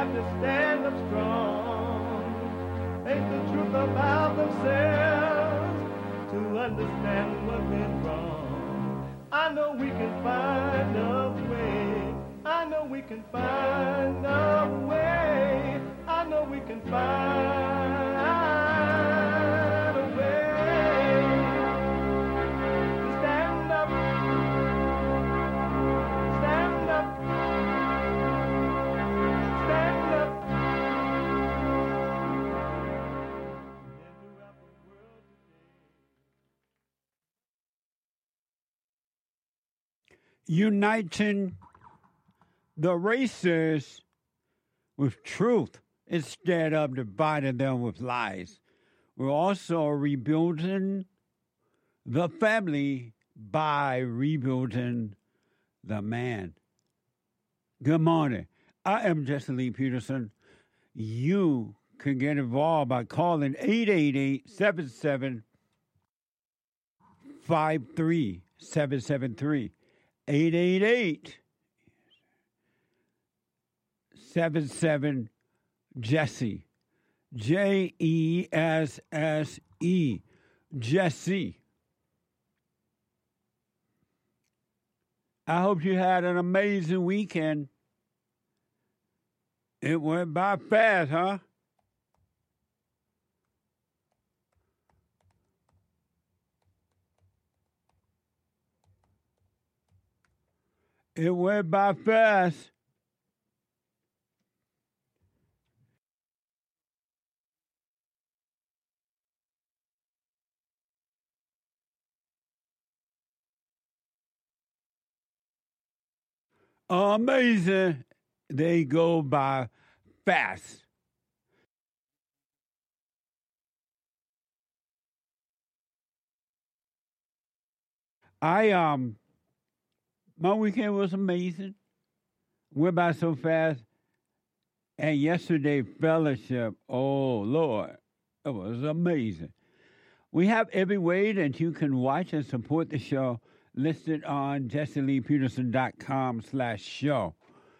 got to stand up strong. Face the truth about themselves to understand what went wrong. I know we can find a way. I know we can find a way. I know we can find a way to stand up, stand up, stand up. Uniting the races with truth instead of dividing them with lies. We're also rebuilding the family by rebuilding the man. Good morning. I am Jesse Lee Peterson. You can get involved by calling 888-773-53773. 888-77 Jesse. Jesse. Jesse. I hope you had an amazing weekend. It went by fast, huh? It went by fast. Amazing. They go by fast. My weekend was amazing. Went by so fast. And yesterday, fellowship, oh, Lord, it was amazing. We have every way that you can watch and support the show listed on JesseLeePeterson.com/show.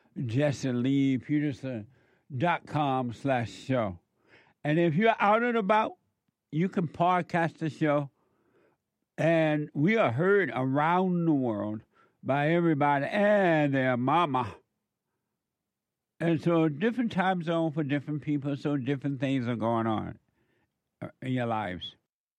JesseLeePeterson.com/show. And if you're out and about, you can podcast the show. And we are heard around the world by everybody and their mama. And so different time zone for different people, so different things are going on in your lives.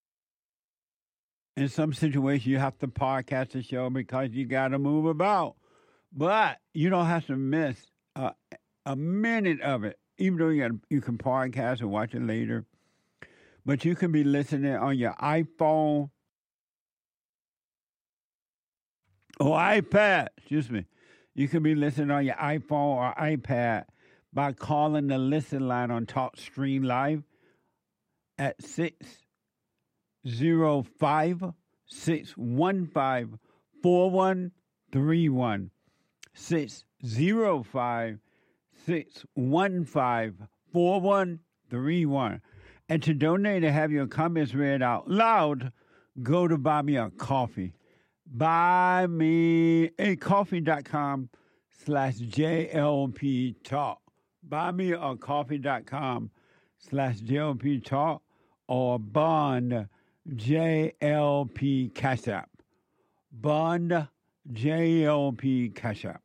In some situations, you have to podcast the show because you got to move about. But you don't have to miss a minute of it, even though you can podcast and watch it later. But you can be listening on your iPhone or iPad, excuse me. You can be listening on your iPhone or iPad by calling the listen line on TalkStream Live at 605-615-4131. 605-615-4131. And to donate and have your comments read out loud, go to Buy Me a Coffee. BuyMeACoffee.com/JLP Talk. BuyMeACoffee.com/JLP Talk or Bond JLP Cash App. Bond JLP Cash App.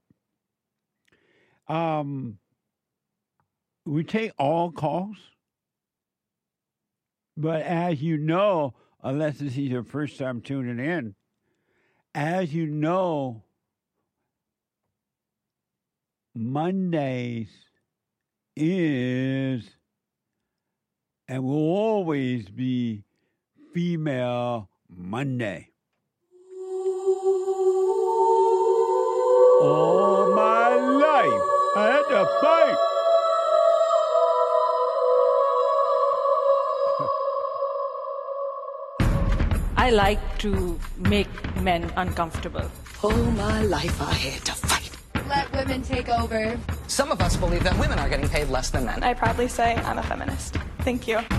We take all calls, but as you know, unless this is your first time tuning in, as you know, Mondays is and will always be Female Monday. All my life, I had to fight. I like to make men uncomfortable. All my life I had to fight. Let women take over. Some of us believe that women are getting paid less than men. I proudly say I'm a feminist. Thank you.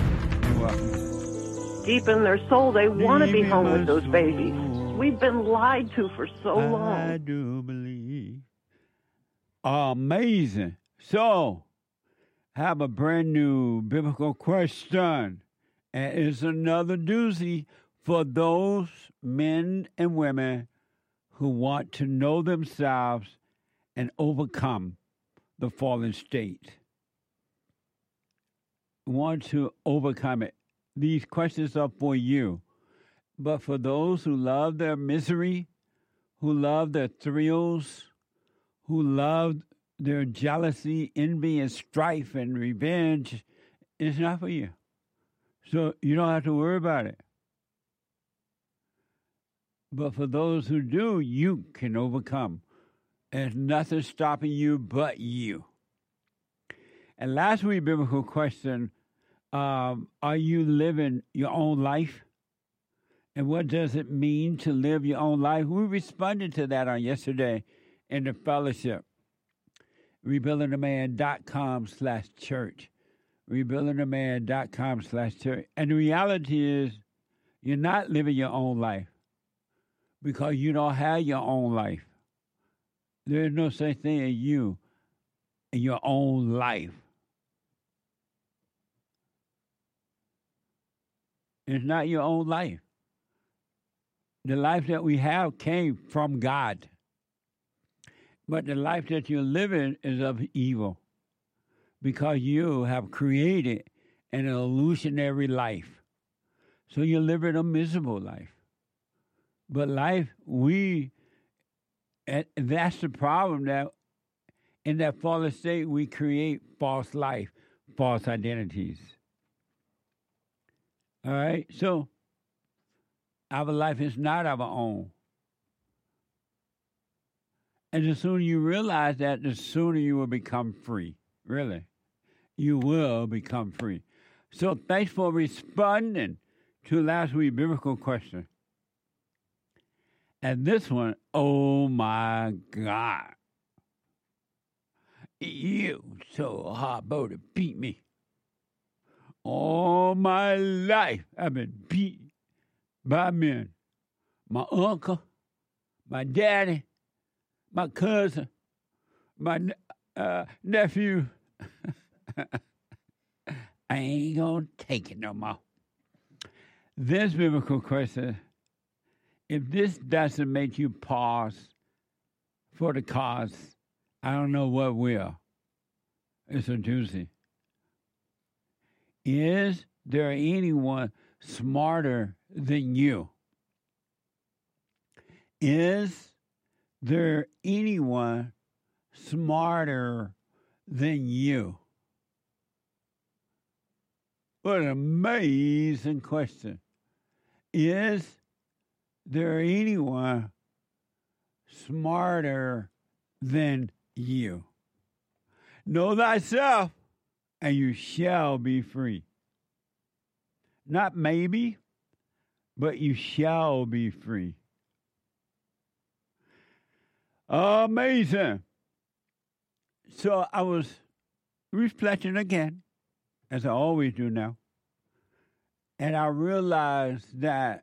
Deep in their soul, they want to be home with those babies. We've been lied to for so long. I do believe. Amazing. So, have a brand new biblical question. And it's another doozy for those men and women who want to know themselves and overcome the fallen state. Want to overcome it. These questions are for you. But for those who love their misery, who love their thrills, who love their jealousy, envy, and strife and revenge, it's not for you. So you don't have to worry about it. But for those who do, you can overcome. There's nothing stopping you but you. And last week's biblical question, are you living your own life? And what does it mean to live your own life? We responded to that on yesterday in the fellowship. rebuildingtheman.com/church. rebuildingtheman.com/church. And the reality is, you're not living your own life because you don't have your own life. There is no such thing as you in your own life. It's not your own life. The life that we have came from God. But the life that you're living is of evil because you have created an illusionary life. So you're living a miserable life. But life, that's the problem, that in that fallen state, we create false life, false identities. All right? So our life is not our own. And the sooner you realize that, the sooner you will become free. Really. You will become free. So thanks for responding to last week's biblical question. And this one, oh my God. You so hard-boded beat me. All my life I've been beat by men. My uncle, my daddy, my cousin, my nephew. I ain't gonna take it no more. This biblical question, if this doesn't make you pause for the cause, I don't know what will. It's a doozy. Is there anyone smarter than you? Is there anyone smarter than you? What an amazing question. Is there anyone smarter than you? Know thyself, and you shall be free. Not maybe, but you shall be free. Amazing. So I was reflecting again, as I always do now, and I realized that,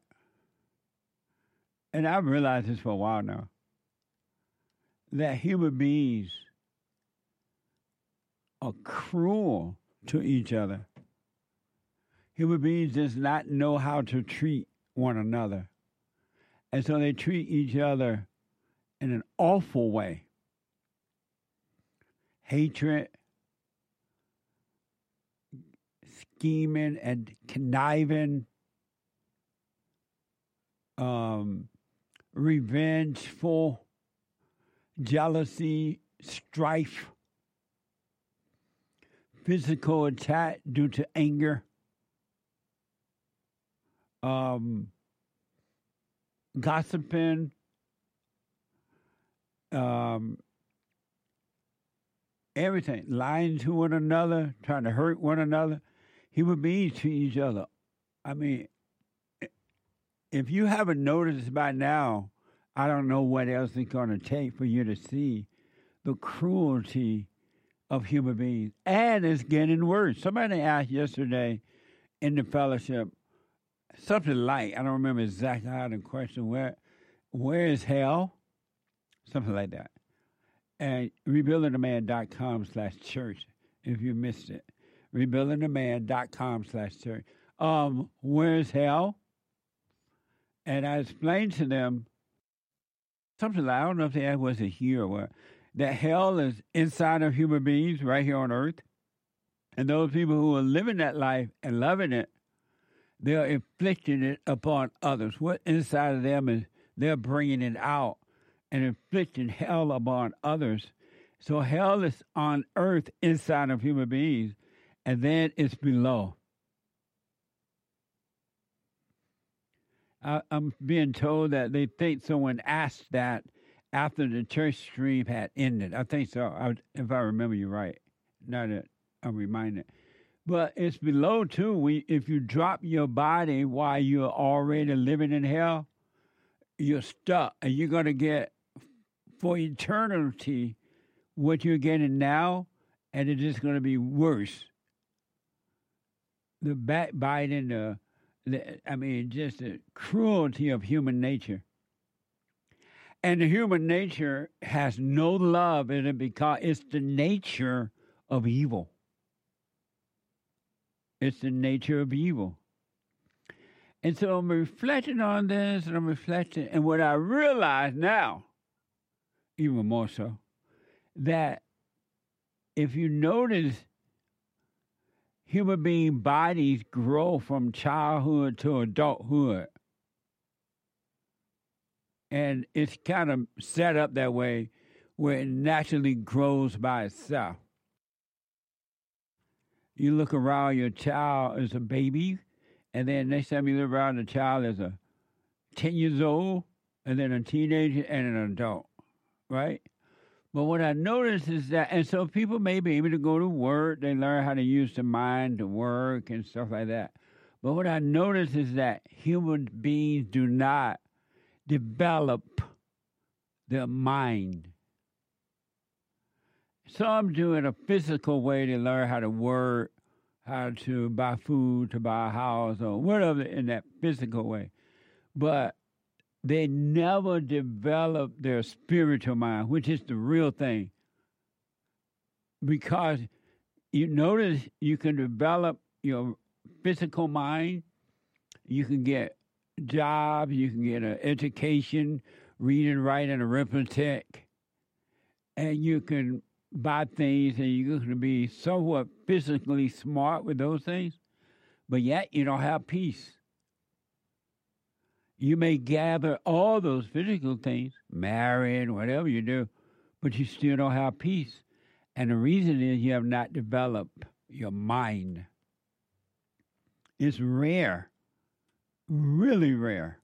and I've realized this for a while now, that human beings are cruel to each other. Human beings does not know how to treat one another. And so they treat each other in an awful way. Hatred, scheming and conniving, revengeful, jealousy, strife, physical attack due to anger, gossiping, everything, lying to one another, trying to hurt one another. Human beings to each other. I mean, if you haven't noticed by now, I don't know what else it's going to take for you to see the cruelty of human beings. And it's getting worse. Somebody asked yesterday in the fellowship, something like, I don't remember exactly how the question, where is hell? Something like that. And rebuildingtheman.com/church if you missed it. rebuildingtheman.com/Terry. Where's hell? And I explained to them something like, I don't know if they asked, was it here or what, that hell is inside of human beings right here on earth. And those people who are living that life and loving it, they're inflicting it upon others. What inside of them is they're bringing it out and inflicting hell upon others. So hell is on earth inside of human beings, and then it's below. I'm being told that they think someone asked that after the church stream had ended. I think so, if I remember you right. Now that I'm reminded. But it's below, too. If you drop your body while you're already living in hell, you're stuck. And you're going to get, for eternity, what you're getting now, and it's just going to be worse. The backbiting, just the cruelty of human nature. And the human nature has no love in it because it's the nature of evil. It's the nature of evil. And so I'm reflecting on this, and what I realize now, even more so, that if you notice, human being bodies grow from childhood to adulthood. And it's kind of set up that way where it naturally grows by itself. You look around your child as a baby, and then next time you look around the child as a 10 years old, and then a teenager and an adult, right? But what I noticed is that, and so people may be able to go to work, they learn how to use the mind to work and stuff like that. But what I noticed is that human beings do not develop their mind. Some do in a physical way. They learn how to work, how to buy food, to buy a house, or whatever in that physical way. But they never develop their spiritual mind, which is the real thing. Because you notice you can develop your physical mind, you can get jobs, you can get an education, reading, writing, arithmetic, and you can buy things, and you're going to be somewhat physically smart with those things, but yet you don't have peace. You may gather all those physical things, marrying, whatever you do, but you still don't have peace. And the reason is you have not developed your mind. It's rare, really rare,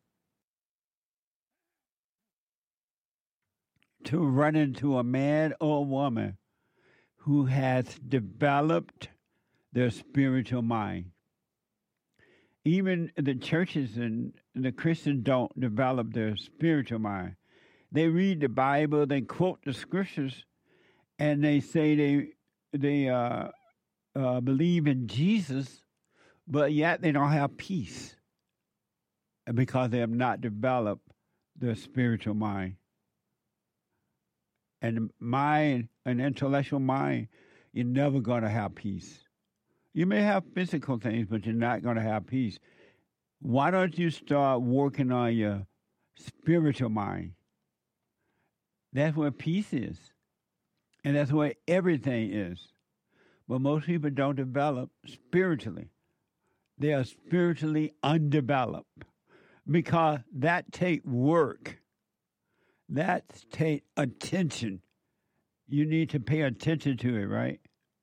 to run into a man or a woman who has developed their spiritual mind. Even the churches and the Christians don't develop their spiritual mind. They read the Bible, they quote the scriptures, and they say they believe in Jesus, but yet they don't have peace because they have not developed their spiritual mind. And mind, an intellectual mind, you're never going to have peace. You may have physical things, but you're not going to have peace. Why don't you start working on your spiritual mind? That's where peace is. And that's where everything is. But most people don't develop spiritually. They are spiritually undeveloped because that takes work. That takes attention. You need to pay attention to it, right?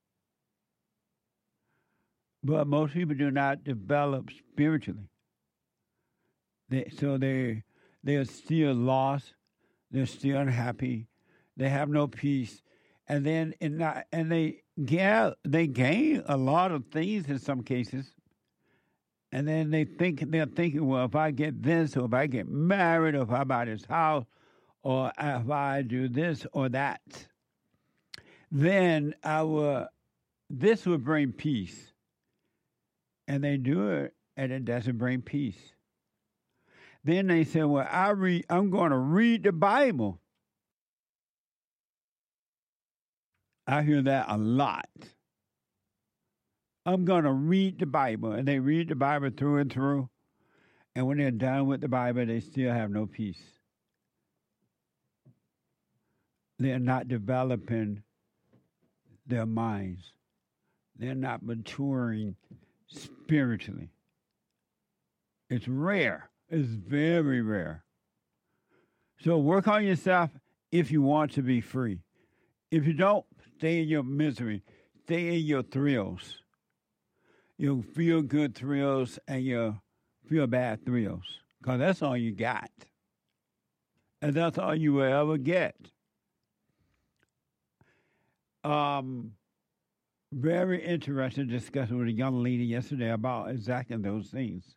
But most people do not develop spiritually. They are still lost. They're still unhappy. They have no peace, and then they gain a lot of things in some cases, and then they're thinking, well, if I get this, or if I get married, or if I buy this house, or if I do this or that, then this will bring peace. And they do it, and it doesn't bring peace. Then they say, well, I'm going to read the Bible. I hear that a lot. I'm going to read the Bible. And they read the Bible through and through. And when they're done with the Bible, they still have no peace. They're not developing their minds. They're not maturing spiritually. It's rare. It's very rare. So work on yourself if you want to be free. If you don't, stay in your misery. Stay in your thrills. Your feel-good thrills and your feel-bad thrills. Because that's all you got. And that's all you will ever get. Very interesting discussion with a young lady yesterday about exactly those things.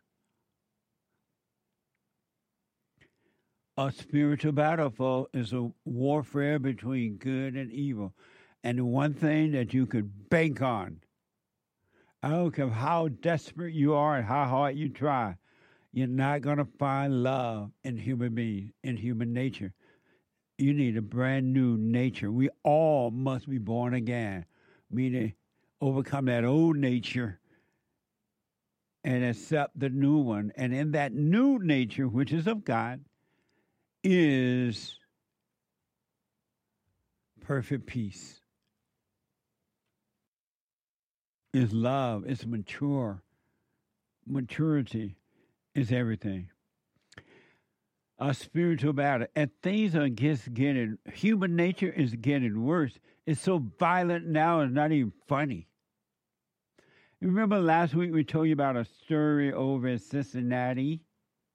A spiritual battlefield is a warfare between good and evil. And the one thing that you could bank on, I don't care how desperate you are and how hard you try, you're not going to find love in human beings, in human nature. You need a brand new nature. We all must be born again, meaning overcome that old nature and accept the new one. And in that new nature, which is of God, is perfect peace. Is love. It's mature. Maturity is everything. A spiritual battle. And things are just getting, human nature is getting worse. It's so violent now, it's not even funny. Remember last week we told you about a story over in Cincinnati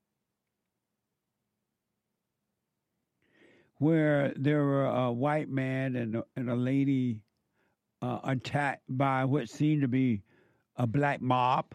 where there were a white man and a lady attacked by what seemed to be a black mob.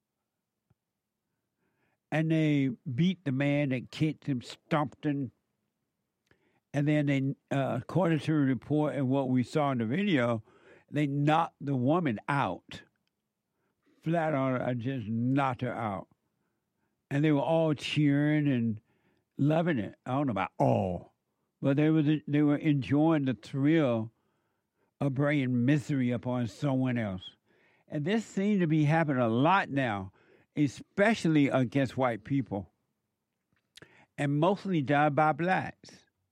And they beat the man, they kicked him, stomped him. And then they, according to the report and what we saw in the video, they knocked the woman out. Flat on her, just knocked her out. And they were all cheering and loving it. I don't know about all. But they were enjoying the thrill of bringing misery upon someone else. And this seems to be happening a lot now, especially against white people, and mostly done by blacks.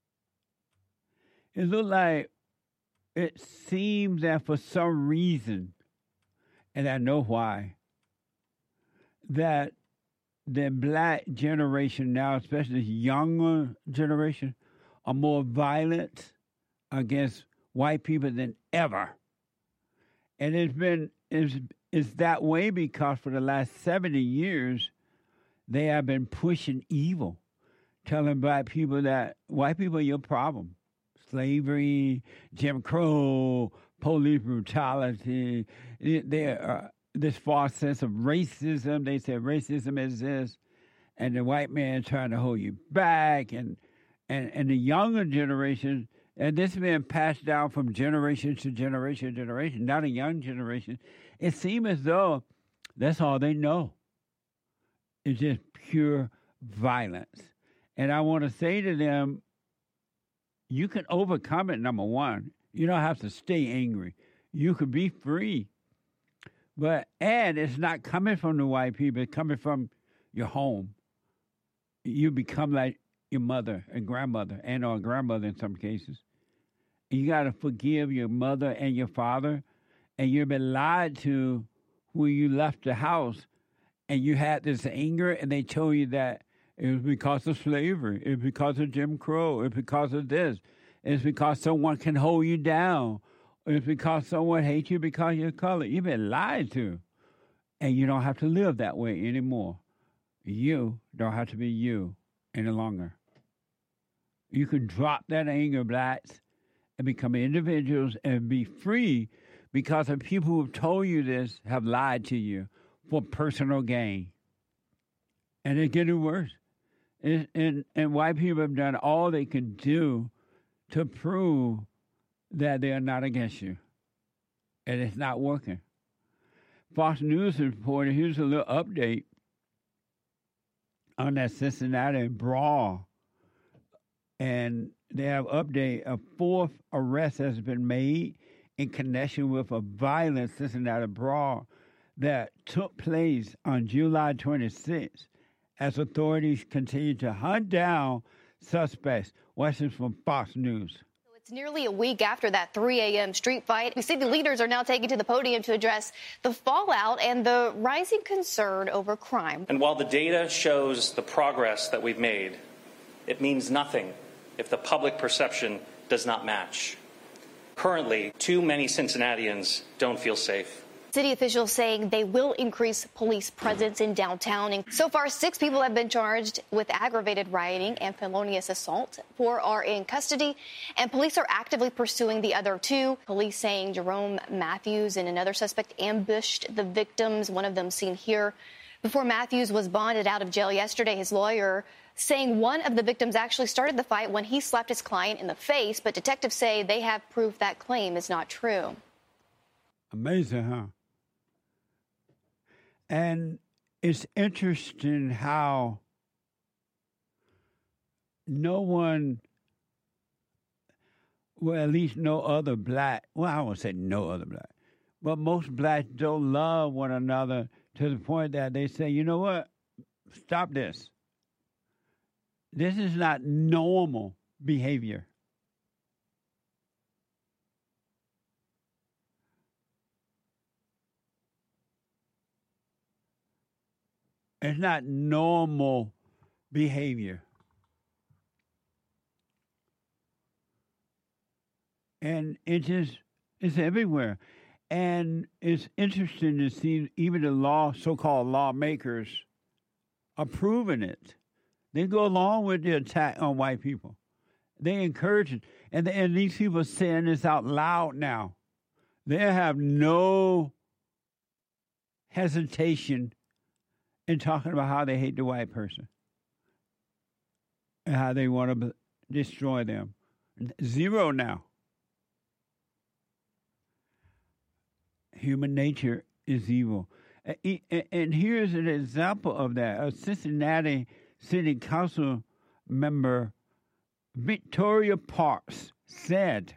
It looks like it seems that for some reason, and I know why, that the black generation now, especially the younger generation, are more violent against white people than ever. And it's that way because for the last 70 years, they have been pushing evil, telling black people that white people are your problem. Slavery, Jim Crow, police brutality, this false sense of racism. They said racism is this, and the white man trying to hold you back, and the younger generation, and this has been passed down from generation to generation to generation, not a young generation. It seems as though that's all they know. It's just pure violence. And I want to say to them, you can overcome it, number one. You don't have to stay angry. You could be free. And it's not coming from the white people. It's coming from your home. You become like your mother and grandmother, and or grandmother in some cases. You got to forgive your mother and your father, and you've been lied to when you left the house, and you had this anger, and they told you that it was because of slavery, it's because of Jim Crow, it's because of this, it's because someone can hold you down, it's because someone hates you because you're colored. You've been lied to, and you don't have to live that way anymore. You don't have to be you any longer. You can drop that anger, blacks, and become individuals and be free because the people who have told you this have lied to you for personal gain. And it's getting worse. And white people have done all they can do to prove that they are not against you. And it's not working. Fox News reported, here's a little update on that Cincinnati brawl. And they have update, a fourth arrest has been made in connection with a violent Cincinnati brawl that took place on July 26th as authorities continue to hunt down suspects. Watch this from Fox News. It's nearly a week after that 3 a.m. street fight. We see the leaders are now taking to the podium to address the fallout and the rising concern over crime. And while the data shows the progress that we've made, it means nothing if the public perception does not match. Currently, too many Cincinnatians don't feel safe. City officials saying they will increase police presence in downtown. And so far, 6 people have been charged with aggravated rioting and felonious assault. 4 are in custody, and police are actively pursuing the other 2. Police saying Jerome Matthews and another suspect ambushed the victims, one of them seen here. Before Matthews was bonded out of jail yesterday, his lawyer saying one of the victims actually started the fight when he slapped his client in the face, but detectives say they have proof that claim is not true. Amazing, huh? And it's interesting how no one, well, at least no other black, well, I won't say no other black, but most blacks don't love one another to the point that they say, you know what, stop this. This is not normal behavior. It's not normal behavior. And it's everywhere. And it's interesting to see even the so-called lawmakers approving it. They go along with the attack on white people. They encourage it. And these people are saying this out loud now. They have no hesitation in talking about how they hate the white person and how they want to destroy them. 0 now. Human nature is evil. And here's an example of that. A Cincinnati City Council member, Victoria Parks, said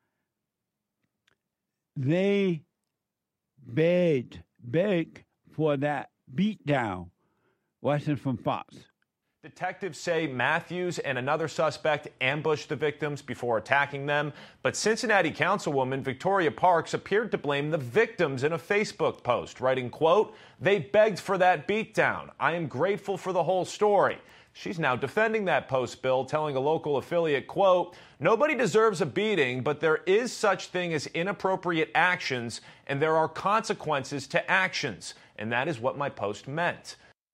they begged for that beatdown. Watch this from Fox. Detectives say Matthews and another suspect ambushed the victims before attacking them, but Cincinnati Councilwoman Victoria Parks appeared to blame the victims in a Facebook post, writing, quote, "They begged for that beatdown. I am grateful for the whole story." She's now defending that post, Bill, telling a local affiliate, quote, "Nobody deserves a beating, but there is such thing as inappropriate actions, and there are consequences to actions. And that is what my post meant."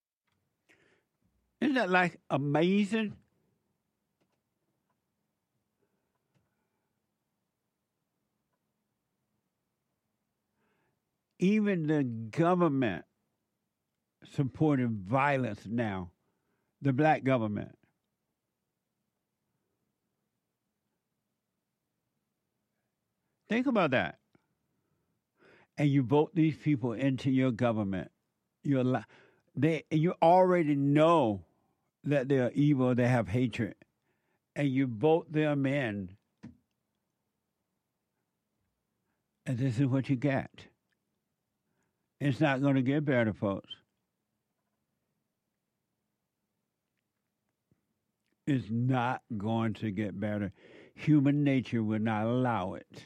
Isn't that like amazing? Even the government supporting violence now, the black government. Think about that. And you vote these people into your government. You already know that they're evil, they have hatred, and you vote them in. And this is what you get. It's not going to get better, folks. It's not going to get better. Human nature will not allow it.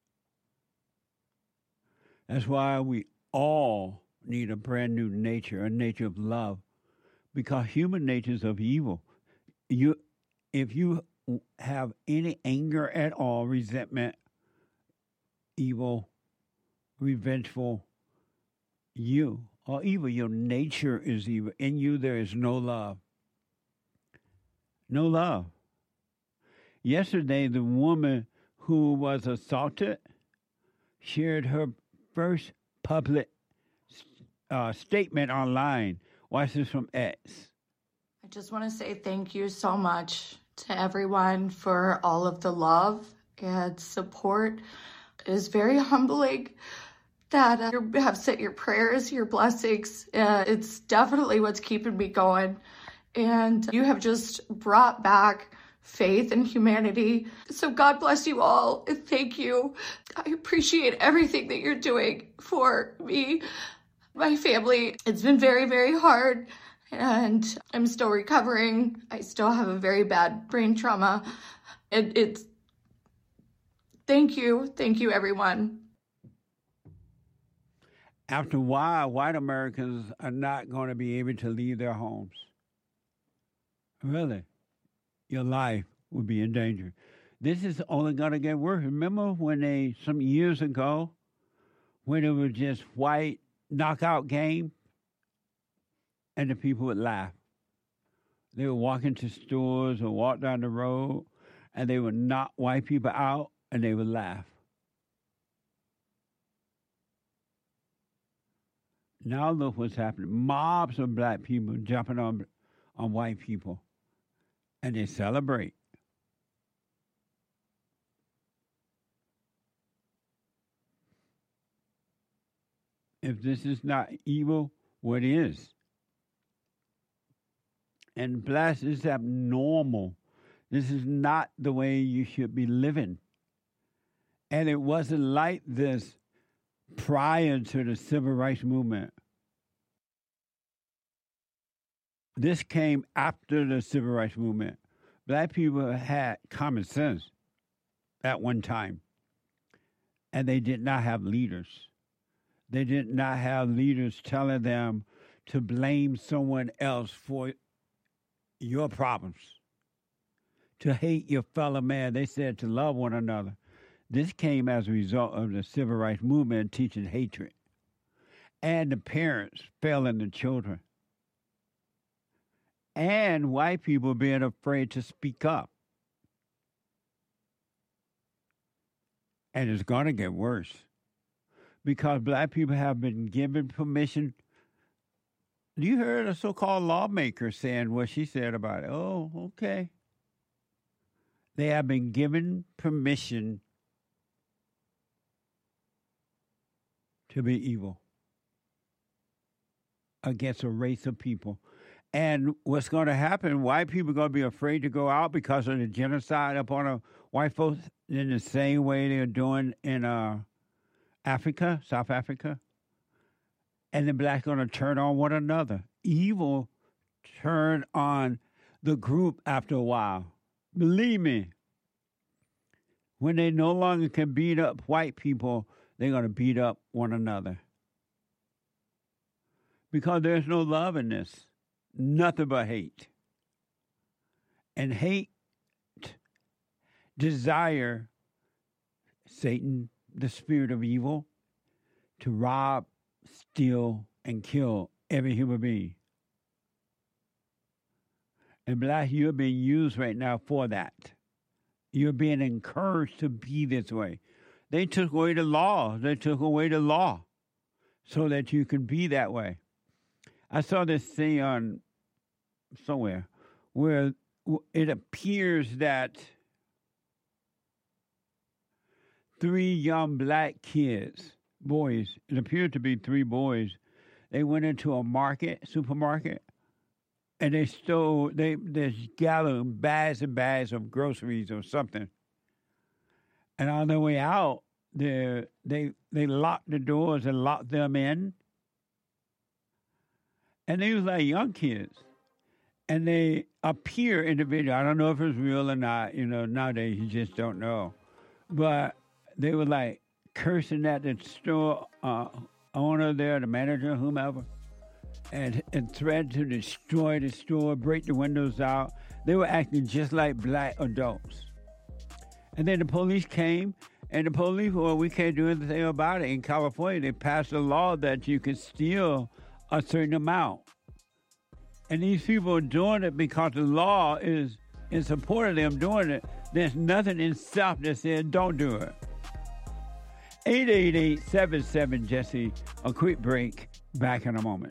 That's why we all need a brand new nature, a nature of love, because human nature is of evil. If you have any anger at all, resentment, evil, revengeful, you are evil. Your nature is evil. In you there is no love. No love. Yesterday, the woman who was assaulted shared her first public statement online. Watch this from X. I just want to say thank you so much to everyone for all of the love and support. It is very humbling that you have sent your prayers, your blessings. It's definitely what's keeping me going. And you have just brought back faith in humanity. So God bless you all, and thank you. I appreciate everything that you're doing for me. my family. It's been very, very hard, and I'm still recovering. I still have a very bad brain trauma. Thank you, everyone. After a while, white Americans are not going to be able to leave their homes. Really, your life will be in danger. This is only going to get worse. Remember when some years ago, when it was just white knockout game, and the people would laugh. They would walk into stores or walk down the road, and they would knock white people out, and they would laugh. Now look what's happening. Mobs of black people jumping on white people, and they celebrate. If this is not evil, what is? And blacks is abnormal. This is not the way you should be living. And it wasn't like this prior to the civil rights movement. This came after the civil rights movement. Black people had common sense at one time, and they did not have leaders. They did not have leaders telling them to blame someone else for your problems, to hate your fellow man. They said to love one another. This came as a result of the civil rights movement teaching hatred, and the parents failing the children, and white people being afraid to speak up. And it's going to get worse, because black people have been given permission. You heard a so-called lawmaker saying what she said about it. Oh, okay. They have been given permission to be evil against a race of people. And what's going to happen, white people are going to be afraid to go out because of the genocide upon the white folks in the same way they're doing in Africa, South Africa. And the blacks are going to turn on one another. Evil turn on the group after a while. Believe me, when they no longer can beat up white people, they're going to beat up one another. Because there's no love in this. Nothing but hate. And hate, desire, Satan, the spirit of evil, to rob, steal, and kill every human being. And black, you're being used right now for that. You're being encouraged to be this way. They took away the law. They took away the law so that you could be that way. I saw this thing on somewhere where it appears that 3 young black kids, boys, it appeared to be 3 boys, they went into a supermarket, and they stole, they gathered bags and bags of groceries or something. And on their way out, they locked the doors and locked them in. And they was like young kids. And they appear in the video. I don't know if it's real or not. You know, nowadays you just don't know. But they were like cursing at the store owner there, the manager, whomever, and threatened to destroy the store, break the windows out. They were acting just like black adults. And then the police came, and the police, well, we can't do anything about it. In California, they passed a law that you can steal a certain amount. And these people are doing it because the law is in support of them doing it. There's nothing in South that says don't do it. 888-77-JESSE. A quick break. Back in a moment.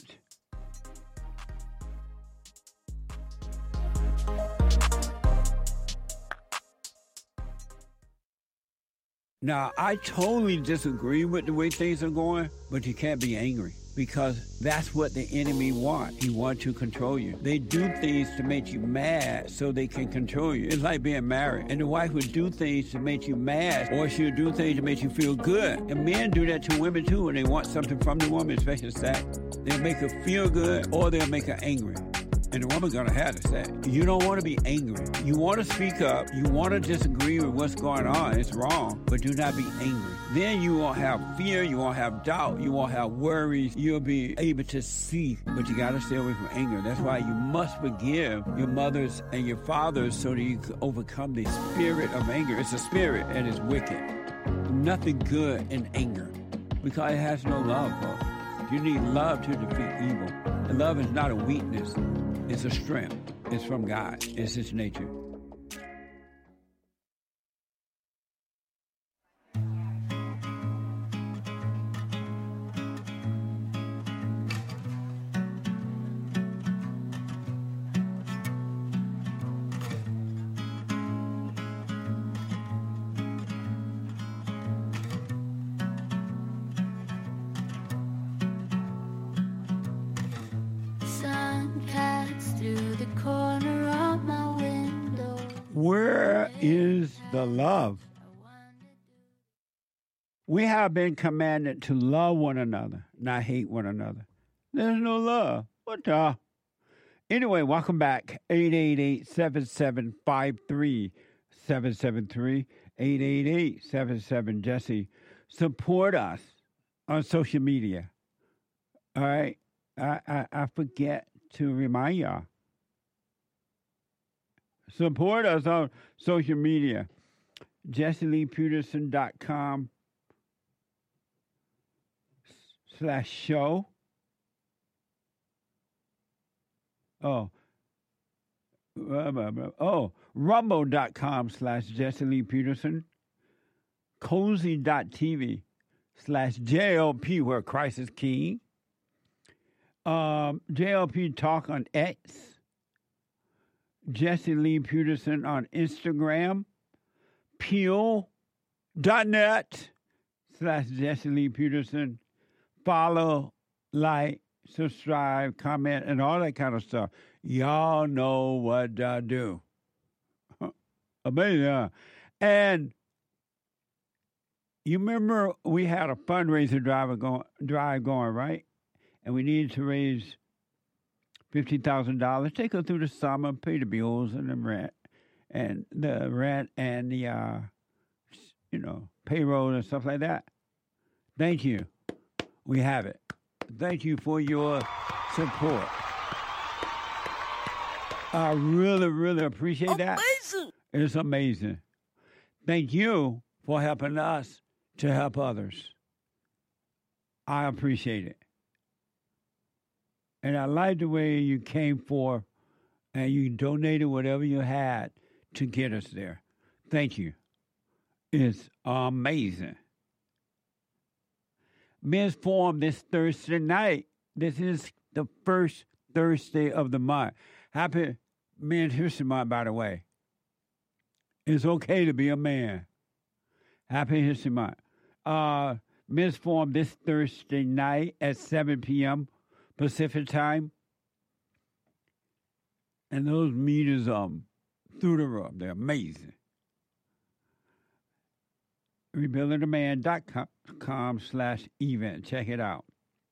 Now, I totally disagree with the way things are going, but you can't be angry. because that's what the enemy wants. He wants to control you. They do things to make you mad so they can control you. It's like being married. And the wife would do things to make you mad, or she'll do things to make you feel good. And men do that to women too when they want something from the woman, especially sex. They'll make her feel good or they'll make her angry. And the woman's going to have to say, you don't want to be angry. You want to speak up. You want to disagree with what's going on. It's wrong, but do not be angry. Then you won't have fear. You won't have doubt. You won't have worries. You'll be able to see, but you got to stay away from anger. That's why you must forgive your mothers and your fathers so that you can overcome the spirit of anger. It's a spirit and it's wicked. Nothing good in anger because it has no love, folks. You need love to defeat evil. And love is not a weakness. It's a strength. It's from God. It's His nature. Where is the love? We have been commanded to love one another, not hate one another. There's no love. What the? Anyway, welcome back. 888-7753-773. 888-77-JESSE. Support us on social media. All right? I forget to remind y'all. Support us on social media. JesseLeePeterson.com/show. Rumble.com/JesseLeePeterson. Cozy.tv/JLP, where Christ is King. JLP Talk on X. Jesse Lee Peterson on Instagram. Peel.net/Jesse Lee Peterson. Follow, like, subscribe, comment, and all that kind of stuff. Y'all know what I do. Amazing. And you remember we had a fundraiser drive going, right? And we needed to raise $50,000. Take her through the summer, pay the bills and the rent and the payroll and stuff like that. Thank you. We have it. Thank you for your support. I really, really appreciate that. Amazing. It's amazing. Thank you for helping us to help others. I appreciate it. And I like the way you came forth and you donated whatever you had to get us there. Thank you. It's amazing. Men's Forum this Thursday night. This is the first Thursday of the month. Happy Men's History Month, by the way. It's okay to be a man. Happy History Month. Men's Forum this Thursday night at 7 p.m. Pacific time. And those meters are through the roof. They're amazing. RebuildingTheMan.com/event. Check it out.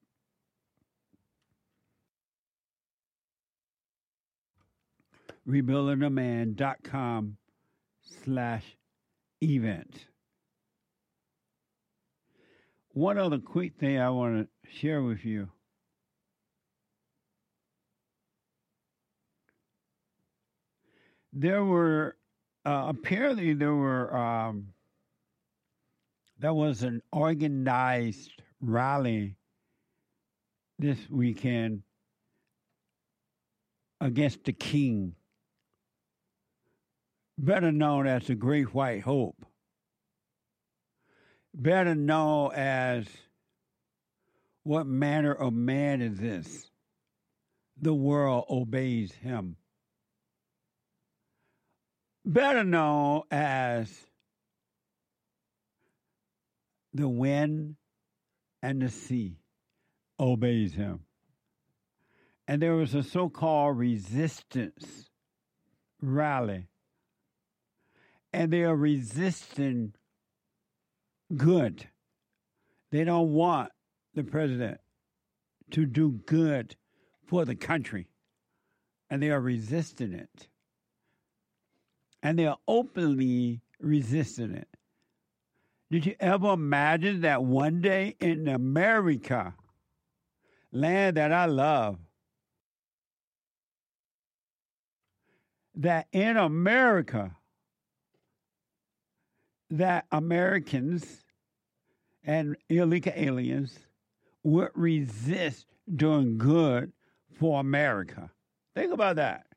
RebuildingTheMan.com/event. One other quick thing I want to share with you. There were, apparently there was an organized rally this weekend against the king, better known as the Great White Hope, better known as what manner of man is this? The world obeys him. Better known as the wind and the sea. obeys him. And there was a so-called resistance rally. And they are resisting good. They don't want the president to do good for the country. And they are resisting it. And they are openly resisting it. Did you ever imagine that one day in America, land that I love, that in America, that Americans and illegal aliens would resist doing good for America? Think about that.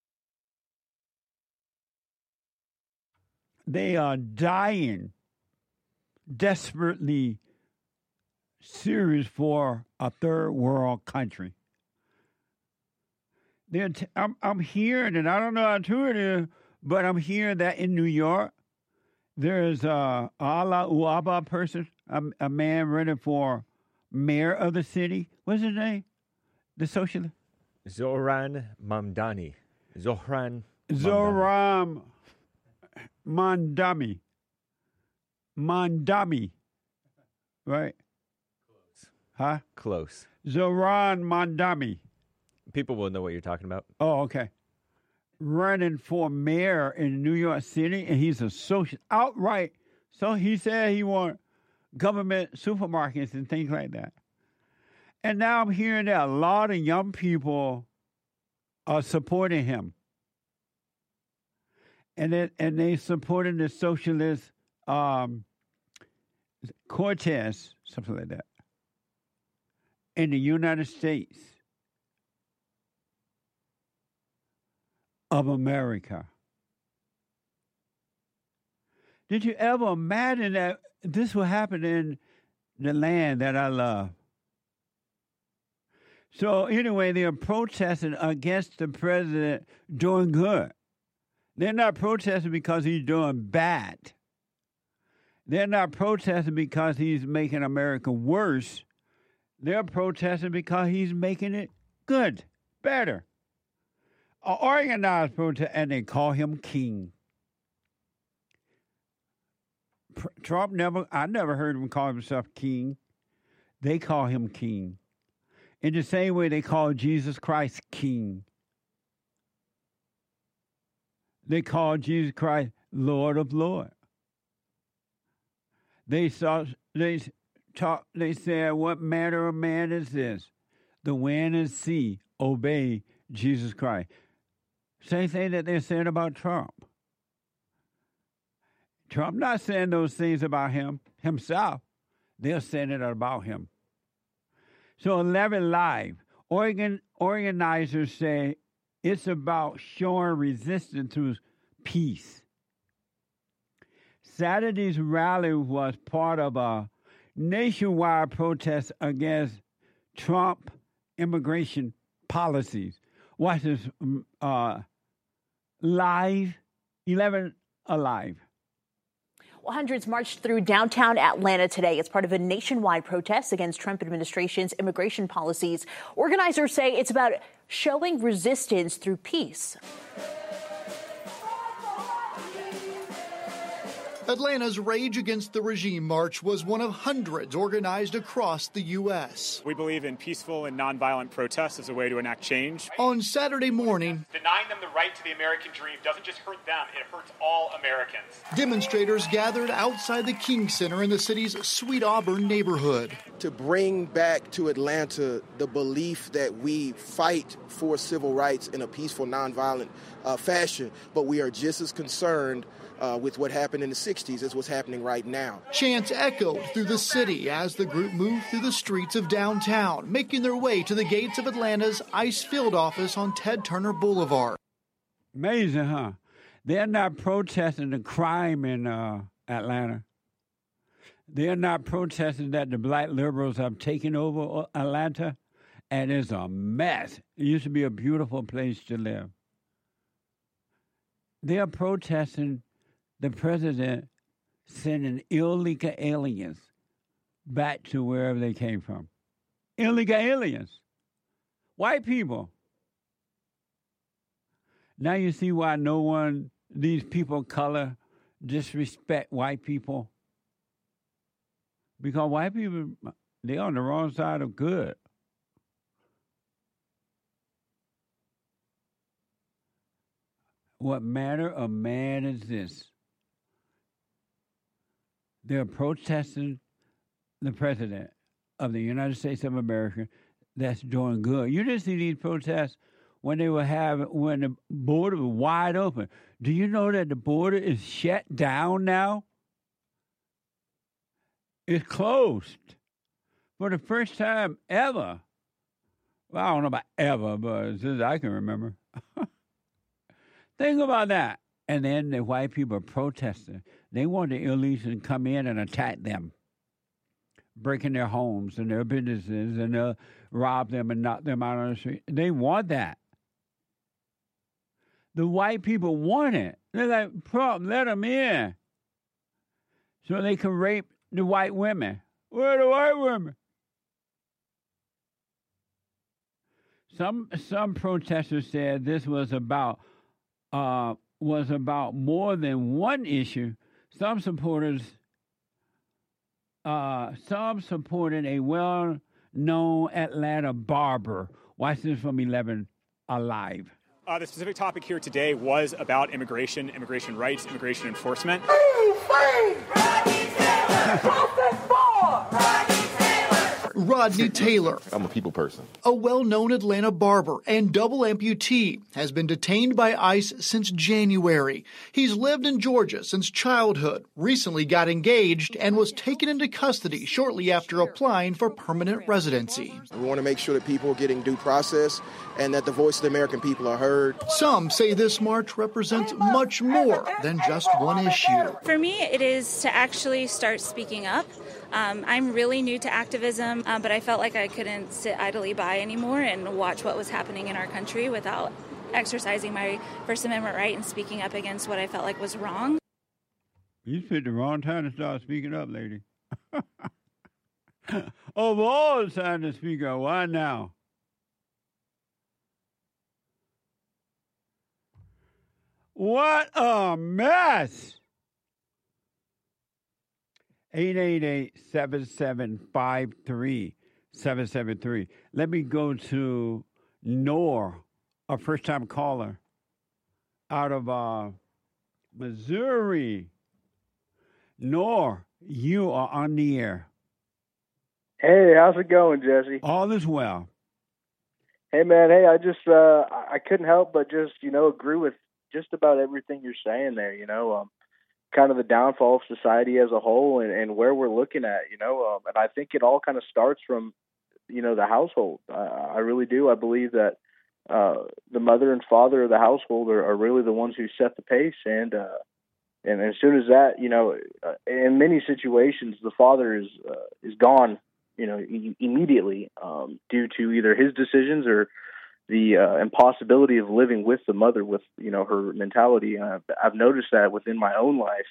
They are dying desperately serious for a third world country. I'm hearing, and I don't know how true it is, but I'm hearing that in New York, there's a Allah Uaba person, a man running for mayor of the city. What's his name? The socialist? Zohran Mamdani. Zohran Mamdani. Mandami. Right? Close. Huh? Close. Zohran Mamdani. People will know what you're talking about. Oh, okay. Running for mayor in New York City, and he's a socialist outright. So he said he wants government supermarkets and things like that. And now I'm hearing that a lot of young people are supporting him. And they supporting the socialist Cortez, something like that, in the United States of America. Did you ever imagine that this will happen in the land that I love? So anyway, they are protesting against the president doing good. They're not protesting because he's doing bad. They're not protesting because he's making America worse. They're protesting because he's making it good, better. An organized protest, and they call him king. Trump I never heard him call himself king. They call him king. In the same way they call Jesus Christ king. They call Jesus Christ Lord of Lords. They said, what manner of man is this? The wind and sea obey Jesus Christ. Same thing that they're saying about Trump. Trump not saying those things about himself. They're saying it about him. So 11 Live, organizers say it's about showing resistance to peace. Saturday's rally was part of a nationwide protest against Trump immigration policies. Watch this live, 11 Alive. Well, hundreds marched through downtown Atlanta today as part of a nationwide protest against Trump administration's immigration policies. Organizers say it's about showing resistance through peace. Atlanta's Rage Against the Regime March was one of hundreds organized across the U.S. We believe in peaceful and nonviolent protests as a way to enact change. On Saturday morning, denying them the right to the American dream doesn't just hurt them, it hurts all Americans. Demonstrators gathered outside the King Center in the city's Sweet Auburn neighborhood. To bring back to Atlanta the belief that we fight for civil rights in a peaceful, nonviolent fashion, but we are just as concerned with what happened in the 60s as what's happening right now. Chants echoed through the city as the group moved through the streets of downtown, making their way to the gates of Atlanta's ICE field office on Ted Turner Boulevard. Amazing, huh? They're not protesting the crime in Atlanta. They're not protesting that the black liberals have taken over Atlanta, and it's a mess. It used to be a beautiful place to live. They're protesting the president sending illegal aliens back to wherever they came from. illegal aliens. White people. Now you see why these people of color disrespect white people. Because white people, they're on the wrong side of good. What manner of man is this? They're protesting the president of the United States of America that's doing good. You didn't see these protests when when the border was wide open. Do you know that the border is shut down now? It's closed for the first time ever. Well, I don't know about ever, but since I can remember. Think about that. And then the white people are protesting. They want the illegals to come in and attack them, breaking their homes and their businesses, and they'll rob them and knock them out on the street. They want that. The white people want it. They're like, let them in so they can rape the white women. Where are the white women? Some protesters said this was about more than one issue. Some supported a well-known Atlanta barber. Watch this from 11 Alive. The specific topic here today was about immigration rights, immigration enforcement. Rodney Taylor, I'm a people person. a well-known Atlanta barber and double amputee, has been detained by ICE since January. He's lived in Georgia since childhood, recently got engaged, and was taken into custody shortly after applying for permanent residency. We want to make sure that people are getting due process and that the voice of the American people are heard. Some say this march represents much more than just one issue. For me, it is to actually start speaking up. I'm really new to activism, but I felt like I couldn't sit idly by anymore and watch what was happening in our country without exercising my First Amendment right and speaking up against what I felt like was wrong. You picked the wrong time to start speaking up, lady. Of all the time to speak up, why now? What a mess! 888-7753-773. Let me go to Noor, a first-time caller out of Missouri. Noor, you are on the air. Hey, how's it going, Jesse? All is well. Hey, man. Hey, I just I couldn't help but just agree with just about everything you're saying there. Kind of the downfall of society as a whole and where we're looking at. And I think it all kind of starts from the household. I really do. I believe that the mother and father of the household are really the ones who set the pace. And as soon as that, in many situations, the father is gone, immediately due to either his decisions or the impossibility of living with the mother with, her mentality. I've noticed that within my own life.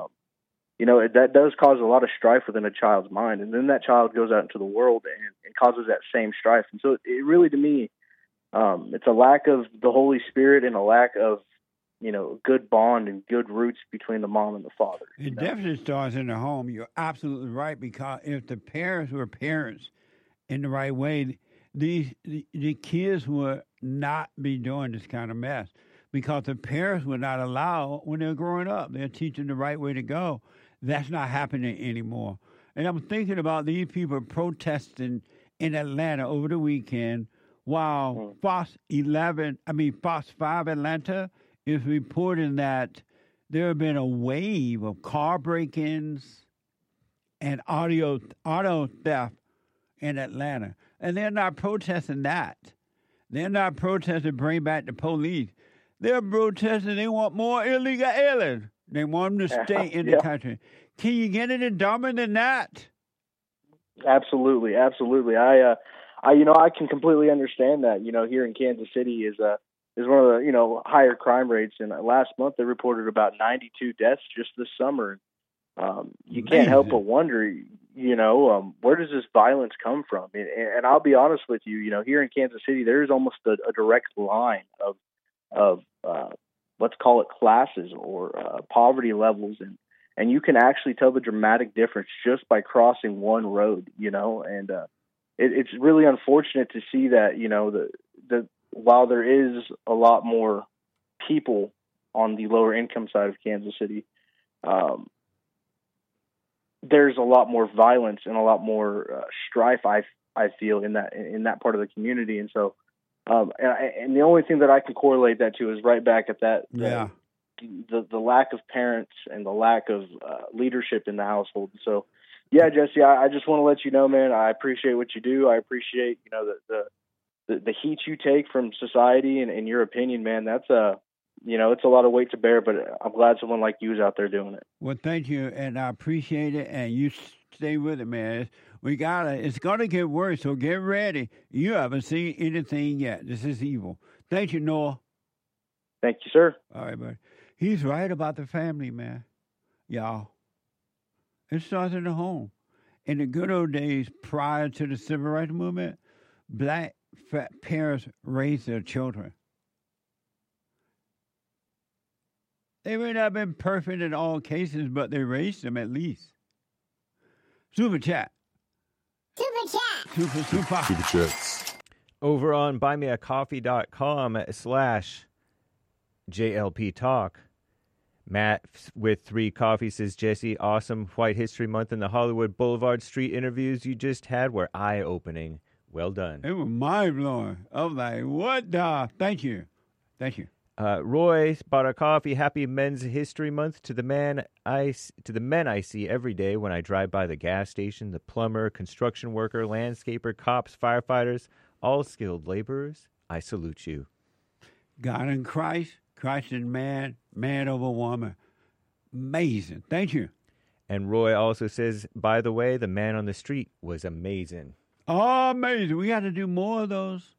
That does cause a lot of strife within a child's mind. And then that child goes out into the world and causes that same strife. And so it really, to me, it's a lack of the Holy Spirit and a lack of, good bond and good roots between the mom and the father. It definitely starts in the home. You're absolutely right, because if the parents were parents in the right way, the kids would not be doing this kind of mess, because the parents would not allow when they're growing up. They're teaching the right way to go. That's not happening anymore. And I'm thinking about these people protesting in Atlanta over the weekend, while Fox 5 Atlanta is reporting that there have been a wave of car break-ins and auto theft in Atlanta. And they're not protesting that. They're not protesting bring back the police. They're protesting they want more illegal aliens. They want them to stay in the country. Can you get any dumber than that? Absolutely, absolutely. I can completely understand that. Here in Kansas City is one of the higher crime rates, and last month they reported about 92 deaths just this summer. You can't help but wonder, where does this violence come from? And I'll be honest with you, here in Kansas City, there's almost a direct line of let's call it classes or poverty levels, and you can actually tell the dramatic difference just by crossing one road, and it's really unfortunate to see that, the while there is a lot more people on the lower income side of Kansas City, there's a lot more violence and a lot more strife. I feel in that part of the community, and so and the only thing that I can correlate that to is right back at that. Yeah. The lack of parents and the lack of leadership in the household. So, yeah, Jesse, I just want to let you know, man, I appreciate what you do. I appreciate the heat you take from society and your opinion, man. That's it's a lot of weight to bear, but I'm glad someone like you is out there doing it. Well, thank you, and I appreciate it, and you stay with it, man. It's gonna get worse, so get ready. You haven't seen anything yet. This is evil. Thank you, Noah. Thank you, sir. All right, buddy. He's right about the family, man. Y'all. It starts in the home. In the good old days prior to the civil rights movement, black parents raised their children. They may not have been perfect in all cases, but they raised them at least. Super chat. Super chat. Super chats. Over on buymeacoffee.com/JLP Talk. Matt with 3 coffees says, Jesse, awesome White History Month and the Hollywood Boulevard Street interviews you just had were eye-opening. Well done. It was mind-blowing. I was like, what the? Thank you. Thank you. Roy bought a coffee. Happy Men's History Month to the men I see every day when I drive by the gas station, the plumber, construction worker, landscaper, cops, firefighters, all skilled laborers. I salute you. God in Christ, Christ in man, man over woman. Amazing. Thank you. And Roy also says, by the way, the man on the street was amazing. Oh, amazing. We got to do more of those.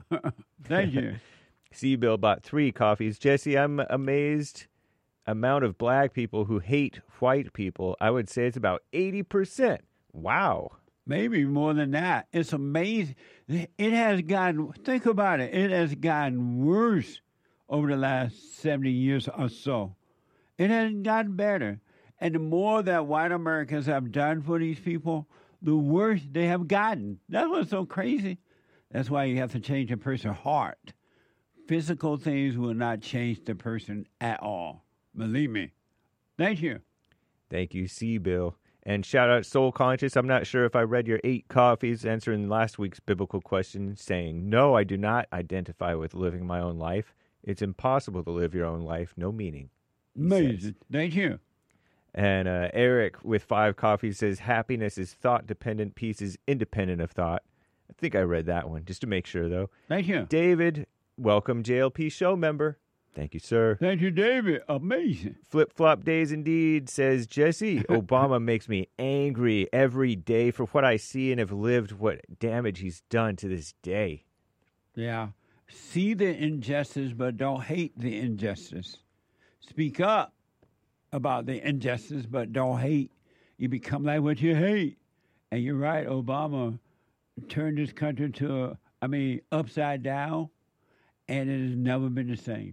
Thank you. C-Bill bought 3 coffees. Jesse, I'm amazed amount of black people who hate white people. I would say it's about 80%. Wow. Maybe more than that. It's amazing. It has gotten, think about it, it has gotten worse over the last 70 years or so. It hasn't gotten better. And the more that white Americans have done for these people, the worse they have gotten. That's what's so crazy. That's why you have to change a person's heart. Physical things will not change the person at all. Believe me. Thank you. Thank you, C-Bill. And shout out Soul Conscious. I'm not sure if I read your 8 coffees answering last week's biblical question, saying, no, I do not identify with living my own life. It's impossible to live your own life. No meaning. Amazing. Thank you. And Eric with 5 coffees says, happiness is thought-dependent, peace is independent of thought. I think I read that one, just to make sure, though. Thank you. David, welcome JLP show member. Thank you, sir. Thank you, David. Amazing. Flip-flop days indeed, says Jesse. Obama makes me angry every day for what I see and have lived, what damage he's done to this day. Yeah. See the injustice, but don't hate the injustice. Speak up about the injustice, but don't hate. You become like what you hate. And you're right, Obama turned this country upside down, and it has never been the same.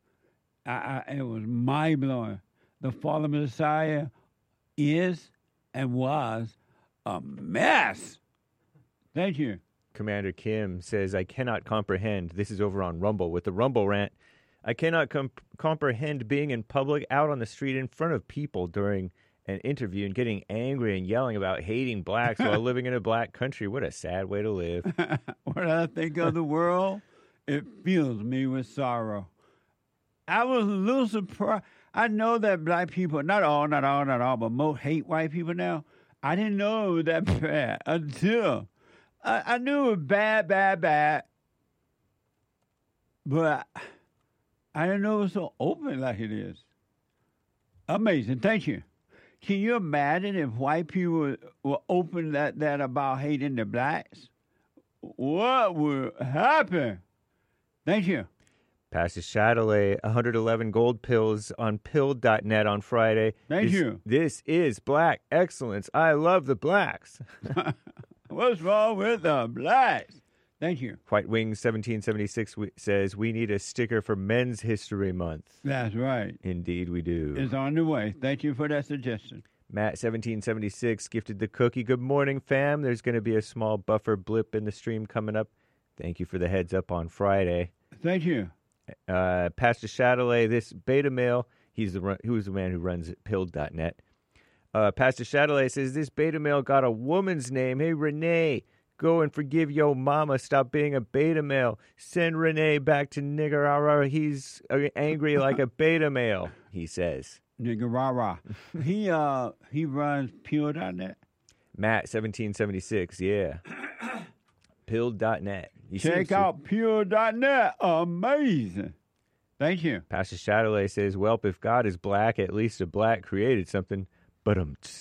It was mind-blowing. The fallen Messiah is and was a mess. Thank you. Commander Kim says, I cannot comprehend. This is over on Rumble with the Rumble rant. I cannot comprehend being in public out on the street in front of people during an interview and getting angry and yelling about hating blacks while living in a black country. What a sad way to live. When I think of the world, it fills me with sorrow. I was a little surprised. I know that black people, not all, but most hate white people now. I didn't know it was that bad until I knew it was bad. But I didn't know it was so open like it is. Amazing. Thank you. Can you imagine if white people were open that about hating the blacks? What would happen? Thank you. Pastor Chatelet, 111 gold pills on pill.net on Friday. Thank you. This is black excellence. I love the blacks. What's wrong with the blacks? Thank you. White Wings 1776 says, we need a sticker for Men's History Month. That's right. Indeed we do. It's on the way. Thank you for that suggestion. Matt 1776 gifted the cookie. Good morning, fam. There's going to be a small buffer blip in the stream coming up. Thank you for the heads up on Friday. Thank you. Pastor Chatelet, this beta male, who's the man who runs pill.net. Pastor Chatelet says, this beta male got a woman's name. Hey, Renee, go and forgive yo mama. Stop being a beta male. Send Renee back to Nicaragua. He's angry like a beta male, he says. Nicaragua. He runs pill.net. Matt 1776, yeah. Pill.net. Check out pure.net. Amazing. Thank you. Pastor Chatelet says, well, if God is black, at least a black created something. But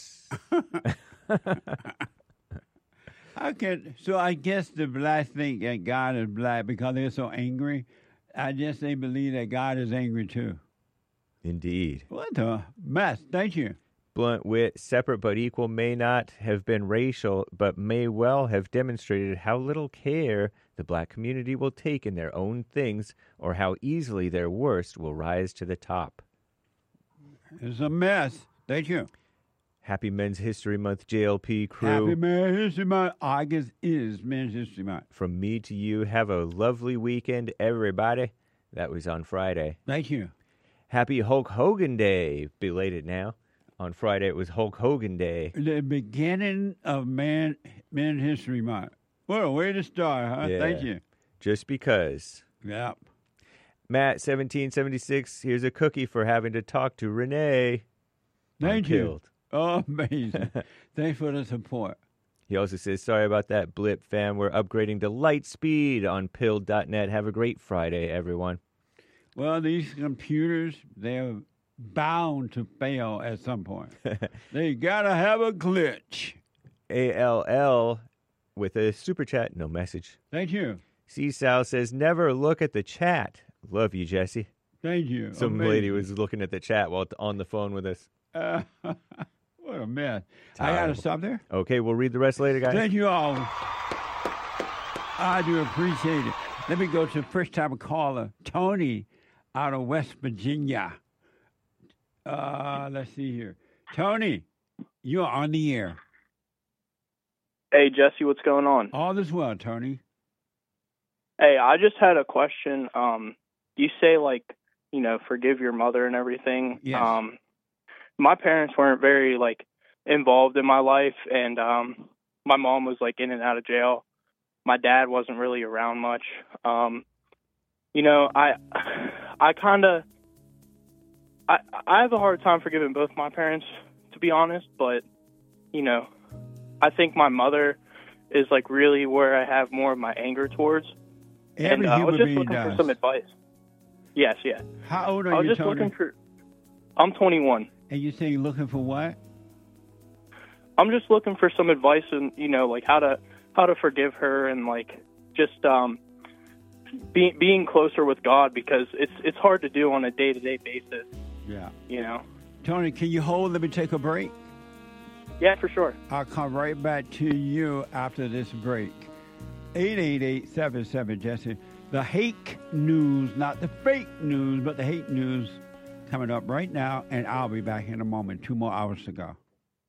So I guess the blacks think that God is black because they're so angry. I guess they believe that God is angry too. Indeed. What a mess. Thank you. Blunt wit, separate but equal, may not have been racial, but may well have demonstrated how little care the black community will take in their own things or how easily their worst will rise to the top. It's a mess. Thank you. Happy Men's History Month, JLP crew. Happy Men's History Month. August is Men's History Month. From me to you, have a lovely weekend, everybody. That was on Friday. Thank you. Happy Hulk Hogan Day. Belated now. On Friday, it was Hulk Hogan Day. The beginning of Men's History Month. What a way to start, huh? Yeah. Thank you. Just because. Yep. Matt, 1776, here's a cookie for having to talk to Renee. Thank you. Oh, amazing. Thanks for the support. He also says, sorry about that blip, fam. We're upgrading to light speed on pill.net. Have a great Friday, everyone. Well, these computers, they're bound to fail at some point. They gotta have a glitch. ALL with a super chat, no message. Thank you. C-Sal says, never look at the chat. Love you, Jesse. Thank you. Some lady was looking at the chat while on the phone with us. What a mess. I gotta stop there. Okay, we'll read the rest later, guys. Thank you all. I do appreciate it. Let me go to first time caller, Tony, out of West Virginia. Let's see here. Tony, you are on the air. Hey, Jesse, what's going on? All is well, Tony. Hey, I just had a question. You say, forgive your mother and everything. Yes. My parents weren't very, involved in my life, and my mom was, in and out of jail. My dad wasn't really around much. I have a hard time forgiving both my parents, to be honest, but, I think my mother is, really where I have more of my anger towards. Every I was human just being looking does. for some advice. Yes, yeah. How old I are was you, just Tony? I'm 21. And you say you're looking for what? I'm just looking for some advice and, how to forgive her and, just being closer with God, because it's hard to do on a day-to-day basis. Yeah. Tony, can you hold? Let me take a break. Yeah, for sure. I'll come right back to you after this break. 888-77-JESSE. The hate news, not the fake news, but the hate news coming up right now, and I'll be back in a moment. 2 more hours to go.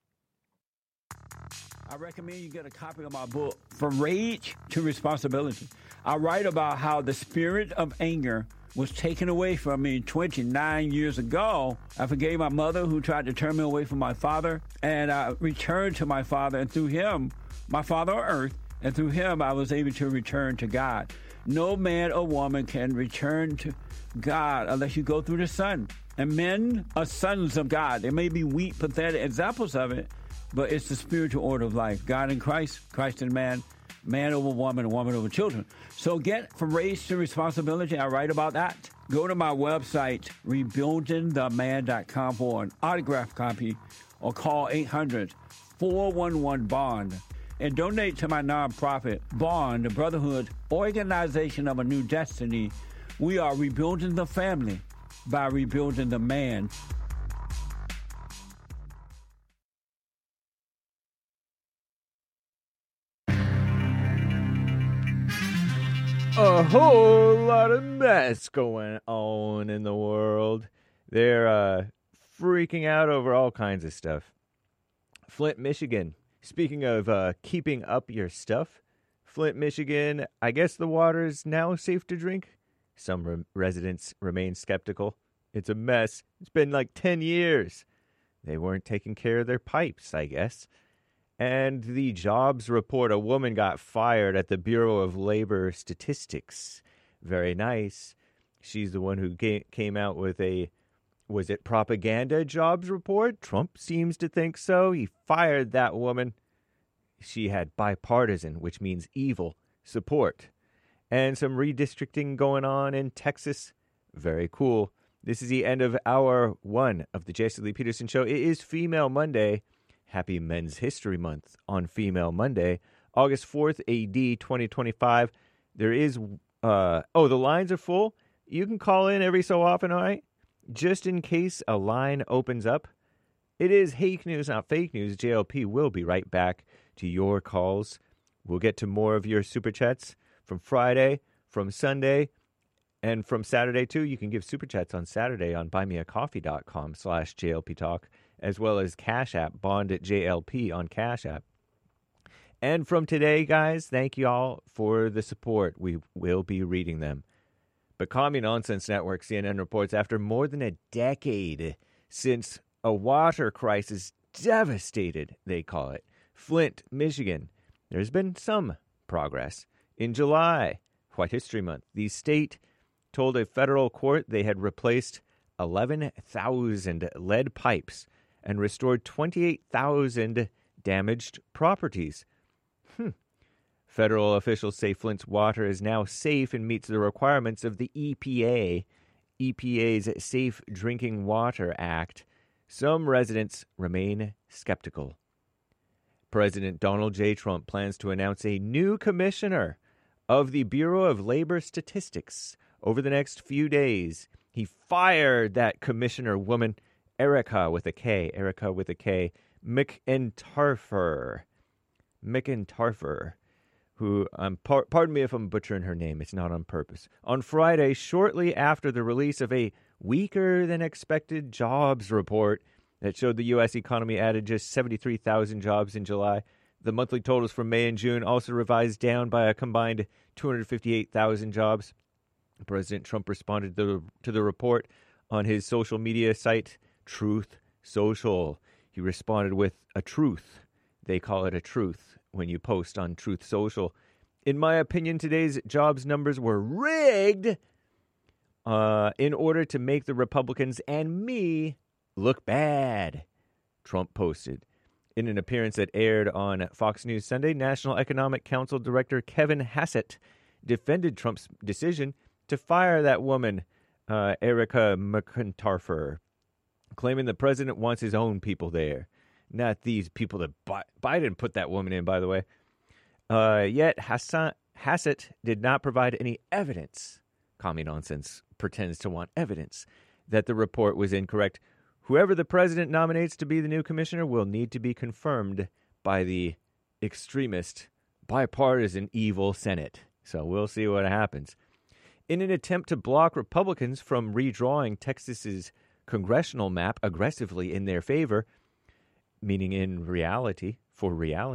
I recommend you get a copy of my book, From Rage to Responsibility. I write about how the spirit of anger was taken away from me 29 years ago. I forgave my mother who tried to turn me away from my father, and I returned to my father, and through him, my father on earth, and through him I was able to return to God. No man or woman can return to God unless you go through the Son. And men are sons of God. There may be weak, pathetic examples of it, but it's the spiritual order of life. God in Christ, Christ in man, man over woman, and woman over children. So get From Rage to Responsibility. I write about that. Go to my website, rebuildingtheman.com, for an autographed copy, or call 800-411-BOND. And donate to my nonprofit, Bond, the Brotherhood Organization of a New Destiny, We are rebuilding the family by rebuilding the man. A whole lot of mess going on in the world. They're freaking out over all kinds of stuff. Flint, Michigan. Speaking of keeping up your stuff, Flint, Michigan, I guess the water is now safe to drink. Some residents remain skeptical. It's a mess. It's been like 10 years. They weren't taking care of their pipes, I guess. And the jobs report, a woman got fired at the Bureau of Labor Statistics. Very nice. She's the one who came out with was it propaganda jobs report? Trump seems to think so. He fired that woman. She had bipartisan, which means evil, support. And some redistricting going on in Texas. Very cool. This is the end of hour 1 of the Jesse Lee Peterson Show. It is Female Monday. Happy Men's History Month on Female Monday, August 4th, AD 2025. There is, the lines are full. You can call in every so often, all right? Just in case a line opens up. It is Hake News, not fake news. JLP will be right back to your calls. We'll get to more of your Super Chats from Friday, from Sunday, and from Saturday, too. You can give Super Chats on Saturday on buymeacoffee.com/JLP Talk. As well as Cash App, Bond at JLP on Cash App. And from today, guys, thank you all for the support. We will be reading them. But Commie Nonsense Network, CNN reports, after more than a decade since a water crisis devastated, they call it, Flint, Michigan, there's been some progress. In July, White History Month, the state told a federal court they had replaced 11,000 lead pipes and restored 28,000 damaged properties. Federal officials say Flint's water is now safe and meets the requirements of the EPA, EPA's Safe Drinking Water Act. Some residents remain skeptical. President Donald J. Trump plans to announce a new commissioner of the Bureau of Labor Statistics over the next few days. He fired that commissioner woman, Erica with a K, McEntarfer, who, pardon me if I'm butchering her name, it's not on purpose. On Friday, shortly after the release of a weaker-than-expected jobs report that showed the U.S. economy added just 73,000 jobs in July, the monthly totals from May and June also revised down by a combined 258,000 jobs. President Trump responded to the report on his social media site, Truth Social. He responded with a truth. They call it a truth when you post on Truth Social. In my opinion, today's jobs numbers were rigged in order to make the Republicans and me look bad, Trump posted. In an appearance that aired on Fox News Sunday, National Economic Council Director Kevin Hassett defended Trump's decision to fire that woman, Erica McEntarfer, claiming the president wants his own people there, not these people that Biden put that woman in, by the way. Yet Hassett did not provide any evidence. Commie Nonsense pretends to want evidence that the report was incorrect. Whoever the president nominates to be the new commissioner will need to be confirmed by the extremist, bipartisan, evil Senate. So we'll see what happens. In an attempt to block Republicans from redrawing Texas's congressional map aggressively in their favor, meaning in reality, for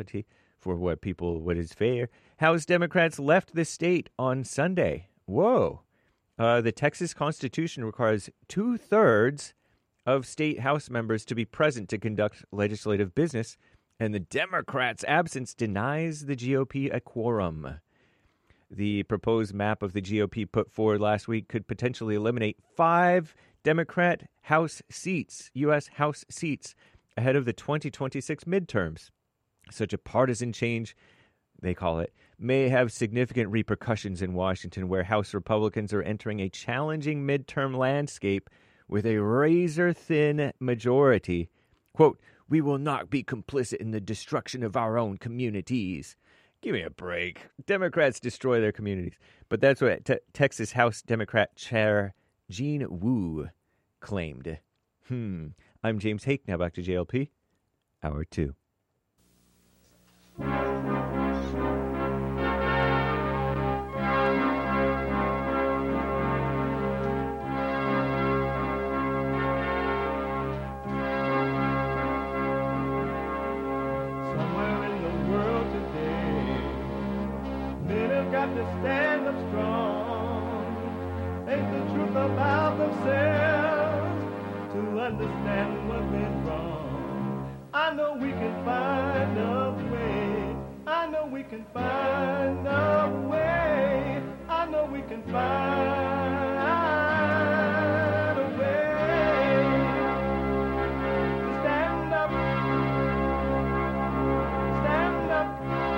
what is fair, House Democrats left the state on Sunday. Whoa. The Texas Constitution requires 2/3 of state House members to be present to conduct legislative business, and the Democrats' absence denies the GOP a quorum. The proposed map of the GOP put forward last week could potentially eliminate 5 Democrat House seats, U.S. House seats, ahead of the 2026 midterms. Such a partisan change, they call it, may have significant repercussions in Washington, where House Republicans are entering a challenging midterm landscape with a razor-thin majority. Quote, "We will not be complicit in the destruction of our own communities," Give me a break. Democrats destroy their communities. But that's what Texas House Democrat Chair Jean Wu claimed. I'm James Hake. Now back to JLP. Hour 2. To stand up strong, think the truth about themselves, to understand what went wrong. I know we can find a way. I know we can find a way. I know we can find a way to stand up, stand up.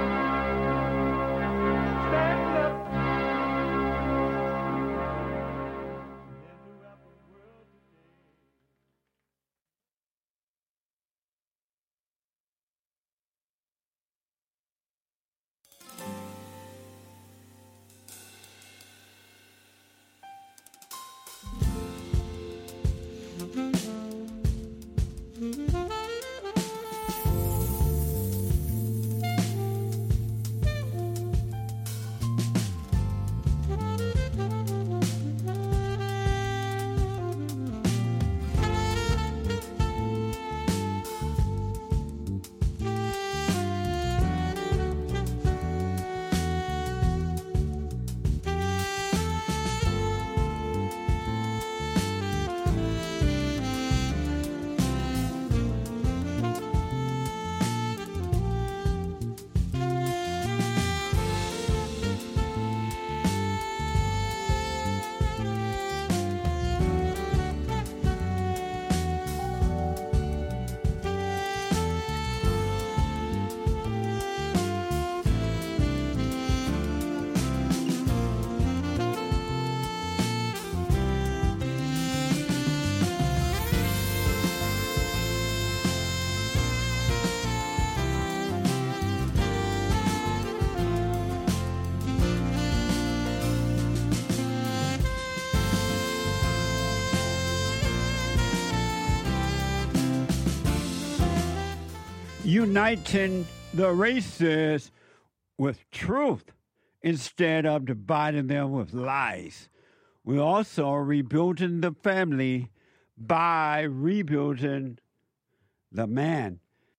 Uniting the races with truth instead of dividing them with lies. We're also rebuilding the family by rebuilding the man.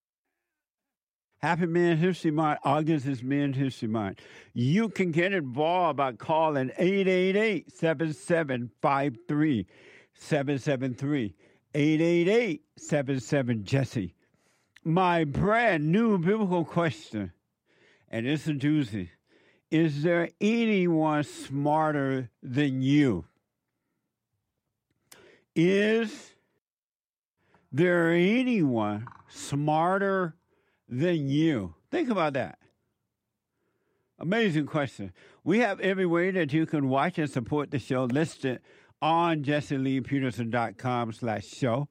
Happy Men's History Month. August is Men's History Month. You can get involved by calling 888-7753-773. 888-77-JESSE. My brand new biblical question, and it's a doozy. Is there anyone smarter than you? Is there anyone smarter than you? Think about that. Amazing question. We have every way that you can watch and support the show listed on JesseLeePeterson.com/show.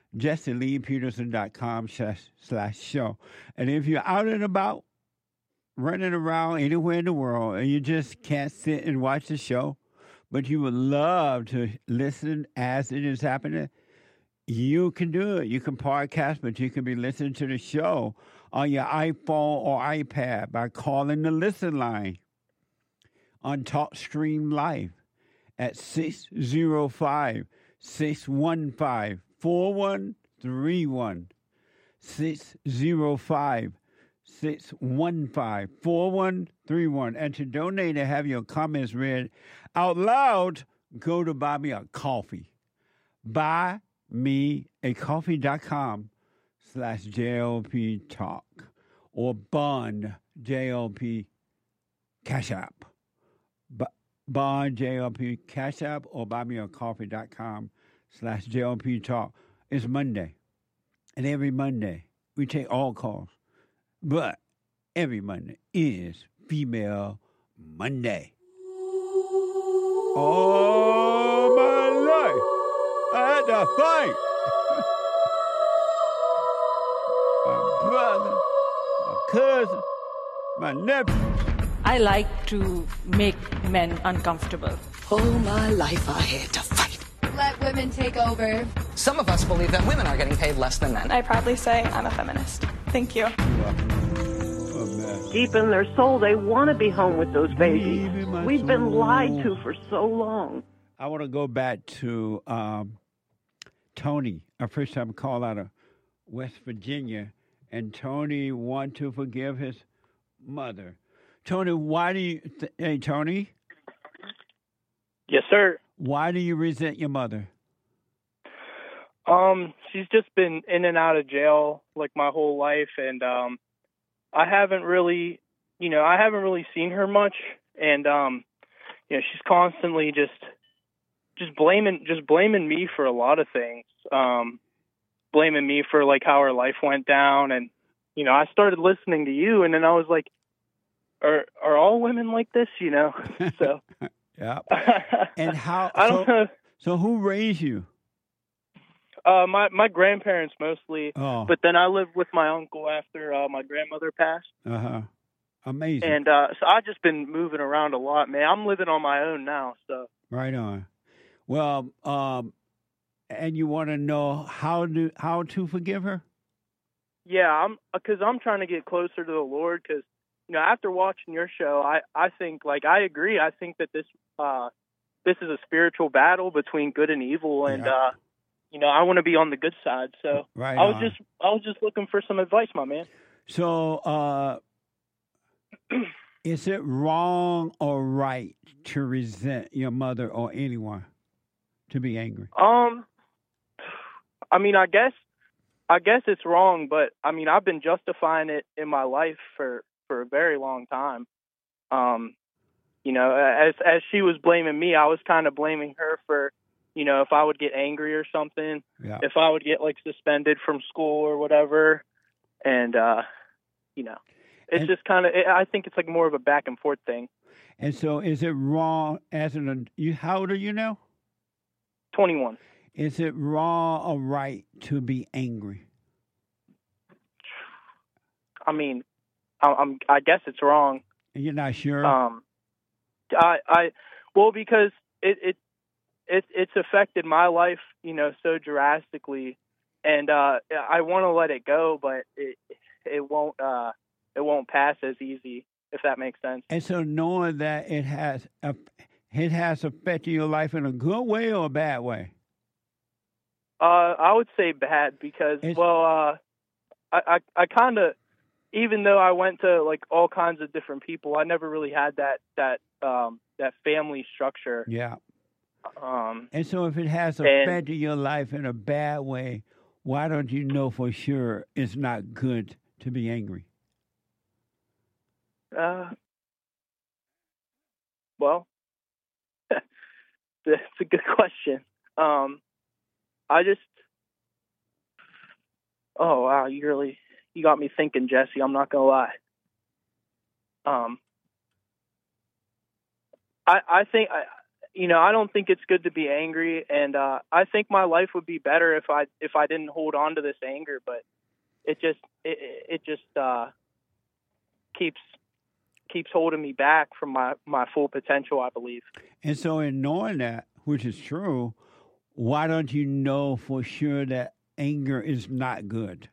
JesseLeePeterson.com/show. And if you're out and about, running around anywhere in the world, and you just can't sit and watch the show, but you would love to listen as it is happening, you can do it. You can podcast, but you can be listening to the show on your iPhone or iPad by calling the listen line on TalkStream Live at 605-615-4131. 605-615-4131. And to donate and have your comments read out loud, go to Buy Me a Coffee. BuyMeACoffee.com/JLP Talk or Bond JLP Cash App. Bond JLP Cash App or BuyMeACoffee.com/JLP Talk. It's Monday. And every Monday, we take all calls. But every Monday is Female Monday. All my life, I had to fight. My brother, my cousin, My nephew. I like to make men uncomfortable. All my life I had to fight. Let women take over. Some of us believe that women are getting paid less than men. I proudly say I'm a feminist. Thank you. Deep in their soul, they want to be home with those babies. We've been lied to for so long. I want to go back to Tony, a first-time call out of West Virginia, and Tony want to forgive his mother. Tony, why do you? Hey, Tony. Yes, sir. Why do you resent your mother? She's just been in and out of jail like my whole life, and I haven't really seen her much, and she's constantly just blaming me for a lot of things. Blaming me for like how her life went down, and I started listening to you, and then I was like, are all women like this? So yeah. And how? I don't know. So who raised you? My grandparents mostly, Oh. but then I lived with my uncle after my grandmother passed. Amazing. And so I've just been moving around a lot, man. I'm living on my own now, so. Right on. Well, and you want to know how to forgive her? Yeah, because I'm trying to get closer to the Lord. Because after watching your show, I think I agree. I think that this is a spiritual battle between good and evil, and I want to be on the good side. So right I was just looking for some advice, my man. So, is it wrong or right to resent your mother or anyone, to be angry? I mean, I guess it's wrong, but I mean, I've been justifying it in my life for a very long time. As she was blaming me, I was kind of blaming her for, if I would get angry or something, if I would get suspended from school or whatever. And, it's just kind of, I think it's more of a back and forth thing. And so is it wrong how old are you now? 21. Is it wrong or right to be angry? I mean, I guess it's wrong. You're not sure? Because it's affected my life, so drastically, and I want to let it go, but it won't pass as easy, if that makes sense. And so knowing that it has affected your life in a good way or a bad way? I would say bad because, I kind of, even though I went to all kinds of different people, I never really had that family structure. Yeah. And so if it has affected your life in a bad way, why don't you know for sure it's not good to be angry? Well, that's a good question. Oh wow, you got me thinking, Jesse. I'm not gonna lie. I think I don't think it's good to be angry, and I think my life would be better if I didn't hold on to this anger. But it just keeps holding me back from my full potential, I believe. And so, in knowing that, which is true, why don't you know for sure that anger is not good?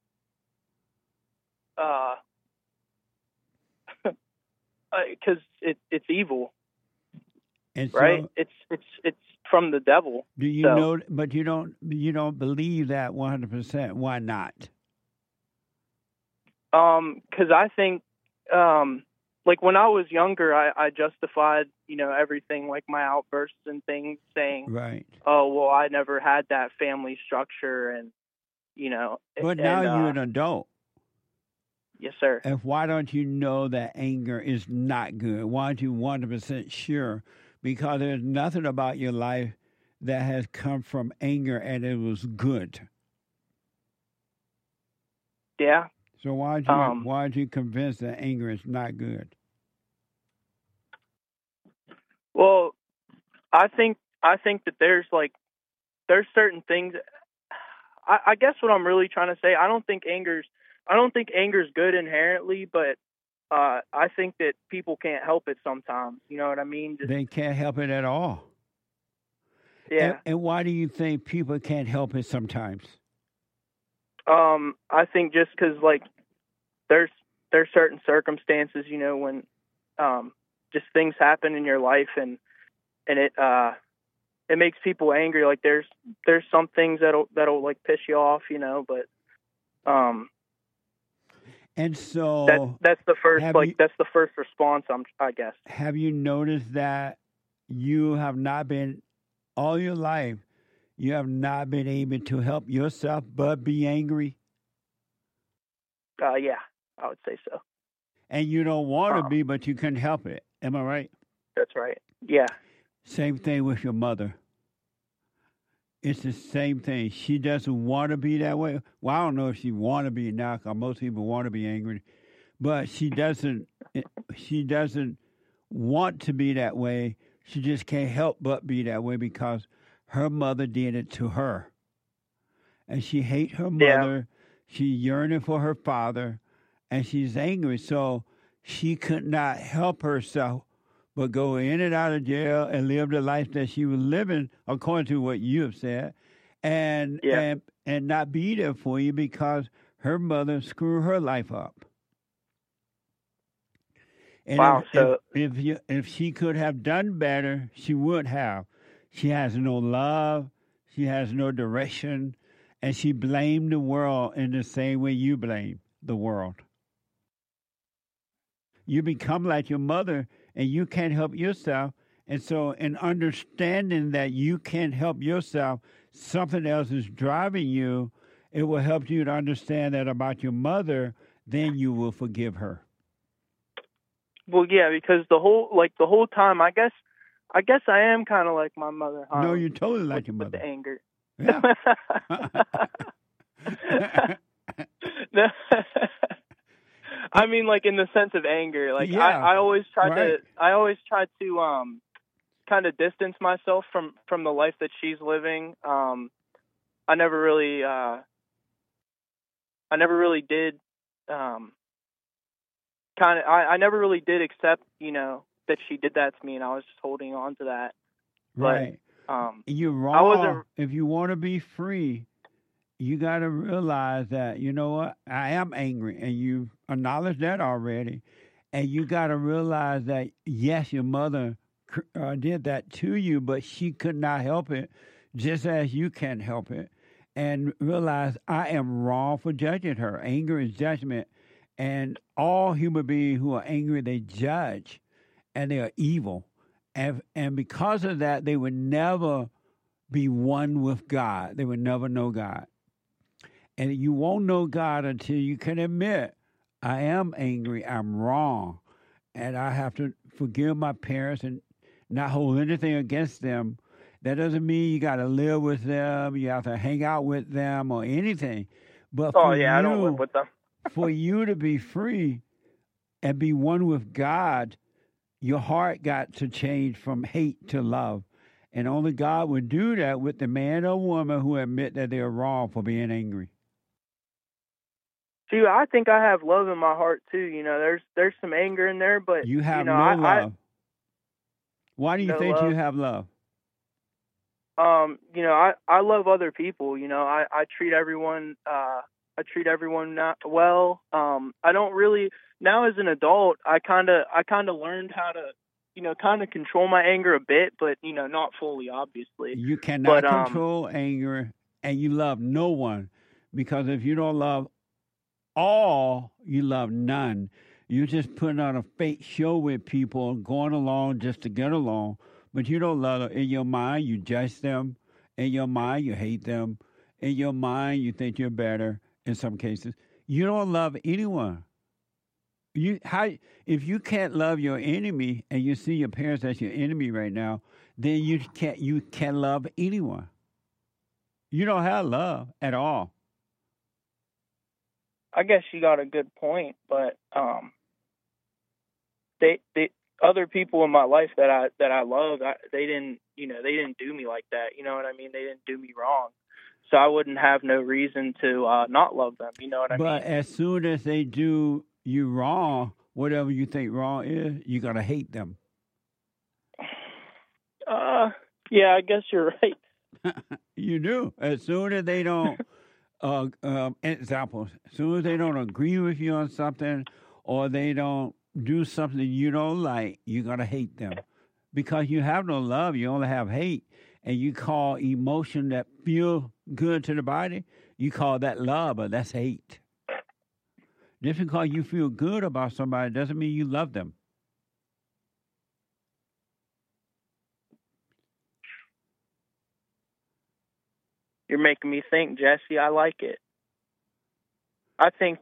Because it's evil. And right? So, it's from the devil. Do you know? But you don't believe that 100%. Why not? Because I think, when I was younger, I justified, everything, my outbursts and things, saying, right. Oh, well, I never had that family structure, and But now you're an adult. Yes, sir. And why don't you know that anger is not good? Why aren't you 100% sure? Because there's nothing about your life that has come from anger and it was good. Yeah. So why aren't you convinced that anger is not good? Well, I think that there's certain things. I guess what I'm really trying to say, I don't think anger's good inherently, but I think that people can't help it sometimes. You know what I mean? They can't help it at all. Yeah. And why do you think people can't help it sometimes? I think just because, like, there's certain circumstances, you know, when just things happen in your life and it makes people angry. Like there's some things that'll like piss you off, you know, but and so that's the first that's the first response, I guess. Have you noticed that you have not been all your life, you have not been able to help yourself but be angry? Yeah, I would say so. And you don't want to be, but you couldn't help it. Am I right? That's right. Yeah. Same thing with your mother. It's the same thing. She doesn't want to be that way. Well, I don't know if she want to be now, because most people want to be angry. But she doesn't want to be that way. She just can't help but be that way because her mother did it to her. And she hates her mother. Yeah. She's yearning for her father. And she's angry. So she could not help herself but go in and out of jail and live the life that she was living, according to what you have said, and not be there for you because her mother screwed her life up. And wow! If she could have done better, she would have. She has no love, she has no direction, and she blamed the world in the same way you blame the world. You become like your mother, and you can't help yourself. And so in understanding that you can't help yourself, something else is driving you, it will help you to understand that about your mother, then you will forgive her. Well, yeah, because the whole time, I guess I am kind of like my mother. Huh? No, you're totally like your mother. With the anger. Yeah. I mean, like in the sense of anger. Like yeah, I always try right. to kind of distance myself from the life that she's living. I never really did I never really did accept, you know, that she did that to me, and I was just holding on to that. Right. But, you're wrong. If you want to be free, you got to realize that, you know what, I am angry, and you acknowledge that already. And you got to realize that, yes, your mother did that to you, but she could not help it, just as you can't help it. And realize I am wrong for judging her. Anger is judgment. And all human beings who are angry, they judge, and they are evil. And because of that, they would never be one with God. They would never know God. And you won't know God until you can admit, I am angry, I'm wrong, and I have to forgive my parents and not hold anything against them. That doesn't mean you got to live with them, you have to hang out with them or anything. But I don't live with them. For you to be free and be one with God, your heart got to change from hate to love. And only God would do that with the man or woman who admit that they're wrong for being angry. See, I think I have love in my heart too. You know, there's some anger in there, but you have no love. Why do you think you have love? You know, I love other people. You know, I treat everyone. I treat everyone not well. I don't really now as an adult. I kind of learned how to, you know, kind of control my anger a bit, but you know, not fully, obviously. You cannot control anger, and you love no one, because if you don't love all, you love none. You're just putting on a fake show with people, going along just to get along, but you don't love them. In your mind, you judge them. In your mind, you hate them. In your mind, you think you're better in some cases. You don't love anyone. If you can't love your enemy, and you see your parents as your enemy right now, then you can't love anyone. You don't have love at all. I guess you got a good point, but they other people in my life that I love, they didn't do me like that. You know what I mean? They didn't do me wrong, so I wouldn't have no reason to not love them. You know what I mean? But as soon as they do you wrong, whatever you think wrong is, you're going to hate them. Yeah, I guess you're right. You do. As soon as they don't, example, as soon as they don't agree with you on something or they don't do something you don't like, you're going to hate them. Because you have no love, you only have hate. And you call emotion that feel good to the body, you call that love, but that's hate. Just because you feel good about somebody doesn't mean you love them. You're making me think, Jesse. I like it. I think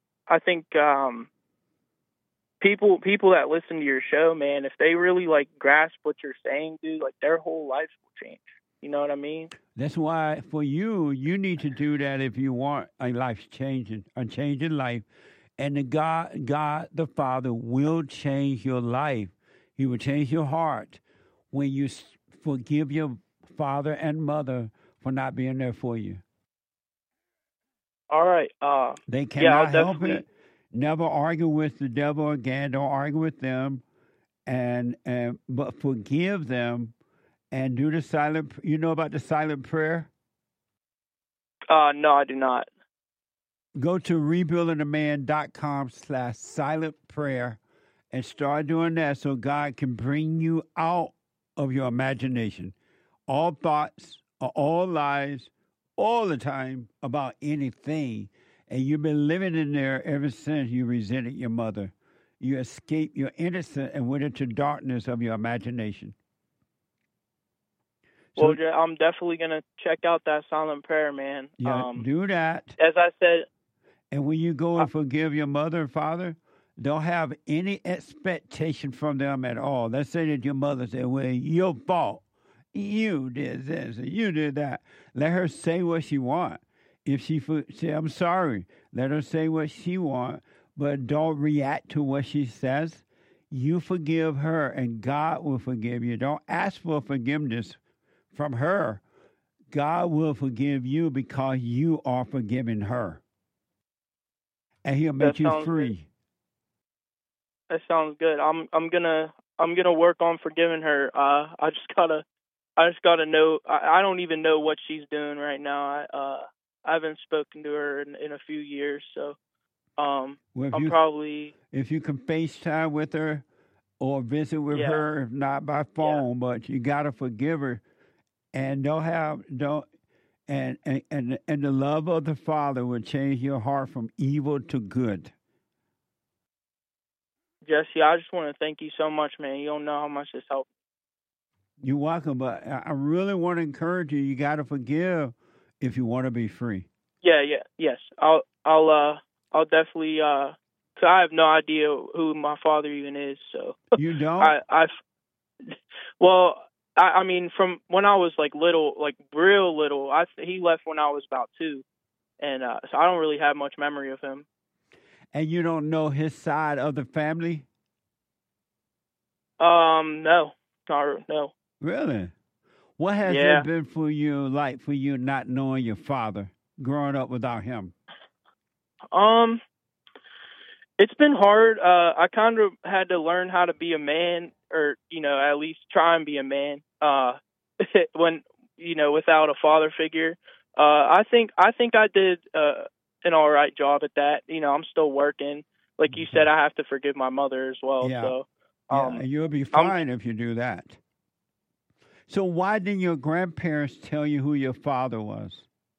people that listen to your show, man, if they really like grasp what you're saying, dude, like their whole lives will change. You know what I mean? That's why for you need to do that if you want a life changing, a change in life. And the God the Father will change your life. He will change your heart when you forgive your father and mother for not being there for you. All right. They cannot help it. Never argue with the devil again. Don't argue with them, but forgive them, and do the silent. You know about the silent prayer? No, I do not. Go to rebuildingaman.com/silent prayer and start doing that so God can bring you out of your imagination. All thoughts are all lies all the time about anything. And you've been living in there ever since you resented your mother. You escaped your innocence and went into darkness of your imagination. Well, I'm definitely going to check out that silent prayer, man. Yeah, do that. As I said. And when you go and forgive your mother and father, don't have any expectation from them at all. Let's say that your mother said, well, your fault. You did this and you did that. Let her say what she wants. If she say, I'm sorry, let her say what she wants, but don't react to what she says. You forgive her and God will forgive you. Don't ask for forgiveness from her. God will forgive you because you are forgiving her. And he'll make you free. Good. That sounds good. I'm gonna work on forgiving her. I just gotta know. I don't even know what she's doing right now. I haven't spoken to her in a few years, so I'm probably. If you can FaceTime with her or visit with her, if not by phone, but you gotta forgive her, and and the love of the Father will change your heart from evil to good. Jesse, I just want to thank you so much, man. You don't know how much this helped. You're welcome, but I really want to encourage you. You got to forgive if you want to be free. Yes. I'll definitely. 'Cause I have no idea who my father even is. So you don't. I mean, from when I was like little, like real little, he left when I was about 2, and so I don't really have much memory of him. And you don't know his side of the family? No. Really? What has it been for you not knowing your father, growing up without him? It's been hard. I kind of had to learn how to be a man, or at least try and be a man. When without a father figure, I think I did an all right job at that. I'm still working. Like you said, I have to forgive my mother as well. Yeah. So, you'll be fine if you do that. So why didn't your grandparents tell you who your father was?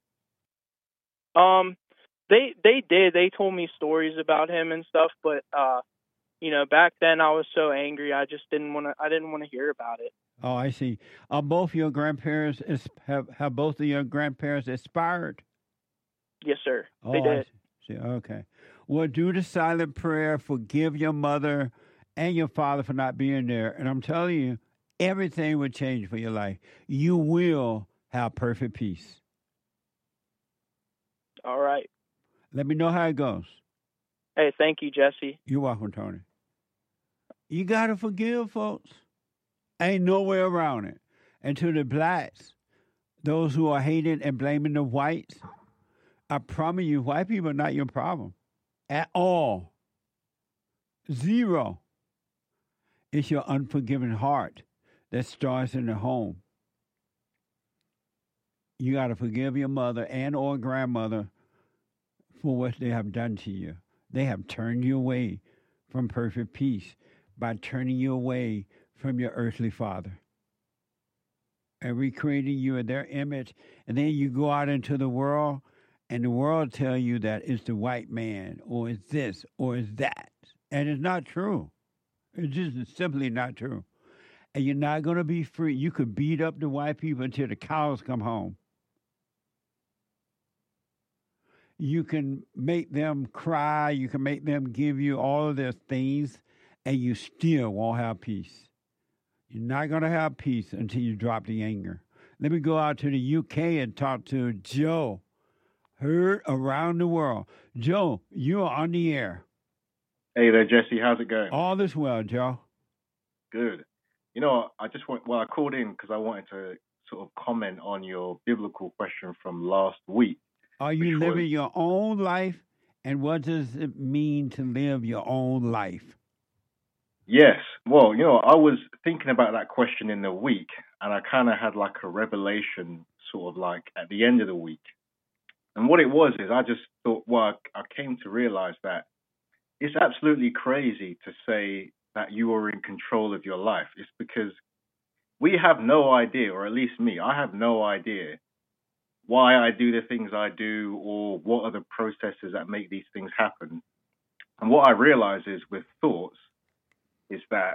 They did. They told me stories about him and stuff, but back then I was so angry. I just didn't want to hear about it. Oh, I see. Both your grandparents have both of your grandparents expired? Yes, sir. Oh, they did. I see. Okay. Well, do the silent prayer. Forgive your mother and your father for not being there. And I'm telling you, everything will change for your life. You will have perfect peace. All right. Let me know how it goes. Hey, thank you, Jesse. You're welcome, Tony. You got to forgive, folks. Ain't no way around it. And to the blacks, those who are hating and blaming the whites, I promise you, white people are not your problem at all. Zero. It's your unforgiving heart that starts in the home. You got to forgive your mother and or grandmother for what they have done to you. They have turned you away from perfect peace by turning you away from your earthly father and recreating you in their image. And then you go out into the world, and the world tell you that it's the white man, or it's this, or it's that. And it's not true. It's just simply not true. And you're not going to be free. You could beat up the white people until the cows come home. You can make them cry. You can make them give you all of their things, and you still won't have peace. You're not going to have peace until you drop the anger. Let me go out to the UK and talk to Joe, heard around the world. Joe, you are on the air. Hey there, Jesse. How's it going? All is well, Joe. Good. I called in because I wanted to sort of comment on your biblical question from last week. Are you living your own life? And what does it mean to live your own life? Yes. Well, I was thinking about that question in the week, and I kind of had like a revelation sort of like at the end of the week. And what it was is I just thought, I came to realize that it's absolutely crazy to say that you are in control of your life. It's because we have no idea, or at least me, I have no idea why I do the things I do or what are the processes that make these things happen. And what I realize is with thoughts is that,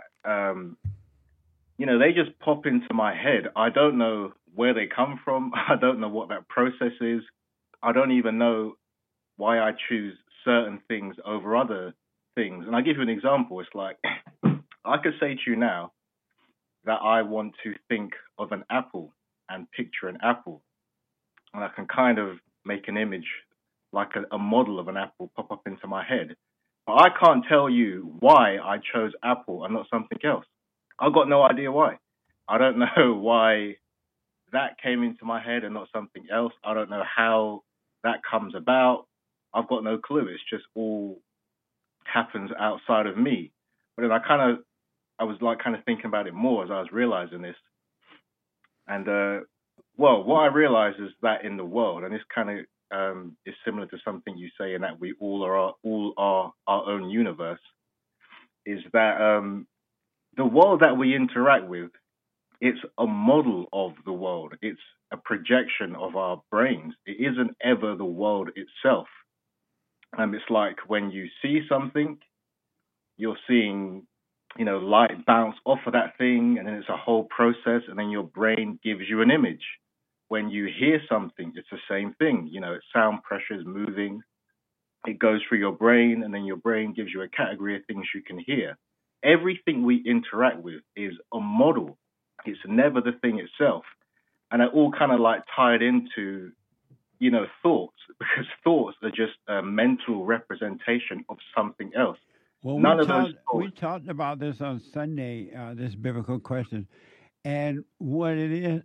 they just pop into my head. I don't know where they come from. I don't know what that process is. I don't even know why I choose certain things over other things. And I'll give you an example. It's like, I could say to you now that I want to think of an apple and picture an apple. And I can kind of make an image, like a model of an apple pop up into my head. But I can't tell you why I chose apple and not something else. I've got no idea why. I don't know why that came into my head and not something else. I don't know how that comes about. I've got no clue. It's just all happens outside of me. But then I was thinking about it more as I was realizing this. And, what I realize is that in the world, and this kind of is similar to something you say in that we all are our own universe, is that the world that we interact with, it's a model of the world. It's a projection of our brains. It isn't ever the world itself. It's like when you see something, you're seeing, light bounce off of that thing, and then it's a whole process, and then your brain gives you an image. When you hear something, it's the same thing. Sound pressure is moving. It goes through your brain, and then your brain gives you a category of things you can hear. Everything we interact with is a model. It's never the thing itself. And it all kind of like tied into, thoughts, because thoughts are just a mental representation of something else. Well, we talked about this on Sunday, this biblical question. And what it is,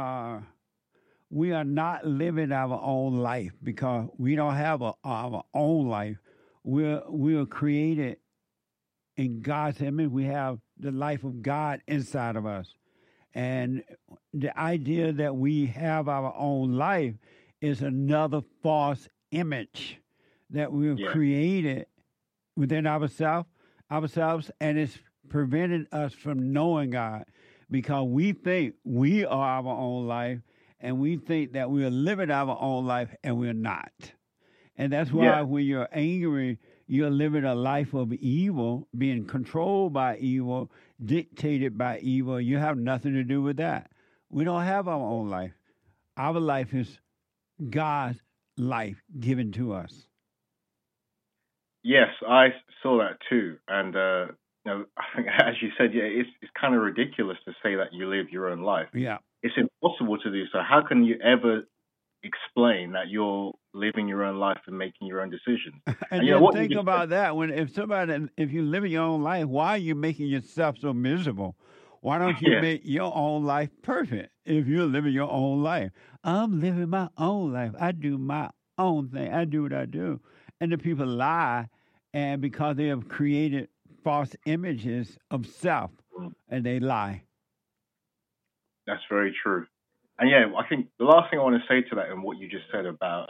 we are not living our own life because we don't have our own life. We are created in God's image. We have the life of God inside of us. And the idea that we have our own life is another false image that we have created within ourselves, and it's preventing us from knowing God because we think we are our own life, and we think that we are living our own life, and we're not. And that's why when you're angry, you're living a life of evil, being controlled by evil, dictated by evil. You have nothing to do with that. We don't have our own life. Our life is God's life given to us. Yes, I saw that too. And, I think, as you said, it's kind of ridiculous to say that you live your own life. Yeah. It's impossible to do so. How can you ever explain that you're living your own life and making your own decisions? And think about that. If you live your own life, why are you making yourself so miserable? Why don't you make your own life perfect if you're living your own life? I'm living my own life. I do my own thing. I do what I do. And the people lie, and because they have created false images of self, and they lie. That's very true. And yeah, I think the last thing I want to say to that and what you just said about,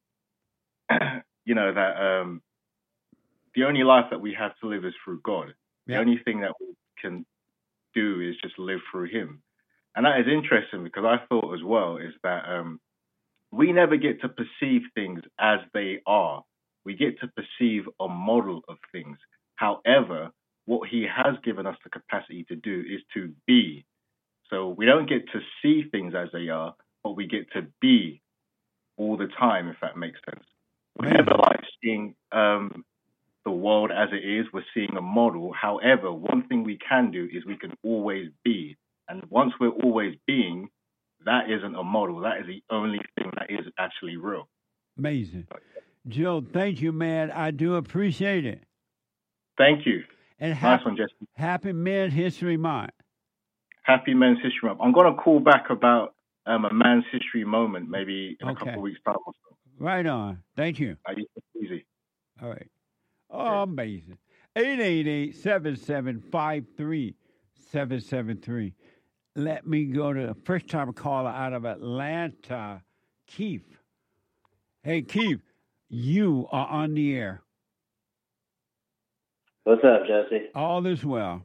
that the only life that we have to live is through God. The only thing that we can do is just live through Him. And that is interesting because I thought as well is that we never get to perceive things as they are. We get to perceive a model of things. However, what He has given us the capacity to do is to be. So we don't get to see things as they are, but we get to be all the time, if that makes sense. We're never like seeing the world as it is. We're seeing a model. However, one thing we can do is we can always be. And once we're always being, that isn't a model. That is the only thing that is actually real. Amazing. Joe, thank you, man. I do appreciate it. Thank you. And nice one, Jesse. Happy Men's History Month. Happy Men's History Month. I'm going to call back about a man's history moment maybe in a couple of weeks' time or so. Right on. Thank you. Easy. All right. Oh, amazing. 888-7753-773. Let me go to the first-time caller out of Atlanta, Keith. Hey, Keith, you are on the air. What's up, Jesse? All is well.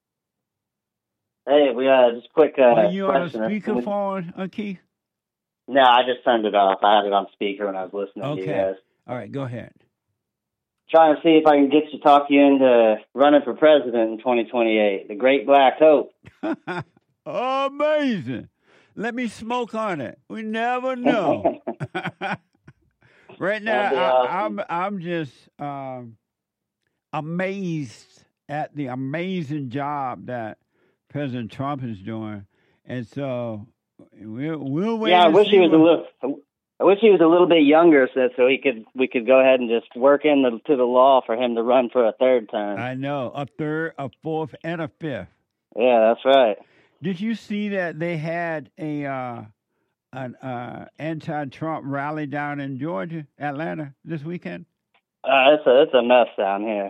Hey, we just quick Are you on a question. speakerphone, Keith? No, I just turned it off. I had it on speaker when I was listening to you guys. All right, go ahead. Trying to see if I can talk you into running for president in 2028. The Great Black Hope. Amazing. Let me smoke on it. We never know. Right now, awesome. I'm just amazed at the amazing job that President Trump is doing, and so we'll wait. Yeah, I wish he was a little bit younger, so we could go ahead and just work into the law for him to run for a third term. I know, a third, a fourth, and a fifth. Yeah, that's right. Did you see that they had an anti-Trump rally down in Georgia, Atlanta, this weekend? It's a mess down here.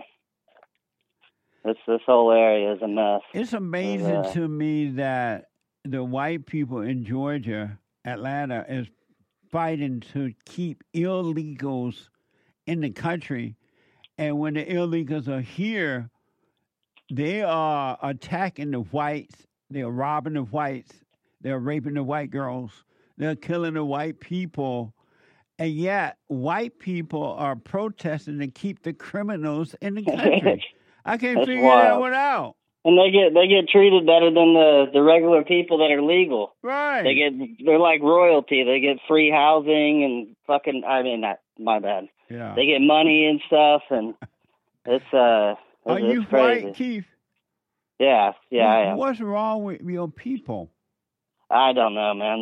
This whole area is a mess. It's amazing to me that the white people in Georgia, Atlanta, is fighting to keep illegals in the country. And when the illegals are here, they are attacking the whites. They're robbing the whites. They're raping the white girls. They're killing the white people. And yet, white people are protesting to keep the criminals in the country. I can't That's figure wild. that one out. And they get treated better than the regular people that are legal. Right. They're like royalty. They get free housing and my bad. Yeah. They get money and stuff, and it's Are you crazy. white, Keith? Yeah, I am. What's wrong with your people? I don't know, man.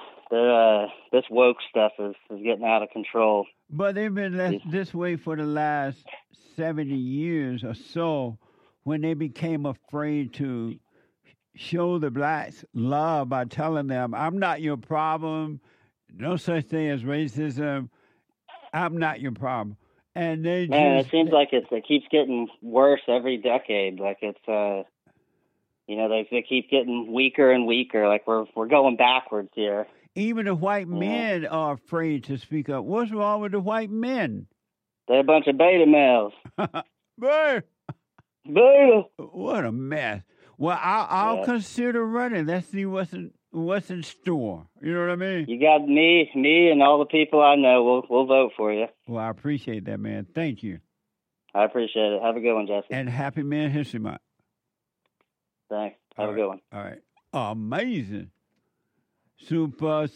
This woke stuff is getting out of control. But they've been this way for the last 70 years or so, when they became afraid to show the blacks love by telling them, I'm not your problem, no such thing as racism, I'm not your problem. And it seems like it keeps getting worse every decade. Like it's they keep getting weaker and weaker. Like we're going backwards here. Even the white men are afraid to speak up. What's wrong with the white men? They're a bunch of beta males. Beta. What a mess. Well, I'll consider running. Let's see what's in store. You know what I mean? You got me, and all the people I know. We'll vote for you. Well, I appreciate that, man. Thank you. I appreciate it. Have a good one, Jesse. And happy Men's History Month. Thanks. Have a good one. All right. Amazing. Super.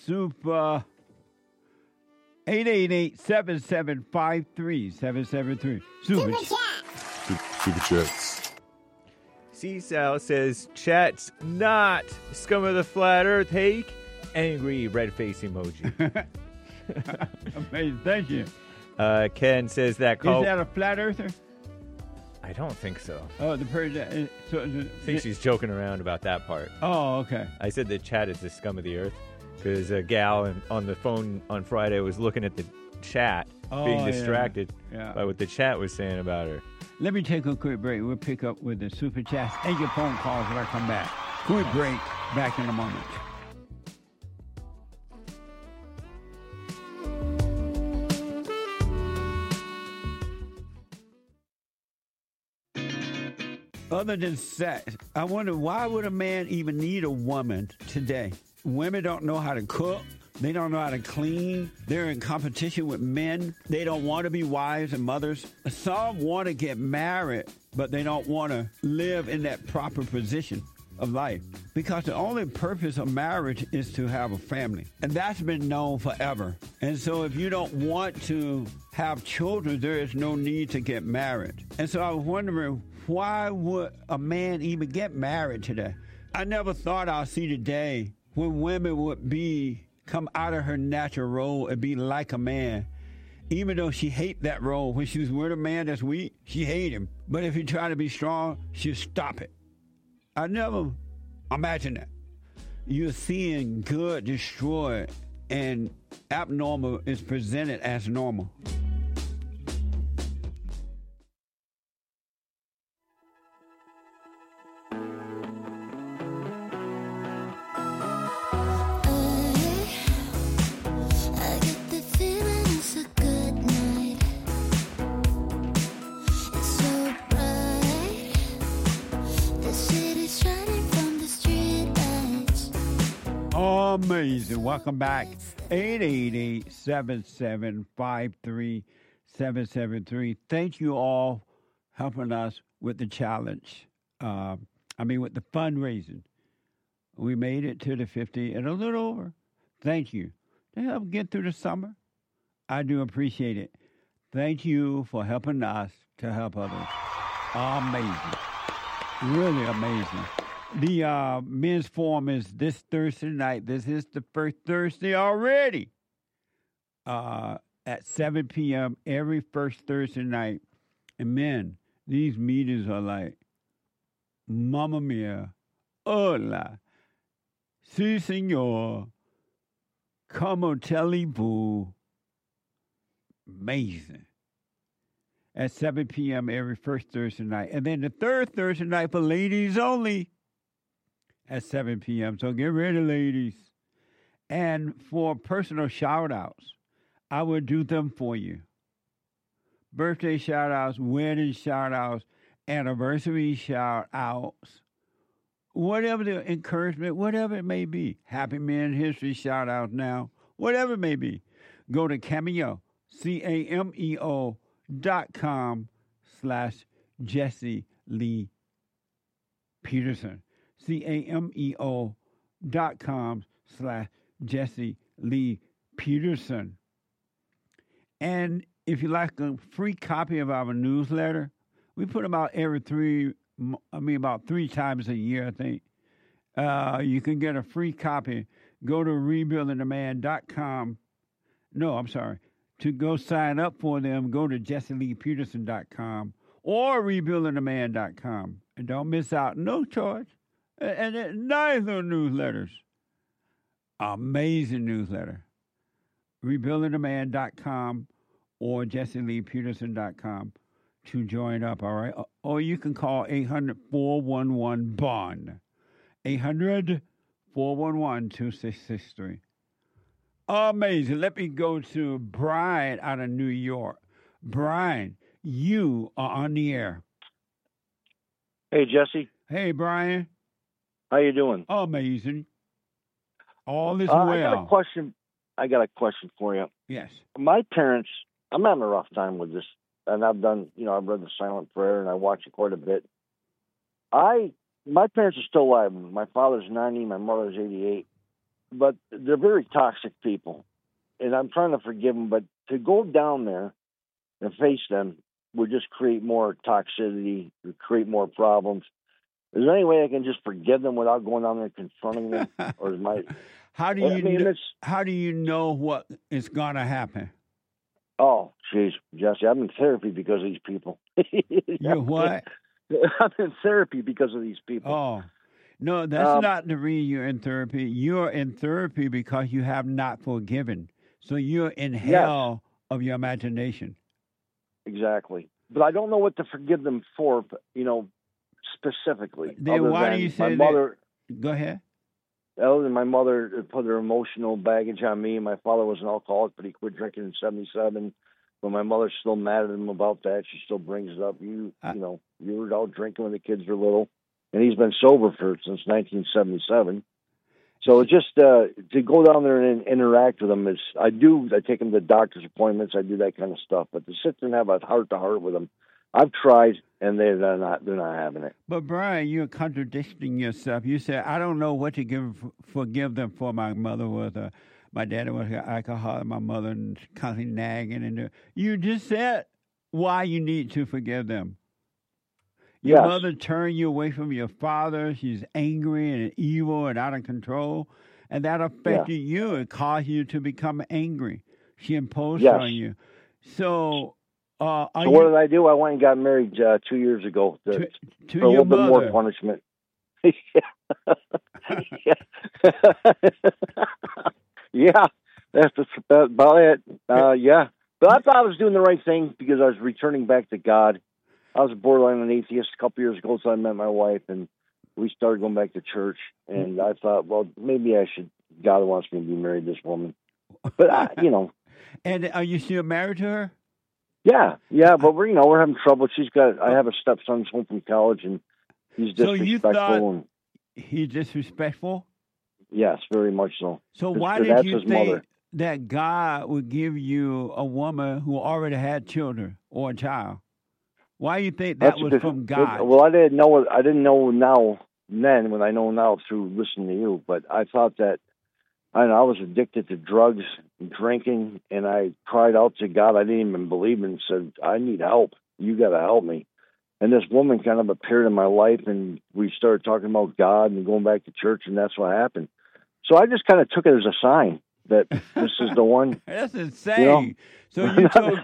888-775-3773. Super Chats. C-Sal says, chat's not scum of the flat earth hake. Angry red face emoji. Amazing. Thank you. Ken says that call. Is that a flat earther? I don't think so. Oh, the person. I think she's joking around about that part. Oh, okay. I said the chat is the scum of the earth because a gal on the phone on Friday was looking at the chat, being distracted by what the chat was saying about her. Let me take a quick break. We'll pick up with the super chats and your phone calls when I come back. Quick break. Back in a moment. Other than sex, I wonder, why would a man even need a woman today? Women don't know how to cook. They don't know how to clean. They're in competition with men. They don't want to be wives and mothers. Some want to get married, but they don't want to live in that proper position of life. Because the only purpose of marriage is to have a family. And that's been known forever. And so if you don't want to have children, there is no need to get married. And so I was wondering, why would a man even get married today? I never thought I'd see the day when women would come out of her natural role and be like a man. Even though she hate that role. When she was with a man that's weak, she hate him. But if he try to be strong, she'll stop it. I never imagined that. You're seeing good destroyed and abnormal is presented as normal. Amazing. Welcome back. 888-7753-773. Thank you all helping us with the challenge. With the fundraising. We made it to the 50 and a little over. Thank you. To help get through the summer. I do appreciate it. Thank you for helping us to help others. Amazing. Really amazing. The men's forum is this Thursday night. This is the first Thursday already. At 7 p.m. every first Thursday night. And men, these meetings are like, Mamma mia, hola, si senor, como telebu. Amazing. At 7 p.m. every first Thursday night. And then the third Thursday night for ladies only. At 7 p.m. So get ready, ladies. And for personal shout-outs, I will do them for you. Birthday shout-outs, wedding shout-outs, anniversary shout-outs, whatever the encouragement, whatever it may be. Happy Men History shout-outs now, whatever it may be. Go to Cameo, cameo.com/Jesse Lee Peterson. cameo.com/Jesse Lee Peterson. And if you like a free copy of our newsletter, we put them out about 3 times a year, I think. You can get a free copy. Go to rebuildingtheman.com. No, I'm sorry. To go sign up for them, go to jesseleepeterson.com or rebuildingtheman.com. And don't miss out. No charge. And neither newsletters. Amazing newsletter. Rebuildingtheman.com or jesseleepeterson.com to join up, all right? Or you can call 800-411-BOND. 800-411-2663. Amazing. Let me go to Brian out of New York. Brian, you are on the air. Hey, Jesse. Hey, Brian. How you doing? Amazing. All is well. I got a question for you. Yes. My parents, I'm having a rough time with this, and I've read the Silent Prayer, and I watch it quite a bit. My parents are still alive. My father's 90, my mother's 88, but they're very toxic people, and I'm trying to forgive them, but to go down there and face them would just create more toxicity, would create more problems. Is there any way I can just forgive them without going down there and confronting them? Or is my how do you know what is going to happen? Oh, geez, Jesse, I'm in therapy because of these people. You're what? I'm in therapy because of these people. Oh, no, that's not the reason you're in therapy. You're in therapy because you have not forgiven. So you're in hell of your imagination. Exactly. but I don't know what to forgive them for, specifically. Then why do you say my mother? Go ahead. Other than my mother put her emotional baggage on me. My father was an alcoholic, but he quit drinking in '77. But my mother's still mad at him about that. She still brings it up. You were out drinking when the kids were little, and he's been sober since 1977. So just to go down there and interact with them I take them to doctor's appointments. I do that kind of stuff. But to sit there and have a heart-to-heart with them, I've tried, and they're not having it. But Brian, you're contradicting yourself. You said, I don't know what to forgive them for. My mother was my daddy was an alcoholic, my mother constantly nagging. And you just said why you need to forgive them. Your mother turned you away from your father. She's angry and evil and out of control. And that affected you. It caused you to become angry. She imposed on you. So... what did I do? I went and got married 2 years ago for a little bit more punishment. Yeah, that's about it. Yeah. But I thought I was doing the right thing because I was returning back to God. I was borderline an atheist a couple years ago, so I met my wife, and we started going back to church. And I thought, well, maybe I should. God wants me to be married to this woman. But, And are you still married to her? Yeah, but we're having trouble. I have a stepson who's home from college, and he's disrespectful. So you thought he's disrespectful? Yes, very much so. So why did you think that God would give you a woman who already had children or a child? Why do you think that was from God? Well, I didn't know. I didn't know then when I know now through listening to you. But I thought that I was addicted to drugs and drinking, and I cried out to God. I didn't even believe and said, I need help. You got to help me. And this woman kind of appeared in my life, and we started talking about God and going back to church, and that's what happened. So I just kind of took it as a sign that this is the one. That's insane. So you told...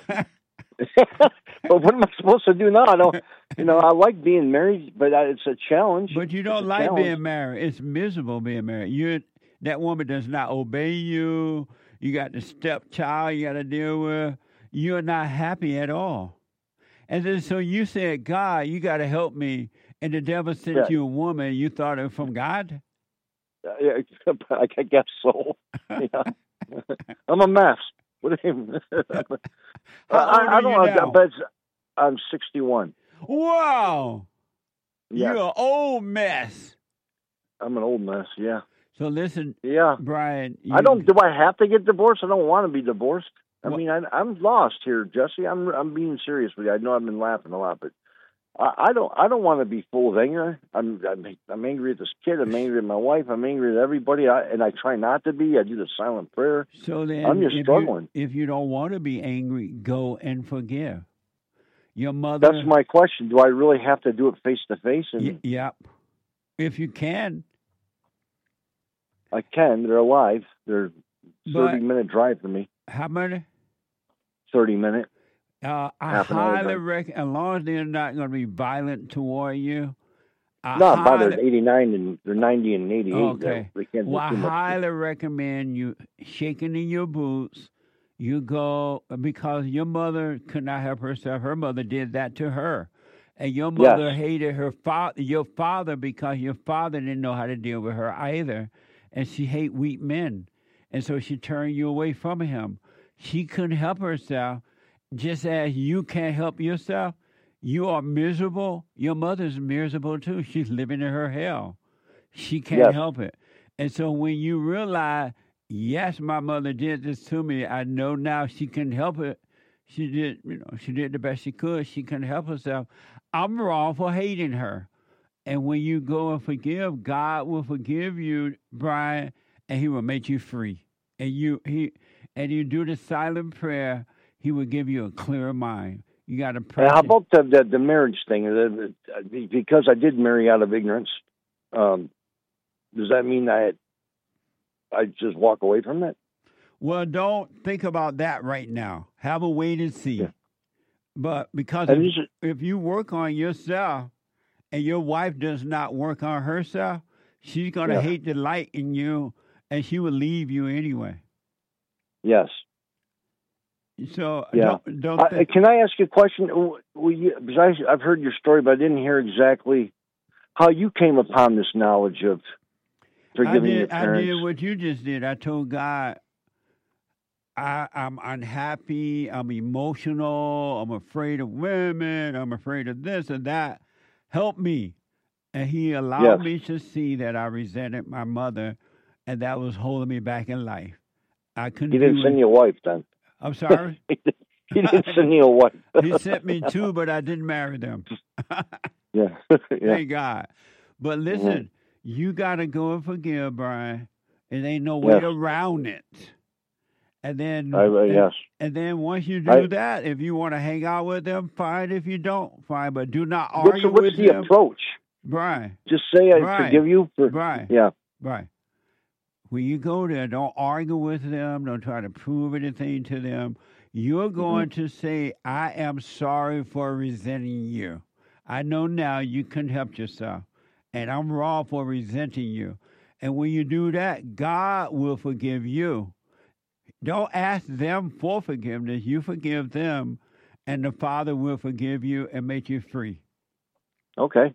But what am I supposed to do now? I don't. I like being married, but it's a challenge. But you don't like being married. It's miserable being married. That woman does not obey you. You got the stepchild you got to deal with. You're not happy at all. And then so you said, God, you got to help me. And the devil sent you a woman. You thought it was from God? Yeah, I guess so. Yeah. I'm a mess. What do you mean? I don't know. I'm 61. Wow. Yes. You're an old mess. I'm an old mess, yeah. So listen, Brian. Do I have to get divorced? I don't want to be divorced. I mean, I'm lost here, Jesse. I'm being serious with you. I know I've been laughing a lot, but I don't want to be full of anger. I'm angry at this kid. I'm angry at my wife. I'm angry at everybody. And I try not to be. I do the silent prayer. So then, I'm just struggling. If you don't want to be angry, go and forgive your mother. That's my question. Do I really have to do it face to face? Yep. If you can. I can. They're alive. They're 30-minute drive for me. How many? 30-minute. I highly recommend, as long as they're not going to be violent toward you. Not by they're 89 and they're 90 and 88. Okay. They can't do I too much. highly recommend you shaking in your boots. You go because your mother could not help herself. Her mother did that to her. And your mother hated your father because your father didn't know how to deal with her either. And she hated weak men. And so she turned you away from him. She couldn't help herself. Just as you can't help yourself, you are miserable. Your mother's miserable too. She's living in her hell. She can't help it. And so when you realize, yes, my mother did this to me, I know now she can help it. She did the best she could. She couldn't help herself. I'm wrong for hating her. And when you go and forgive, God will forgive you, Brian, and He will make you free. And you do the silent prayer. He will give you a clear mind. You got to pray. How about the marriage thing? Because I did marry out of ignorance, does that mean I just walk away from it? Well, don't think about that right now. Have a wait and see. Yeah. But because if you work on yourself and your wife does not work on herself, she's going to hate the light in you, and she will leave you anyway. Yes. So Yeah. Can I ask you a question? Because I've heard your story, but I didn't hear exactly how you came upon this knowledge of forgiving your parents. I did what you just did. I told God, I'm unhappy, I'm emotional, I'm afraid of women, I'm afraid of this and that. Help me. And he allowed me to see that I resented my mother, and that was holding me back in life. I couldn't. He didn't send you a wife then. I'm sorry? He didn't send you a wife. He sent me two, but I didn't marry them. Yeah. Thank God. But listen, you got to go and forgive, Brian. It ain't no way around it. And then, and then once you do that, if you want to hang out with them, fine. If you don't, fine. But do not argue with them. What's the approach? Brian. Just say I forgive you. Brian. Yeah. Brian. When you go there, don't argue with them. Don't try to prove anything to them. You're going to say, I am sorry for resenting you. I know now you couldn't help yourself. And I'm wrong for resenting you. And when you do that, God will forgive you. Don't ask them for forgiveness. You forgive them, and the Father will forgive you and make you free. Okay.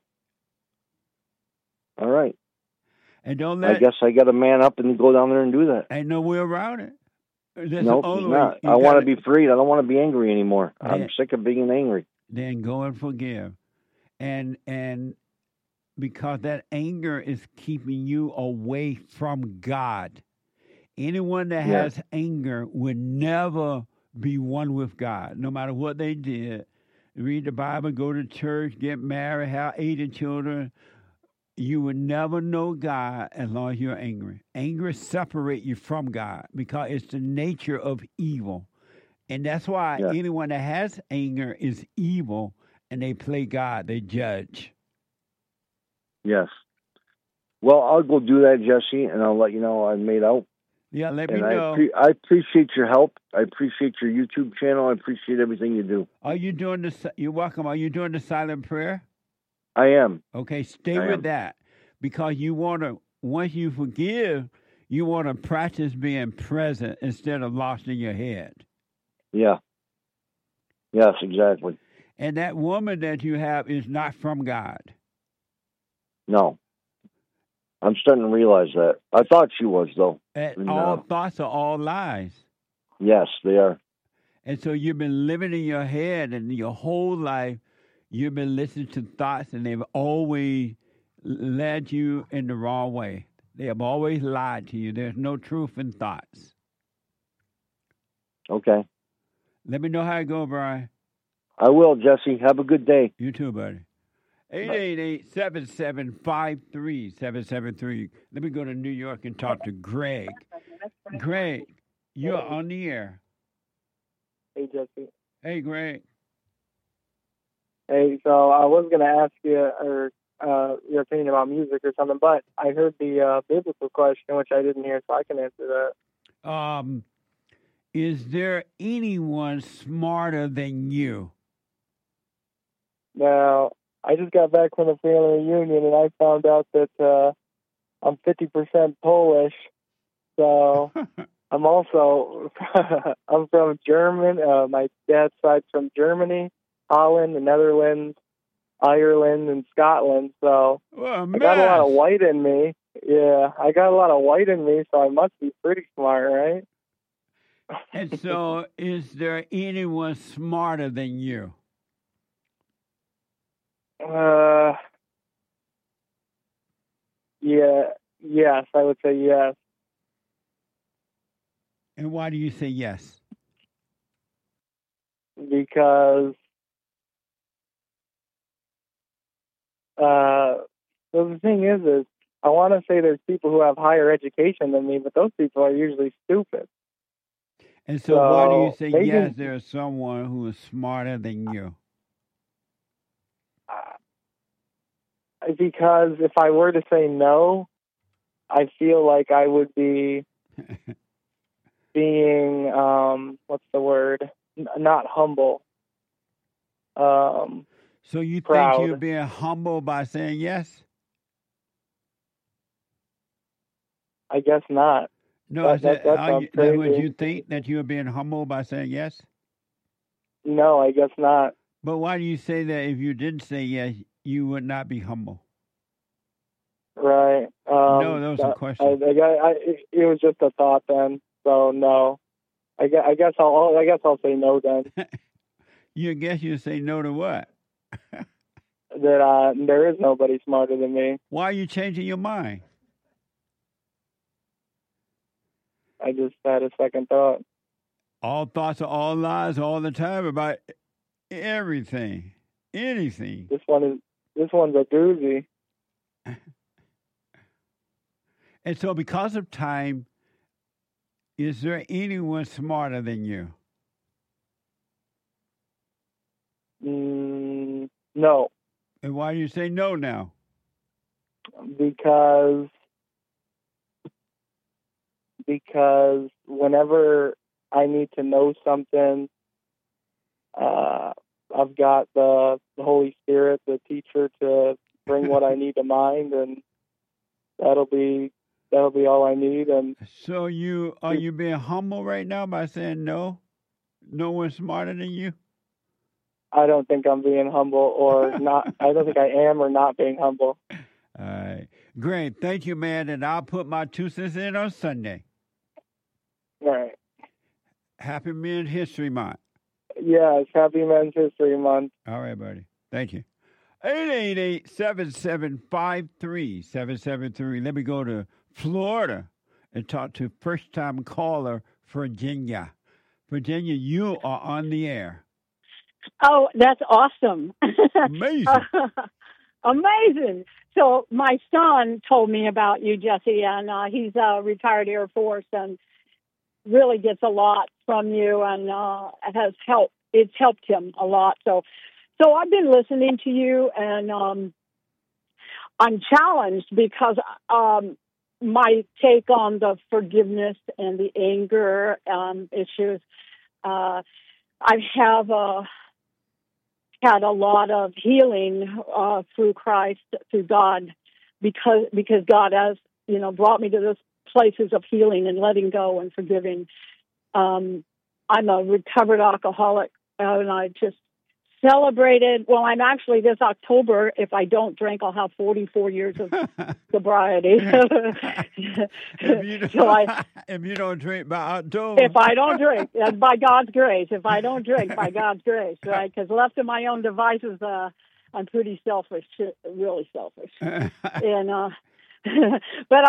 All right. And don't let. I guess I got to man up and go down there and do that. Ain't no way around it. No, nope, not. I want to be freed. I don't want to be angry anymore. I'm sick of being angry. Then go and forgive. And because that anger is keeping you away from God. Anyone that has anger would never be one with God, no matter what they did. Read the Bible, go to church, get married, have 80 children. You would never know God as long as you're angry. Anger separates you from God because it's the nature of evil. And that's why anyone that has anger is evil, and they play God, they judge. Yes. Well, I'll go do that, Jesse, and I'll let you know I made out. Yeah, let me know. I appreciate your help. I appreciate your YouTube channel. I appreciate everything you do. Are you doing this? You're welcome. Are you doing the silent prayer? I am. Okay, stay with that. Because you want to, once you forgive, you want to practice being present instead of lost in your head. Yeah. Yes, exactly. And that woman that you have is not from God. No. I'm starting to realize that. I thought she was, though. And all thoughts are all lies. Yes, they are. And so you've been living in your head, and your whole life, you've been listening to thoughts, and they've always led you in the wrong way. They have always lied to you. There's no truth in thoughts. Okay. Let me know how it goes, Brian. I will, Jesse. Have a good day. You too, buddy. 888-7753-773. Let me go to New York and talk to Greg. Greg, you're on the air. Hey, Jesse. Hey, Greg. Hey, so I was going to ask you your opinion about music or something, but I heard the biblical question, which I didn't hear, so I can answer that. Is there anyone smarter than you? Now, I just got back from a family reunion, and I found out that I'm 50% Polish. So I'm also I'm from German. My dad's side's from Germany, Holland, the Netherlands, Ireland, and Scotland. So I got a lot of white in me. Yeah, I got a lot of white in me, so I must be pretty smart, right? And so, is there anyone smarter than you? Yes, I would say yes. And why do you say yes? Because the thing is I want to say there's people who have higher education than me, but those people are usually stupid. And so why do you say yes, there's someone who is smarter than you? Because if I were to say no, I feel like I would be being, what's the word? Not humble. So you proud. Think you're being humble by saying yes? I guess not. No, would you think that you're being humble by saying yes? No, I guess not. But why do you say that if you didn't say yes, you would not be humble? Right. No, that was a question. It was just a thought then. So no. I guess I'll say no then. You guess you say no to what? That there is nobody smarter than me. Why are you changing your mind? I just had a second thought. All thoughts are all lies all the time about everything, anything. This one's a doozy. And so, because of time, is there anyone smarter than you? No. And why do you say no now? Because whenever I need to know something, I've got the Holy Spirit, the teacher, to bring what I need to mind, and that'll be all I need. And so, are you being humble right now by saying no? No one's smarter than you? I don't think I'm being humble or not. I don't think I am or not being humble. All right. Great. Thank you, man. And I'll put my 2 cents in on Sunday. All right. Happy Men's History Month. Yes, Happy Men's History Month. All right, buddy. Thank you. 888-7753-773. Let me go to Florida and talk to first-time caller Virginia. Virginia, you are on the air. Oh, that's awesome. Amazing. Amazing. So my son told me about you, Jesse, and he's a retired Air Force and really gets a lot from you, and it has helped. It's helped him a lot. So I've been listening to you, and I'm challenged because my take on the forgiveness and the anger issues, I have had a lot of healing through Christ, through God, because God has, brought me to those places of healing and letting go and forgiving. I'm a recovered alcoholic, and I just celebrated. Well, I'm actually this October, if I don't drink, I'll have 44 years of sobriety. If you don't drink by October. If I don't drink, that's by God's grace. If I don't drink, by God's grace, right? Because left to my own devices, I'm pretty selfish, really selfish. And but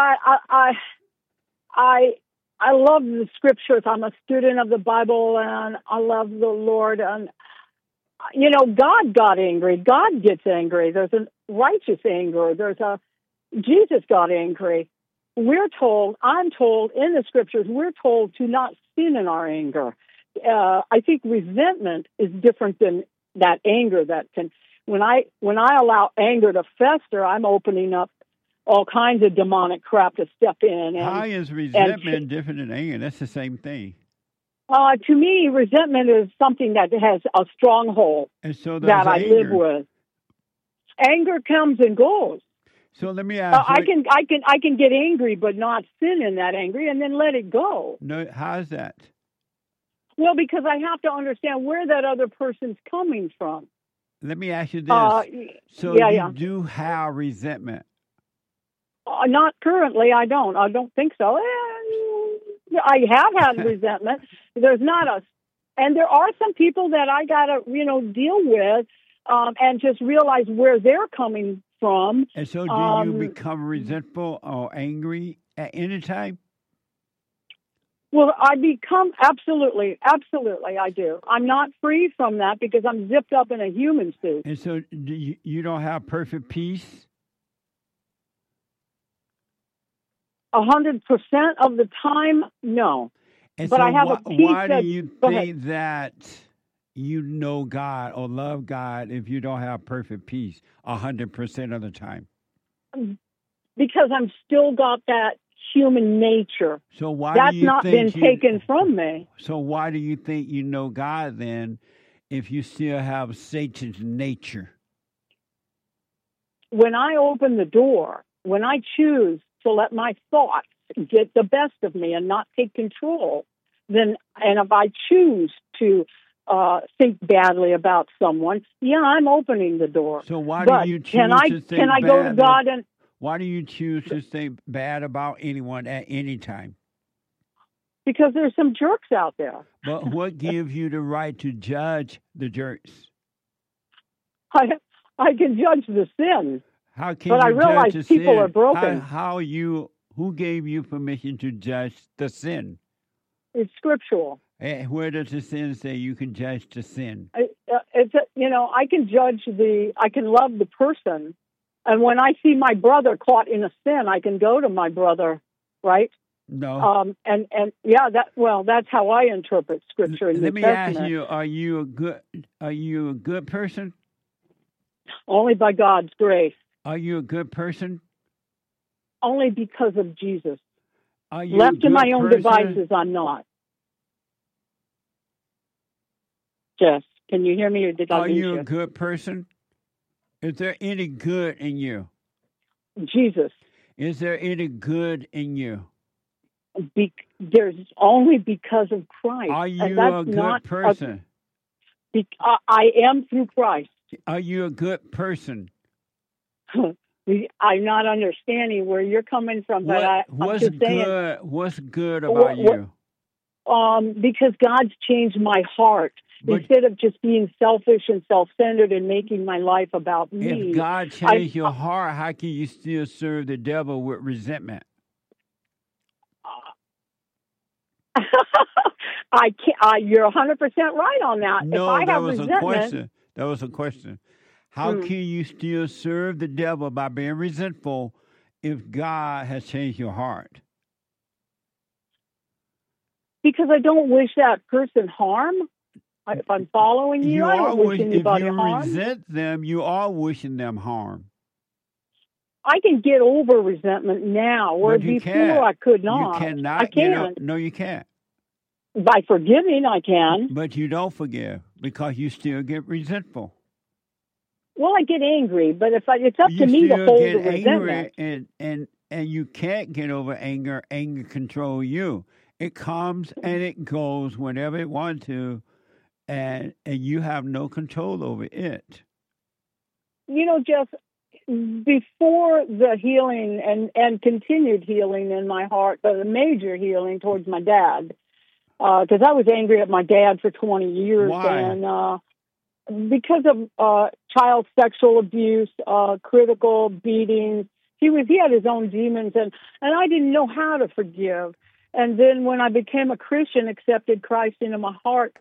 I love the scriptures. I'm a student of the Bible, and I love the Lord. And God got angry. God gets angry. There's a righteous anger. Jesus got angry. I'm told in the scriptures, we're told to not sin in our anger. I think resentment is different than that anger that can, when I allow anger to fester, I'm opening up all kinds of demonic crap to step in. How is resentment different than anger? That's the same thing. To me, resentment is something that has a stronghold that I live with. Anger comes and goes. So let me ask you. I can get angry, but not sin in that anger, and then let it go. No, how's that? Well, because I have to understand where that other person's coming from. Let me ask you this. You do have resentment? Not currently. I don't think so. I have had resentment. There's not and there are some people that I gotta, deal with, and just realize where they're coming from. And so, do you become resentful or angry at any time? Well, I become absolutely, I do. I'm not free from that because I'm zipped up in a human suit. And so, you don't have perfect peace? 100% of the time, no. And but so I have a peace. Why do you think that you know God or love God if you don't have perfect peace 100% of the time? Because I'm still got that human nature. So why that's do you not been taken from me? So why do you think you know God then if you still have Satan's nature? When I open the door, when I choose to let my thoughts get the best of me and not take control, and if I choose to think badly about someone, yeah, I'm opening the door. So why But do you choose can I to think can I bad go to God and why do you choose to think bad about anyone at any time? because there's some jerks out there. But what gives you the right to judge the jerks? I can judge the sin. How can But you I realize judge the people sin? are broken. Who gave you permission to judge the sin? It's scriptural. And where does the sin say you can judge the sin? I can I can love the person. And when I see my brother caught in a sin, I can go to my brother, right? No. That's how I interpret scripture in the Let me Testament. ask you, are you a good person? Only by God's grace. Are you a good person? Only because of Jesus. Are you Left a to good my own person? devices, I'm not. Jess, can you hear me or did I Are lose you a good person? Is there any good in you? Jesus. Is there any good in you? There's only because of Christ. Are you and that's a good not person? I am through Christ. Are you a good person? I'm not understanding where you're coming from, but I'm What's just saying. good? What's good about you? Because God's changed my heart. Instead of just being selfish and self-centered and making my life about me. If God changed your heart, how can you still serve the devil with resentment? I can't. You're 100% right on that. No, if I that have was resentment, a question. That was a question. How can you still serve the devil by being resentful if God has changed your heart? Because I don't wish that person harm. If I'm following you, I don't wish anybody harm. If you resent them, you are wishing them harm. I can get over resentment now, where before I could not. You cannot. I can. No, you can't. By forgiving, I can. But you don't forgive because you still get resentful. Well, I get angry, but it's up to me to hold the resentment. And you can't get over anger. Anger controls you. It comes and it goes whenever it wants to, and you have no control over it. You know, Jeff, before the healing and continued healing in my heart, but a major healing towards my dad, because I was angry at my dad for 20 years. Why? And because of child sexual abuse, critical beatings. He had his own demons, and I didn't know how to forgive. And then when I became a Christian, accepted Christ into my heart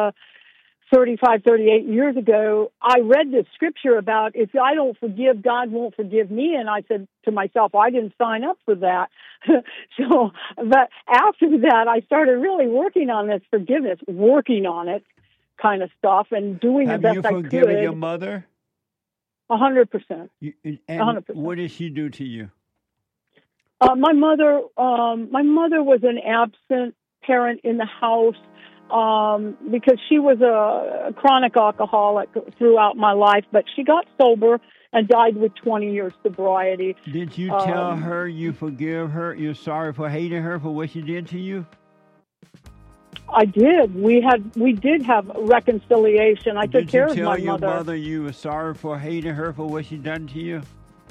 38 years ago, I read this scripture about if I don't forgive, God won't forgive me. And I said to myself, I didn't sign up for that. But after that, I started really working on this forgiveness, working on it kind of stuff and doing the best I could. Have you forgiven your mother? 100%. 100%. What did she do to you? My mother was an absent parent in the house because she was a chronic alcoholic throughout my life, but she got sober and died with 20 years sobriety. Did you tell her you forgive her? You're sorry for hating her for what she did to you? I did. We did have reconciliation. I took care of my mother. Did you tell your mother you were sorry for hating her for what she done to you?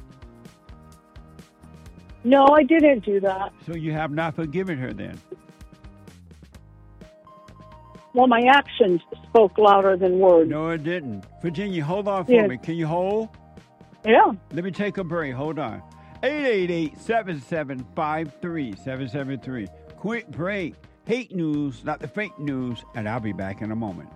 No, I didn't do that. So you have not forgiven her then? Well, my actions spoke louder than words. No, it didn't. Virginia, hold on for me. Can you hold? Yeah. Let me take a break. Hold on. 888-7753-773. Quick break. Hate news, not the fake news, and I'll be back in a moment.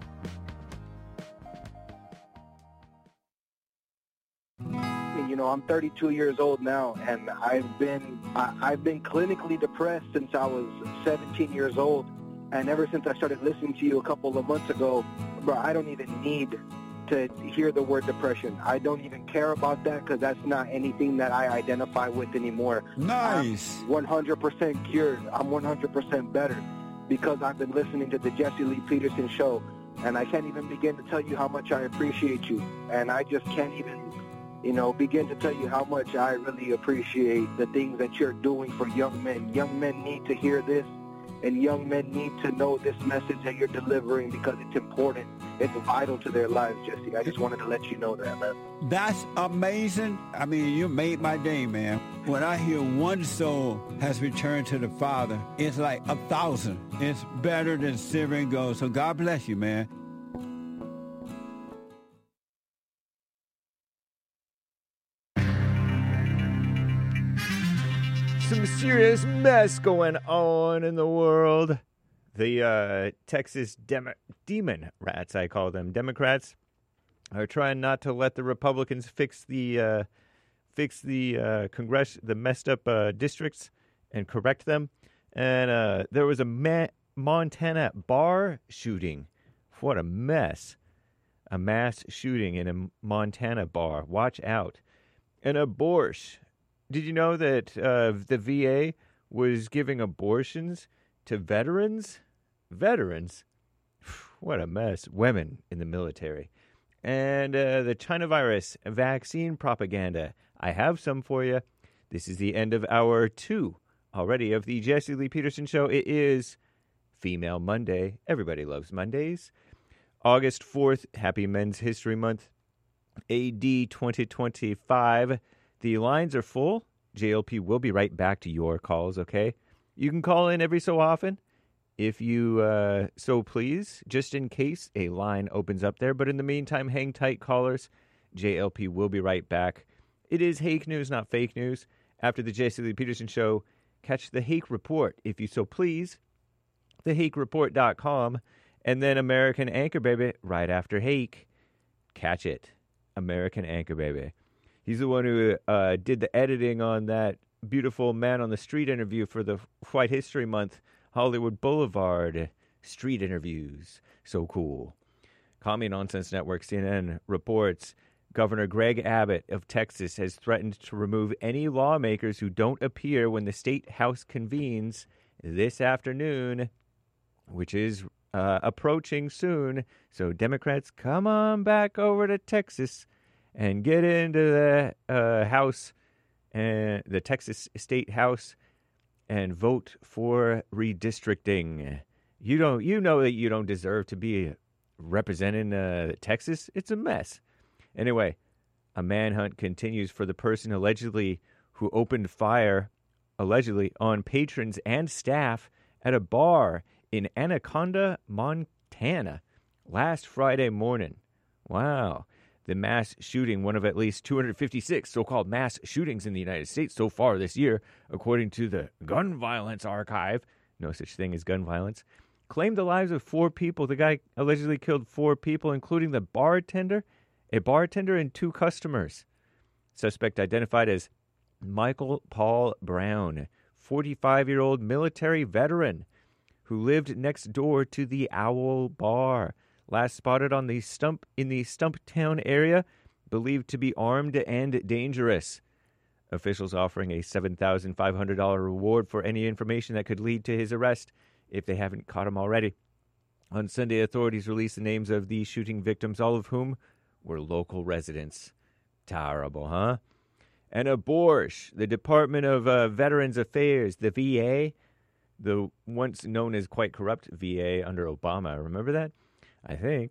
You know, I'm 32 years old now, and I've been clinically depressed since I was 17 years old. And ever since I started listening to you a couple of months ago, bro, I don't even need to hear the word depression. I don't even care about that because that's not anything that I identify with anymore. Nice. I'm 100% cured. I'm 100% better because I've been listening to the Jesse Lee Peterson show, and I can't even begin to tell you how much I appreciate you. And I just can't even, begin to tell you how much I really appreciate the things that you're doing for young men. Young men need to hear this. and young men need to know this message that you're delivering because it's important. It's vital to their lives, Jesse. I just wanted to let you know that, man. That's amazing. I mean, you made my day, man. When I hear one soul has returned to the Father, it's like 1,000. It's better than silver and gold. So God bless you, man. Some serious mess going on in the world. The Texas demon rats, I call them, Democrats, are trying not to let the Republicans fix the the messed up districts and correct them. And there was a Montana bar shooting. What a mess! A mass shooting in a Montana bar. Watch out! An abortion. Did you know that the VA was giving abortions to veterans? Veterans? What a mess. Women in the military. And the China virus vaccine propaganda. I have some for you. This is the end of hour 2 already of the Jesse Lee Peterson Show. It is Female Monday. Everybody loves Mondays. August 4th, Happy Men's History Month. AD 2025. The lines are full. JLP will be right back to your calls, okay? You can call in every so often if you so please, just in case a line opens up there. But in the meantime, hang tight, callers. JLP will be right back. It is Hake News, not fake news. After the Jesse Lee Peterson Show, catch the Hake Report, if you so please. TheHakeReport.com. And then American Anchor Baby right after Hake. Catch it. American Anchor Baby. He's the one who did the editing on that beautiful Man on the Street interview for the White History Month Hollywood Boulevard street interviews. So cool. Commie Nonsense Network, CNN, reports Governor Greg Abbott of Texas has threatened to remove any lawmakers who don't appear when the State House convenes this afternoon, which is approaching soon. So Democrats, come on back over to Texas and get into the House, and the Texas State House, and vote for redistricting. You know that you don't deserve to be representing Texas. It's a mess. Anyway, a manhunt continues for the person who opened fire, allegedly, on patrons and staff at a bar in Anaconda, Montana, last Friday morning. Wow. The mass shooting, one of at least 256 so-called mass shootings in the United States so far this year, according to the Gun Violence Archive, no such thing as gun violence, claimed the lives of 4 people. The guy allegedly killed 4 people, including a bartender and 2 customers. Suspect identified as Michael Paul Brown, 45-year-old military veteran who lived next door to the Owl Bar. Last spotted in the Stumptown area, believed to be armed and dangerous. Officials offering a $7,500 reward for any information that could lead to his arrest if they haven't caught him already. On Sunday, authorities released the names of the shooting victims, all of whom were local residents. Terrible, huh? And abortion. The Department of Veterans Affairs, the VA, the once known as quite corrupt VA under Obama. Remember that? I think,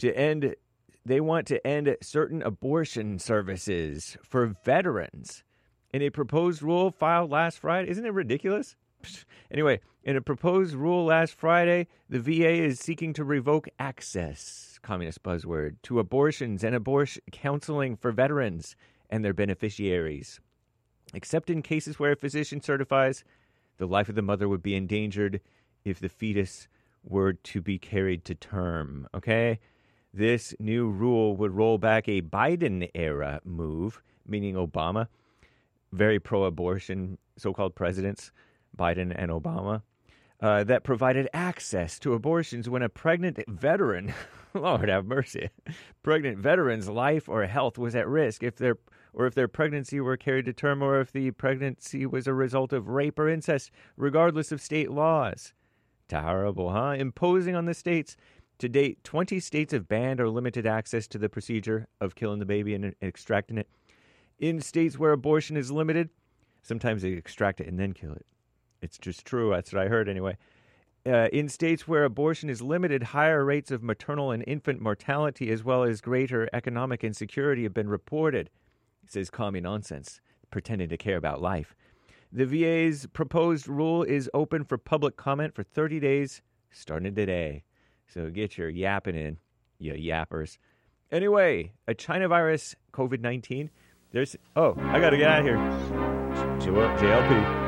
they want to end certain abortion services for veterans in a proposed rule filed last Friday. Isn't it ridiculous? Anyway, in a proposed rule last Friday, the VA is seeking to revoke access, communist buzzword, to abortions and abortion counseling for veterans and their beneficiaries, except in cases where a physician certifies the life of the mother would be endangered if the fetus were to be carried to term, okay? This new rule would roll back a Biden-era move, meaning Obama, very pro-abortion so-called presidents, Biden and Obama, that provided access to abortions when a pregnant veteran, Lord have mercy, pregnant veteran's life or health was at risk if their pregnancy were carried to term, or if the pregnancy was a result of rape or incest, regardless of state laws. Terrible, huh? Imposing on the states. To date, 20 states have banned or limited access to the procedure of killing the baby and extracting it. In states where abortion is limited, sometimes they extract it and then kill it. It's just true. That's what I heard anyway. In states where abortion is limited, higher rates of maternal and infant mortality as well as greater economic insecurity have been reported, says Commie Nonsense, pretending to care about life. The VA's proposed rule is open for public comment for 30 days, starting today. So get your yapping in, you yappers. Anyway, a China virus, COVID-19. I got to get out of here. JLP.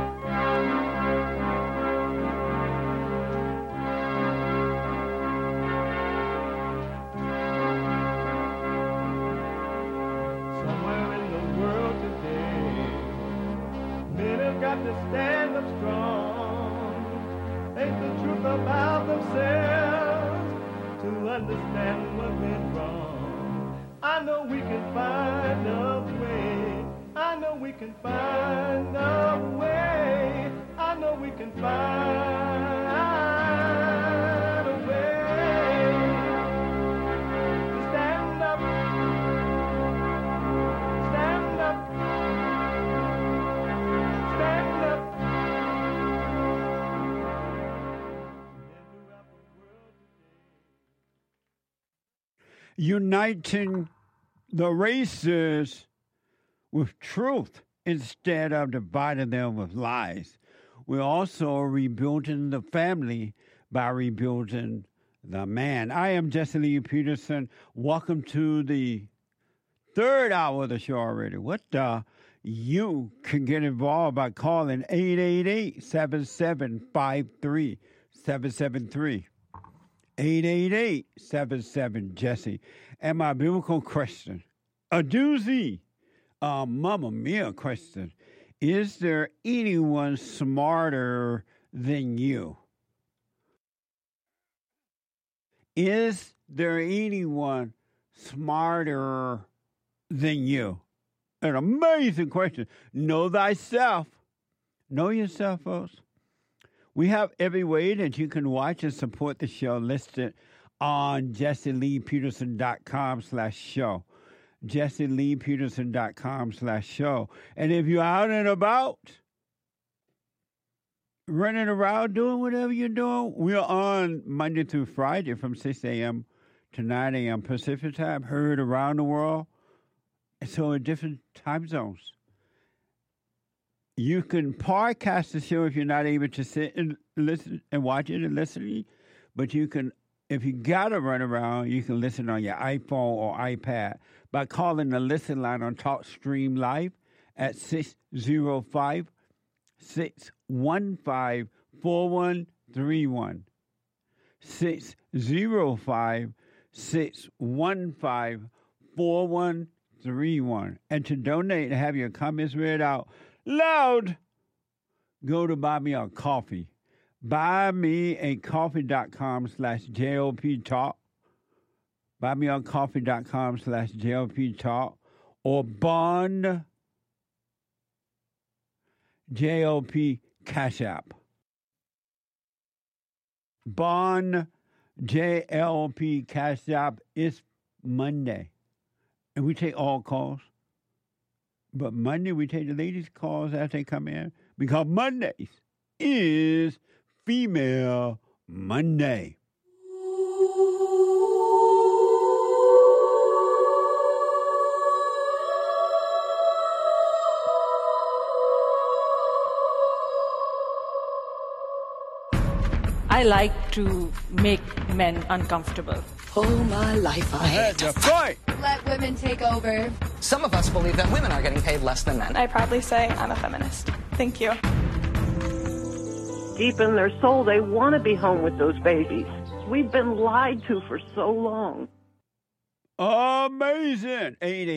Stand up strong, face the truth about themselves, to understand what went wrong. I know we can find a way. I know we can find a way. I know we can find a way to stand up, stand up. Uniting the races with truth instead of dividing them with lies. We're also rebuilding the family by rebuilding the man. I am Jesse Lee Peterson. Welcome to the third hour of the show already. You can get involved by calling 888-7753-773. 888-77-JESSE. And my biblical question, a doozy, Mamma Mia question, is there anyone smarter than you? Is there anyone smarter than you? An amazing question. Know thyself. Know yourself, folks. We have every way that you can watch and support the show listed on JesseLeePeterson.com/show. JesseLeePeterson.com/show. And if you're out and about, running around, doing whatever you're doing, we're on Monday through Friday from 6 a.m. to 9 a.m. Pacific time, heard around the world. So in different time zones. You can podcast the show if you're not able to sit and listen and watch it and listen. But you can, if you got to run around, you can listen on your iPhone or iPad by calling the listen line on TalkStream Live at 605-615-4131. 605-615-4131. And to donate and have your comments read out loud, go to Buy Me a Coffee. BuyMeACoffee.com/JLP Talk. BuyMeACoffee.com/JLP Talk. Or Bond JLP Cash App. Bond JLP Cash App. It's Monday. And we take all calls. But Monday, we take the ladies' calls as they come in. Because Mondays is Female Monday. I like to make men uncomfortable. All my life I had to fight. Let women take over. Some of us believe that women are getting paid less than men. I proudly say I'm a feminist. Thank you. Deep in their soul, they want to be home with those babies. We've been lied to for so long. Amazing.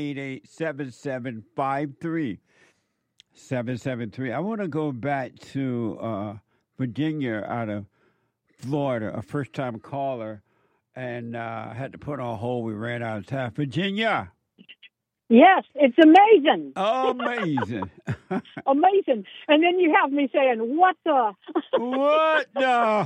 888-7753-773. I want to go back to Virginia out of Florida, a first-time caller, and had to put on hold. We ran out of time. Virginia. Yes, it's amazing. Amazing. Amazing. And then you have me saying, what the? What the?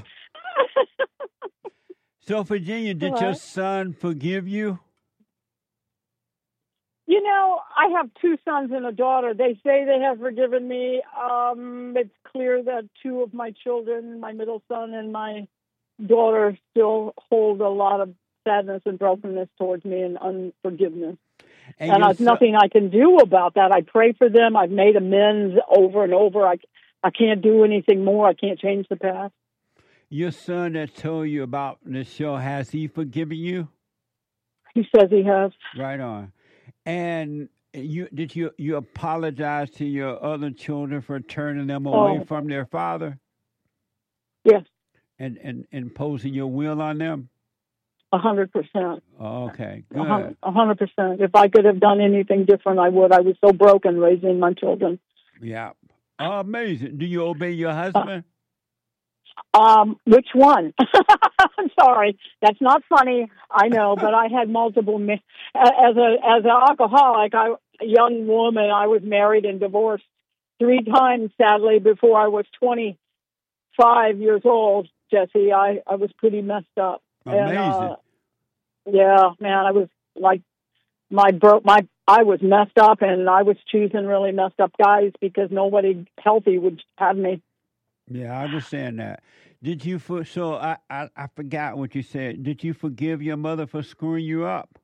So, Virginia, did your son forgive you? You know, I have 2 sons and a daughter. They say they have forgiven me. It's clear that 2 of my children, my middle son and my daughter, still hold a lot of sadness and brokenness towards me and unforgiveness. And there's nothing I can do about that. I pray for them. I've made amends over and over. I can't do anything more. I can't change the past. Your son that told you about this show, has he forgiven you? He says he has. Right on. And did you apologize to your other children for turning them away from their father? Yes. And imposing your will on them? 100%. Okay, good. 100%. If I could have done anything different, I would. I was so broken raising my children. Yeah. Amazing. Do you obey your husband? Which one? I'm sorry. That's not funny. I know, but I had multiple as an alcoholic, a young woman, I was married and divorced 3 times, sadly, before I was 25 years old, Jesse. I was pretty messed up. Amazing. And, yeah, man, I was like I was messed up, and I was choosing really messed up guys because nobody healthy would have me. Yeah, I understand that. Did you? So I forgot what you said. Did you forgive your mother for screwing you up?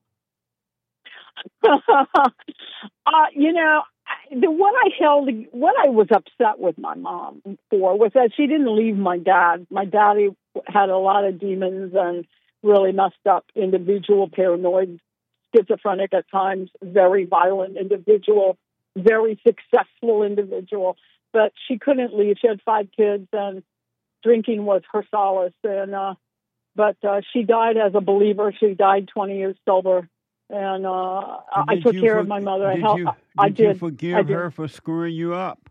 You know, what I was upset with my mom for was that she didn't leave my dad. My daddy had a lot of demons and really messed up individual, paranoid, schizophrenic at times, very violent individual, very successful individual. But she couldn't leave. She had 5 kids, and drinking was her solace. And but she died as a believer. She died 20 years sober. And I took care of my mother. Did you forgive her for screwing you up?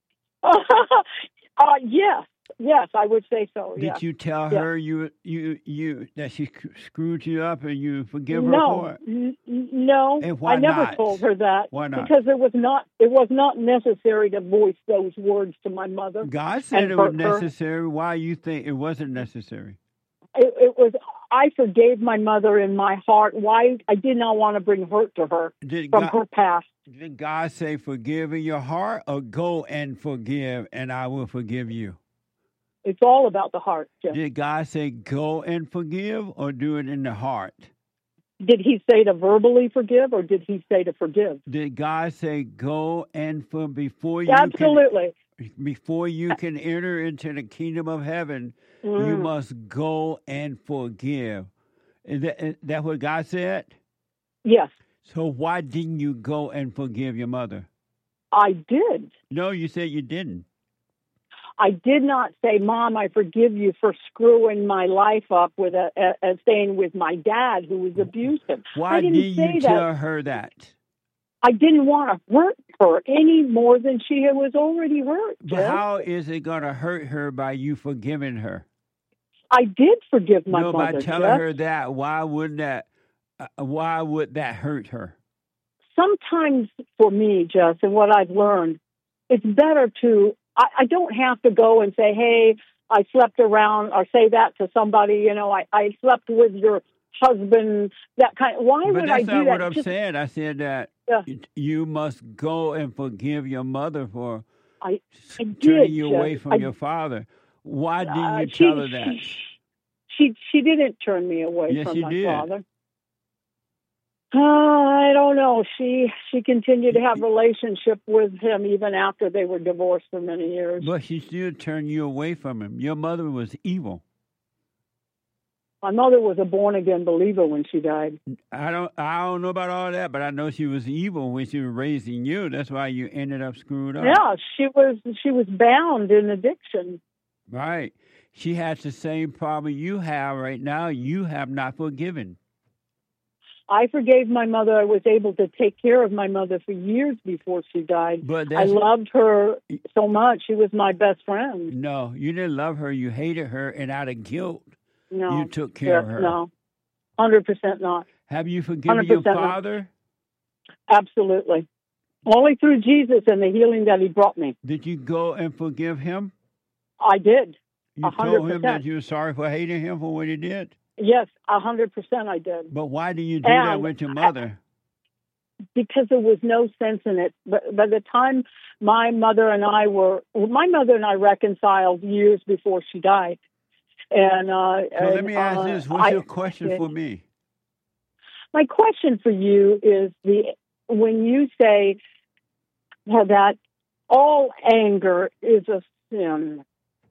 Yes, I would say so. Did you tell her you that she screwed you up and you forgive her for it? No, and why I never not? told her that. Why not? Because it was not necessary to voice those words to my mother. God said it was necessary. Why you think it wasn't necessary? It was. I forgave my mother in my heart. Why? I did not want to bring hurt to her from her past. Did God say forgive in your heart, or go and forgive and I will forgive you? It's all about the heart, Jeff. Did God say go and forgive, or do it in the heart? Did he say to verbally forgive, or did he say to forgive? Did God say go and before you Absolutely. Before you can enter into the kingdom of heaven, you must go and forgive. Is that what God said? Yes. So why didn't you go and forgive your mother? I did. No, you said you didn't. I did not say, Mom, I forgive you for screwing my life up with staying with my dad, who was abusive. Why didn't you tell her that? I didn't want to hurt her any more than she was already hurt. But how is it going to hurt her by you forgiving her? I did forgive my mother. No, by telling her that, why would that hurt her? Sometimes for me, Jess, and what I've learned, it's better to. I don't have to go and say, hey, I slept around, or say that to somebody, you know, I slept with your husband, that kind of, why would I do that? But that's not what I'm saying. I said that you must go and forgive your mother for turning you away from your father. Why didn't you tell her that? She didn't turn me away from my father. Yes, I don't know. She continued to have a relationship with him even after they were divorced for many years. But she still turned you away from him. Your mother was evil. My mother was a born-again believer when she died. I don't know about all that, but I know she was evil when she was raising you. That's why you ended up screwed up. Yeah, she was bound in addiction. Right. She has the same problem you have right now. You have not forgiven. I forgave my mother. I was able to take care of my mother for years before she died. But I loved her so much. She was my best friend. No, you didn't love her. You hated her, and out of guilt, no, you took care of her. No, 100% not. Have you forgiven your father? Not. Absolutely. Only through Jesus and the healing that he brought me. Did you go and forgive him? I did. You 100%. told him that you were sorry for hating him for what he did? Yes, 100% I did. But why do you do that with your mother? because there was no sense in it. But by the time my mother and I reconciled years before she died. And so let me ask this: what's your question for me? My question for you is when you say that all anger is a sin,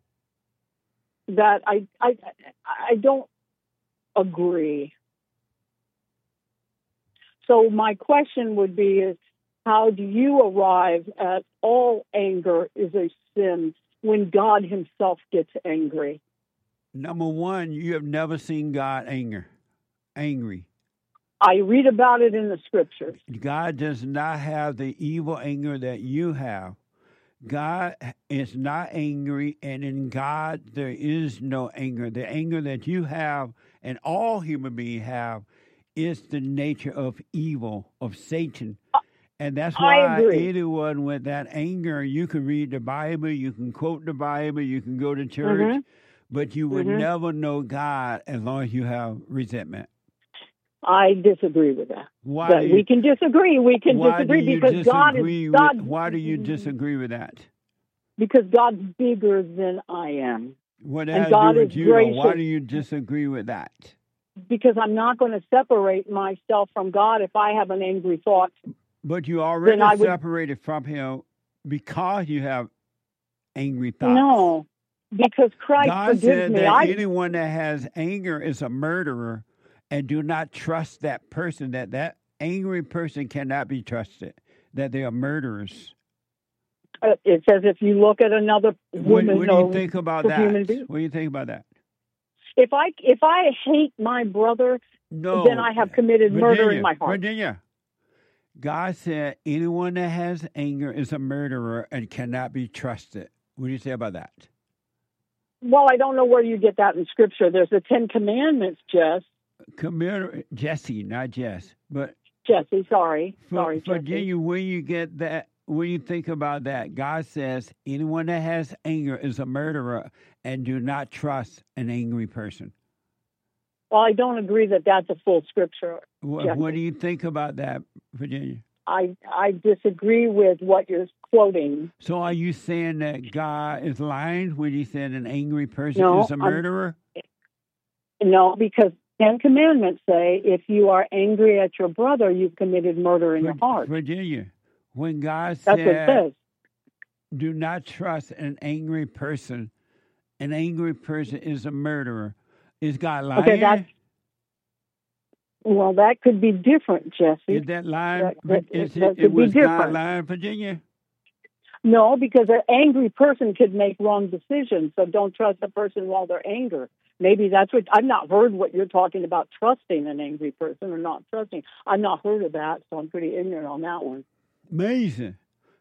that I don't agree. So my question would be is, how do you arrive at all anger is a sin when God himself gets angry? Number one, you have never seen God angry. I read about it in the scriptures. God does not have the evil anger that you have. God is not angry, and in God there is no anger. The anger that you have and all human beings have is the nature of evil, of Satan. And that's why anyone with that anger, you can read the Bible, you can quote the Bible, you can go to church, but you would never know God as long as you have resentment. I disagree with that. Why? We can disagree. We can disagree because God is God. Why do you disagree with that? Because God's bigger than I am. What has to do with you? Why do you disagree with that? Because I'm not going to separate myself from God if I have an angry thought. But you already separated from Him because you have angry thoughts. No, because Christ God forgives me. That anyone that has anger is a murderer, and do not trust that person. That angry person cannot be trusted. That they are murderers. It says if you look at another woman, what do you think about that? What do you think about that? If I hate my brother, then I have committed murder in my heart. Virginia, God said anyone that has anger is a murderer and cannot be trusted. What do you say about that? Well, I don't know where you get that in Scripture. There's the 10 Commandments, Jess. Jesse, not Jess, but Jesse. Sorry, Virginia. Where you get that? When you think about that, God says anyone that has anger is a murderer, and do not trust an angry person. Well, I don't agree that that's a full scripture. What do you think about that, Virginia? I disagree with what you're quoting. So are you saying that God is lying when he said an angry person is a murderer? No, because 10 Commandments say if you are angry at your brother, you've committed murder in your heart. Virginia, when God said, do not trust an angry person is a murderer, is God lying? Okay, that could be different, Jesse. Is that lying? Was God lying, Virginia? No, because an angry person could make wrong decisions, so don't trust a person while they're angry. Maybe that's what, I've not heard what you're talking about, trusting an angry person or not trusting. I've not heard of that, so I'm pretty ignorant on that one. Amazing.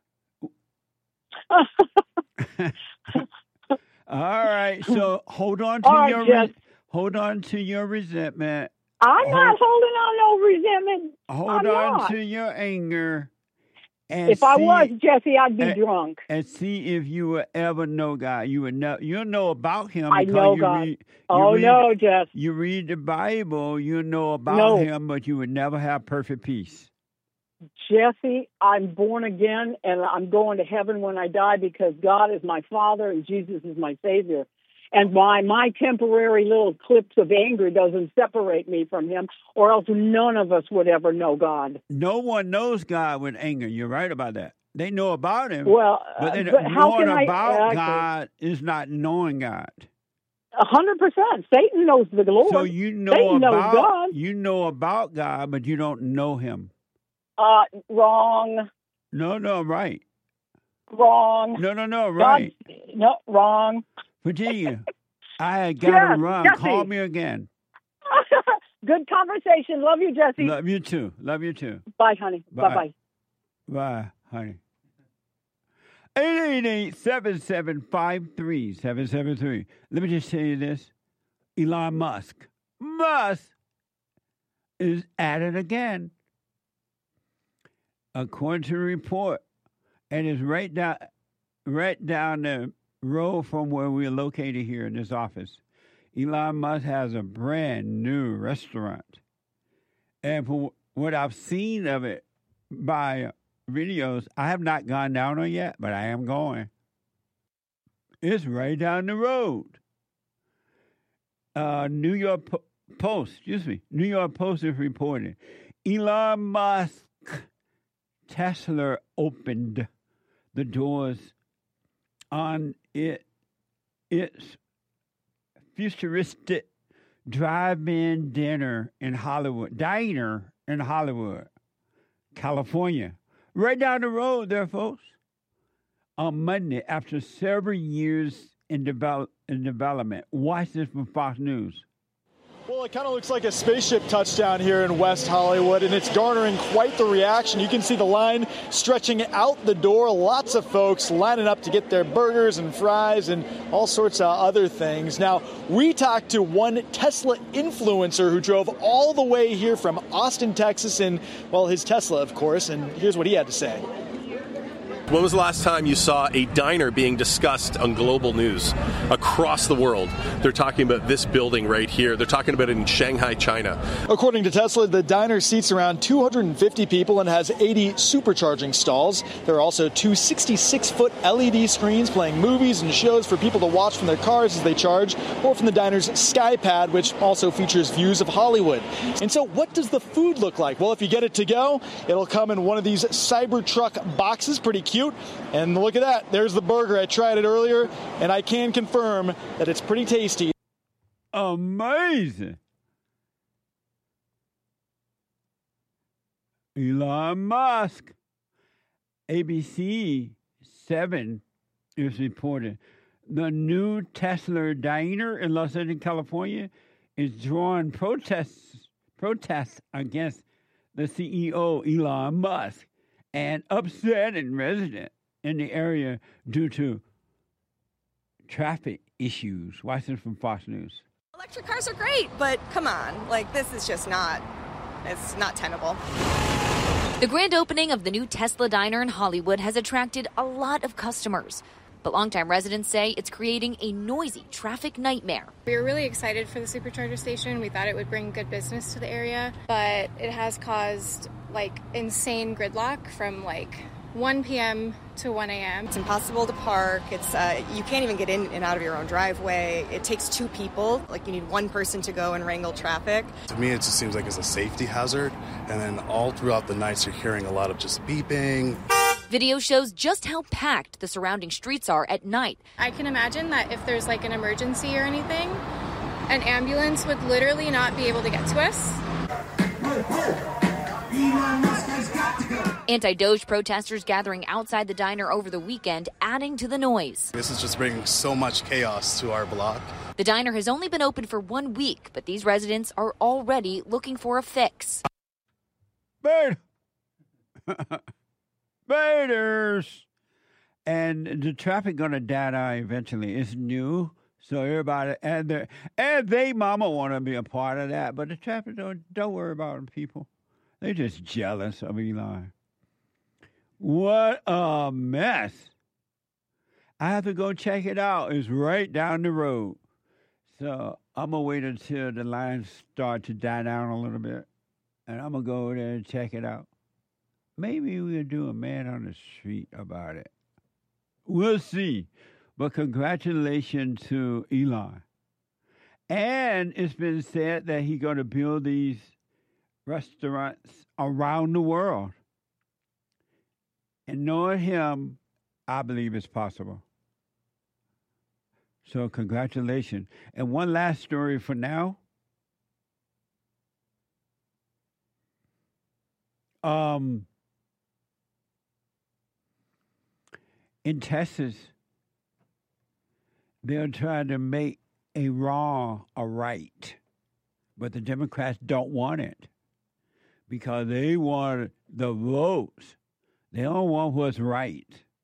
All right, so hold on to your resentment. I'm not holding on no resentment. Hold on to your anger. And if I was, Jesse, I'd be drunk. And see if you will ever know God. You'll know about Him. I know God. No, Jess. You read the Bible, you know about Him, but you would never have perfect peace. Jesse, I'm born again, and I'm going to heaven when I die because God is my Father and Jesus is my Savior. And my temporary little clips of anger doesn't separate me from Him, or else none of us would ever know God. No one knows God with anger. You're right about that. They know about Him. Well, but how can about God is not knowing God. 100%. Satan knows the Lord. So you know about God. You know about God, but you don't know Him. Wrong. No, right. Wrong. No, right. No, wrong. Virginia, I got to run. Jesse. Call me again. Good conversation. Love you, Jesse. Love you too. Bye, honey. Bye-bye. Bye, honey. 888-775-3773. Let me just tell you this. Elon Musk is at it again. According to the report, and it's right down the road from where we're located here in this office. Elon Musk has a brand new restaurant. And from what I've seen of it, by videos. I have not gone down there yet, but I am going. It's right down the road. New York Post is reporting Elon Musk Tesla opened the doors on its futuristic drive-in diner in Hollywood, California. Right down the road there, folks. On Monday, after several years in development. Watch this from Fox News. Well, it kind of looks like a spaceship touchdown here in West Hollywood, and it's garnering quite the reaction. You can see the line stretching out the door. Lots of folks lining up to get their burgers and fries and all sorts of other things. Now, we talked to one Tesla influencer who drove all the way here from Austin, Texas, in, well, his Tesla, of course, and here's what he had to say. When was the last time you saw a diner being discussed on global news across the world? They're talking about this building right here. They're talking about it in Shanghai, China. According to Tesla, the diner seats around 250 people and has 80 supercharging stalls. There are also two 66-foot LED screens playing movies and shows for people to watch from their cars as they charge, or from the diner's SkyPad, which also features views of Hollywood. And so what does the food look like? Well, if you get it to go, it'll come in one of these Cybertruck boxes, pretty cute. And look at that. There's the burger. I tried it earlier, and I can confirm that it's pretty tasty. Amazing. Elon Musk. ABC 7 is reporting the new Tesla diner in Los Angeles, California is drawing protests against the CEO, Elon Musk, and upsetting residents in the area due to traffic issues. Watch this from Fox News. Electric cars are great, but come on, like this is just it's not tenable. The grand opening of the new Tesla diner in Hollywood has attracted a lot of customers. But longtime residents say it's creating a noisy traffic nightmare. We were really excited for the supercharger station. We thought it would bring good business to the area, but it has caused insane gridlock from 1 p.m. to 1 a.m. It's impossible to park. It's you can't even get in and out of your own driveway. It takes two people. You need one person to go and wrangle traffic. To me, it just seems like it's a safety hazard. And then all throughout the nights, you're hearing a lot of just beeping. Video shows just how packed the surrounding streets are at night. I can imagine that if there's an emergency or anything, an ambulance would literally not be able to get to us. Anti-Doge protesters gathering outside the diner over the weekend, adding to the noise. This is just bringing so much chaos to our block. The diner has only been open for 1 week, but these residents are already looking for a fix. Baders! And the traffic going to die eventually. It's new, so everybody and they mama want to be a part of that. But the traffic don't worry about them, people. They're just jealous of Elon. What a mess! I have to go check it out. It's right down the road, so I'm gonna wait until the lines start to die down a little bit, and I'm gonna go over there and check it out. Maybe we'll do a man on the street about it. We'll see. But congratulations to Elon. And it's been said that he's going to build these restaurants around the world. And knowing him, I believe it's possible. So congratulations. And one last story for now. In Texas, they're trying to make a wrong a right, but the Democrats don't want it because they want the votes. They don't want what's right.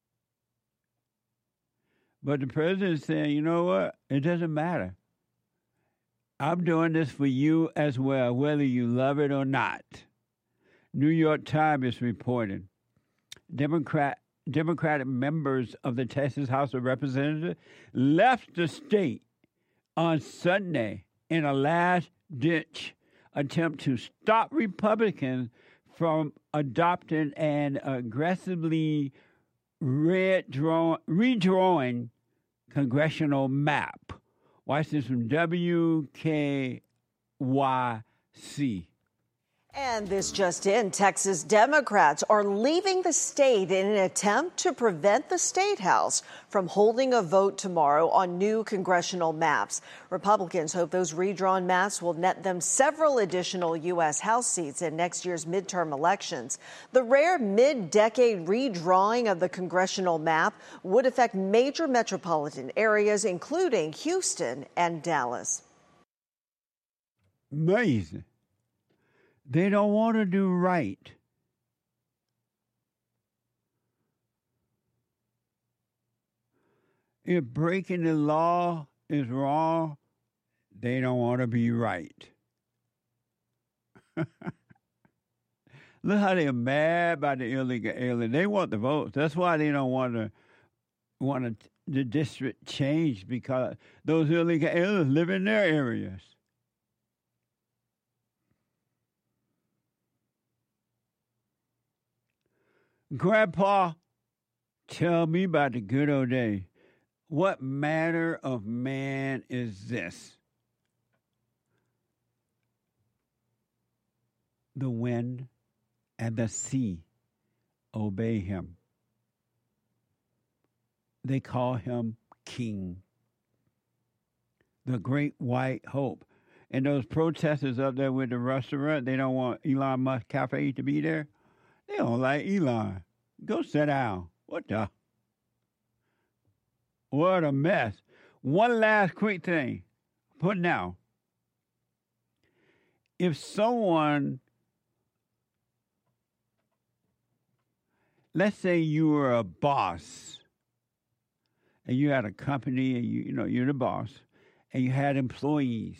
But the president's saying, you know what? It doesn't matter. I'm doing this for you as well, whether you love it or not. New York Times is reporting Democratic members of the Texas House of Representatives left the state on Sunday in a last-ditch attempt to stop Republicans from adopting and aggressively redrawing congressional map. Watch this from WKYC. And this just in, Texas Democrats are leaving the state in an attempt to prevent the State House from holding a vote tomorrow on new congressional maps. Republicans hope those redrawn maps will net them several additional U.S. House seats in next year's midterm elections. The rare mid-decade redrawing of the congressional map would affect major metropolitan areas, including Houston and Dallas. Amazing. They don't want to do right. If breaking the law is wrong, they don't want to be right. Look how they're mad by the illegal alien. They want the votes. That's why they don't want the district changed, because those illegal aliens live in their areas. Grandpa, tell me about the good old days. What manner of man is this? The wind and the sea obey him. They call him King, the great white hope. And those protesters up there with the restaurant, they don't want Elon Musk Cafe to be there. They don't like Elon. Go sit down. What a mess. One last quick thing. Put now. If someone, let's say you were a boss and you had a company and you're the boss and you had employees.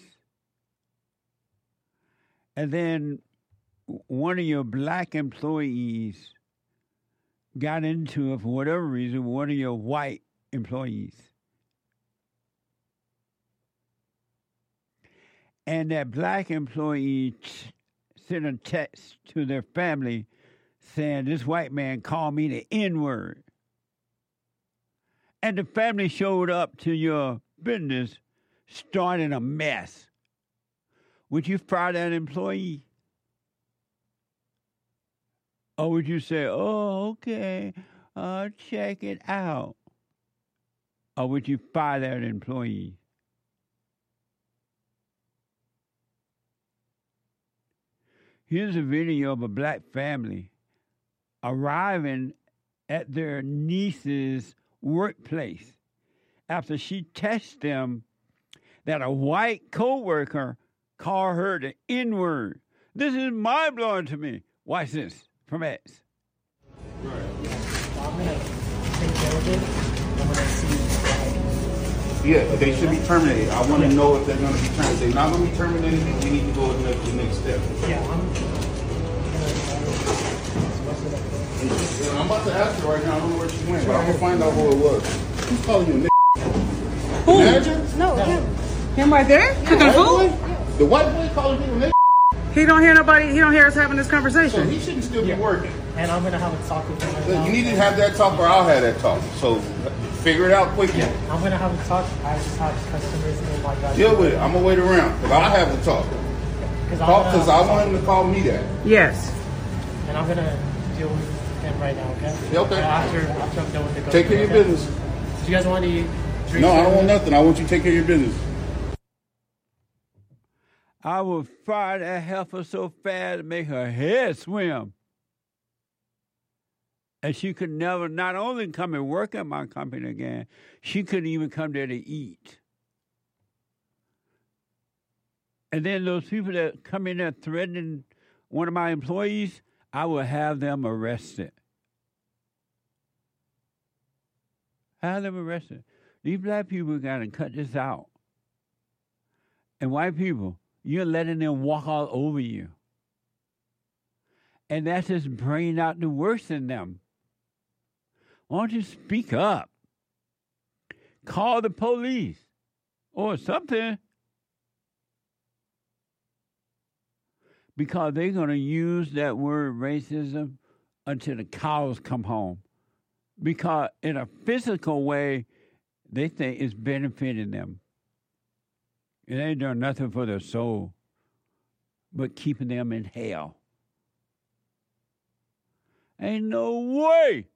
And then one of your black employees got into it for whatever reason, one of your white employees. And that black employee sent a text to their family saying, this white man called me the N-word. And the family showed up to your business starting a mess. Would you fire that employee? Or would you say, oh, okay, I'll check it out? Or would you fire that employee? Here's a video of a black family arriving at their niece's workplace after she texted them that a white coworker called her the N-word. This is mind-blowing to me. Watch this. From X. I'm going to take care of it. I'm going to see. Yeah, they should be terminated. I want to know if they're going to be terminated. If they're not going to be terminated, we need to go to the next step. Yeah, I'm about to ask her right now. I don't know where she went, but I'm going to find out who it was. Who's calling you a nigga? Who? Manager? No, him right there? Cooking food? The white boy calling you a nigga? He don't hear nobody. He don't hear us having this conversation. So he shouldn't still be working. And I'm gonna have a talk with him. Right You need to have that talk, or I'll have that talk. So figure it out quickly. Yeah, I'm gonna have a talk. I just have customers in my guys. Deal with it. I'm gonna wait around because I'll have the talk. Because I want him to call me that. Yes. And I'm gonna deal with him right now. Okay. Okay. After I'm done with the. Take care of your business. Do you guys want to eat? No, I don't want nothing. I want you to take care of your business. I would fire that heifer so fast to make her head swim. And she could never, not only come and work at my company again, she couldn't even come there to eat. And then those people that come in there threatening one of my employees, I would have them arrested. Have them arrested. These black people got to cut this out. And white people, you're letting them walk all over you. And that's just bringing out the worst in them. Why don't you speak up? Call the police or something. because they're going to use that word racism until the cows come home. Because in a physical way, they think it's benefiting them. It ain't done nothing for their soul but keeping them in hell. Ain't no way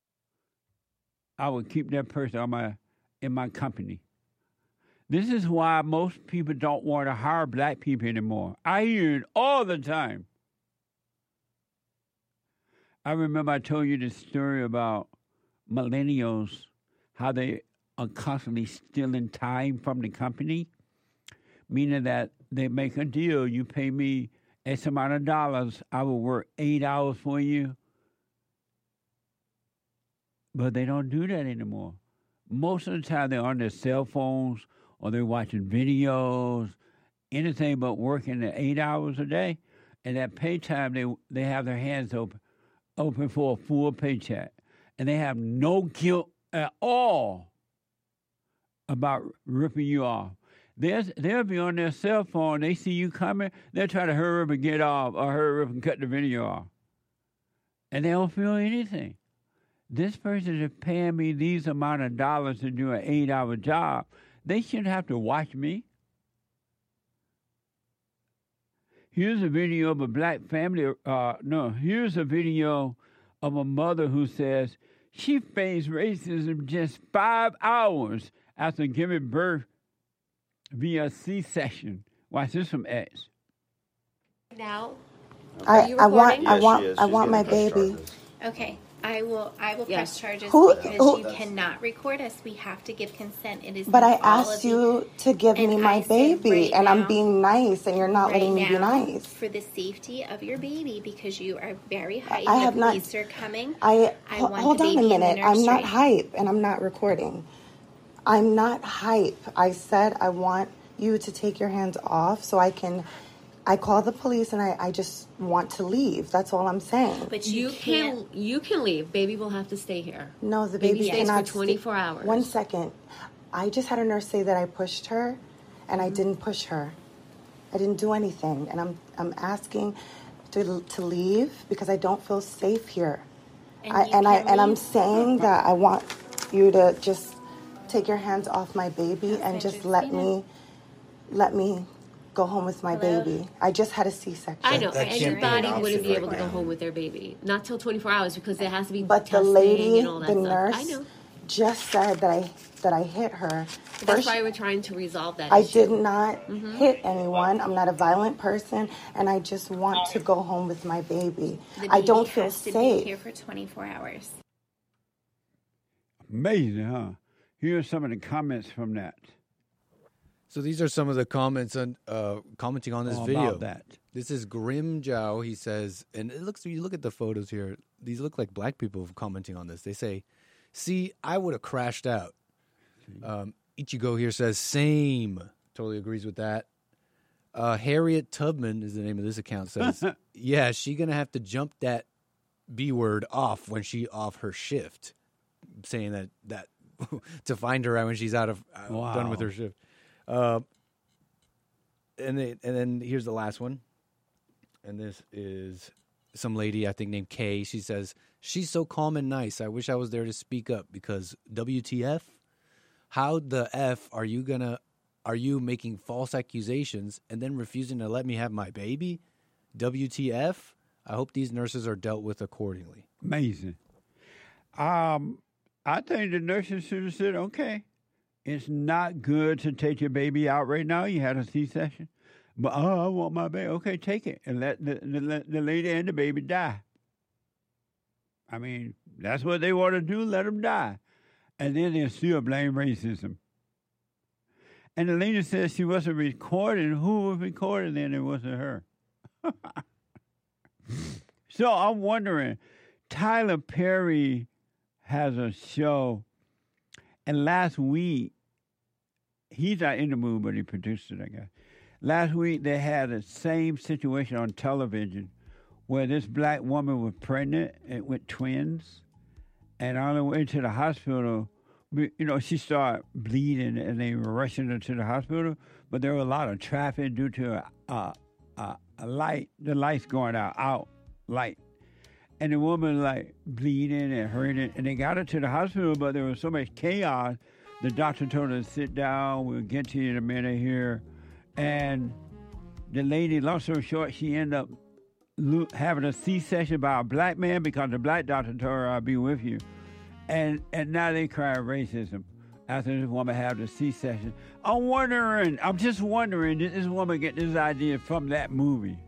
I would keep that person in my company. This is why most people don't want to hire black people anymore. I hear it all the time. I remember I told you this story about millennials, how they are constantly stealing time from the company, meaning that they make a deal. You pay me X amount of dollars, I will work 8 hours for you. But they don't do that anymore. Most of the time they're on their cell phones or they're watching videos, anything but working the 8 hours a day. And that pay time, they have their hands open for a full paycheck. And they have no guilt at all about ripping you off. They'll be on their cell phone, they see you coming, they'll try to hurry up and get off or hurry up and cut the video off. And they don't feel anything. This person is paying me these amount of dollars to do an 8-hour job. They shouldn't have to watch me. Here's a video of a black family. Here's a video of a mother who says she faced racism just 5 hours after giving birth via C-section. Watch this from X. Now, I want my baby. Okay. I will press charges Who- because you cannot record us. We have to give consent. It is. But I in all asked of the- you to give me And my I said baby, right and I'm now- being nice, and you're not letting me right be now, nice. for the safety of your baby, because you are very hyped. I have the not- police are coming. I want hold the on a baby in the minute. I'm not nursery. hype, and I'm not recording. I'm not hype. I said I want you to take your hands off so I can. I call the police, and I just want to leave. That's all I'm saying. But You can leave. Baby will have to stay here. No, the Baby baby stays cannot for 24 hours. 1 second. I just had a nurse say that I pushed her, and I didn't push her. I didn't do anything, and I'm asking to leave because I don't feel safe here. And I'm saying that I want you to just take your hands off my baby and just let me go home with my baby. I just had a C-section. I know. Anybody wouldn't be able to go home with their baby. Not till 24 hours because there has to be testing The lady, and all that the stuff. nurse, I know. just said that I hit her. That's why we're trying to resolve that I issue. did not hit anyone. I'm not a violent person, and I just want to go home with my baby. The I don't baby feel has to be safe. here for 24 hours. Amazing, huh? Here are some of the comments from that. So these are some of the comments on commenting on this All video. about that. This is Grim Jow. He says, and it looks. You look at the photos here. These look like black people commenting on this. They say, "See, I would have crashed out." Ichigo here says, "Same." Totally agrees with that. Harriet Tubman is the name of this account. Says, "Yeah, she gonna have to jump that B word off when she off her shift," saying that to find her out when she's out of done with her shift. And then here's the last one. And this is some lady, I think, named Kay. She says, "She's so calm and nice. I wish I was there to speak up because WTF? How the F are you making false accusations and then refusing to let me have my baby? WTF? I hope these nurses are dealt with accordingly." Amazing. I think the nurses should have said, okay, it's not good to take your baby out right now. You had a C-section. But, I want my baby. Okay, take it and let the lady and the baby die. I mean, that's what they want to do. Let them die. And then they still blame racism. And the lady says she wasn't recording. Who was recording then? It wasn't her. So I'm wondering, Tyler Perry has a show, and last week, he's not in the movie, but he produced it, I guess. Last week, they had the same situation on television where this black woman was pregnant with twins, and on the way to the hospital, she started bleeding, and they were rushing her to the hospital, but there was a lot of traffic due to light. The light's going out, light. And the woman like bleeding and hurting. And they got her to the hospital, but there was so much chaos. The doctor told her to sit down. We'll get to you in a minute here. And the lady, long story short, she ended up having a C-section by a black man because the black doctor told her, I'll be with you. And now they cry racism after this woman had the C-section. I'm just wondering, did this woman get this idea from that movie?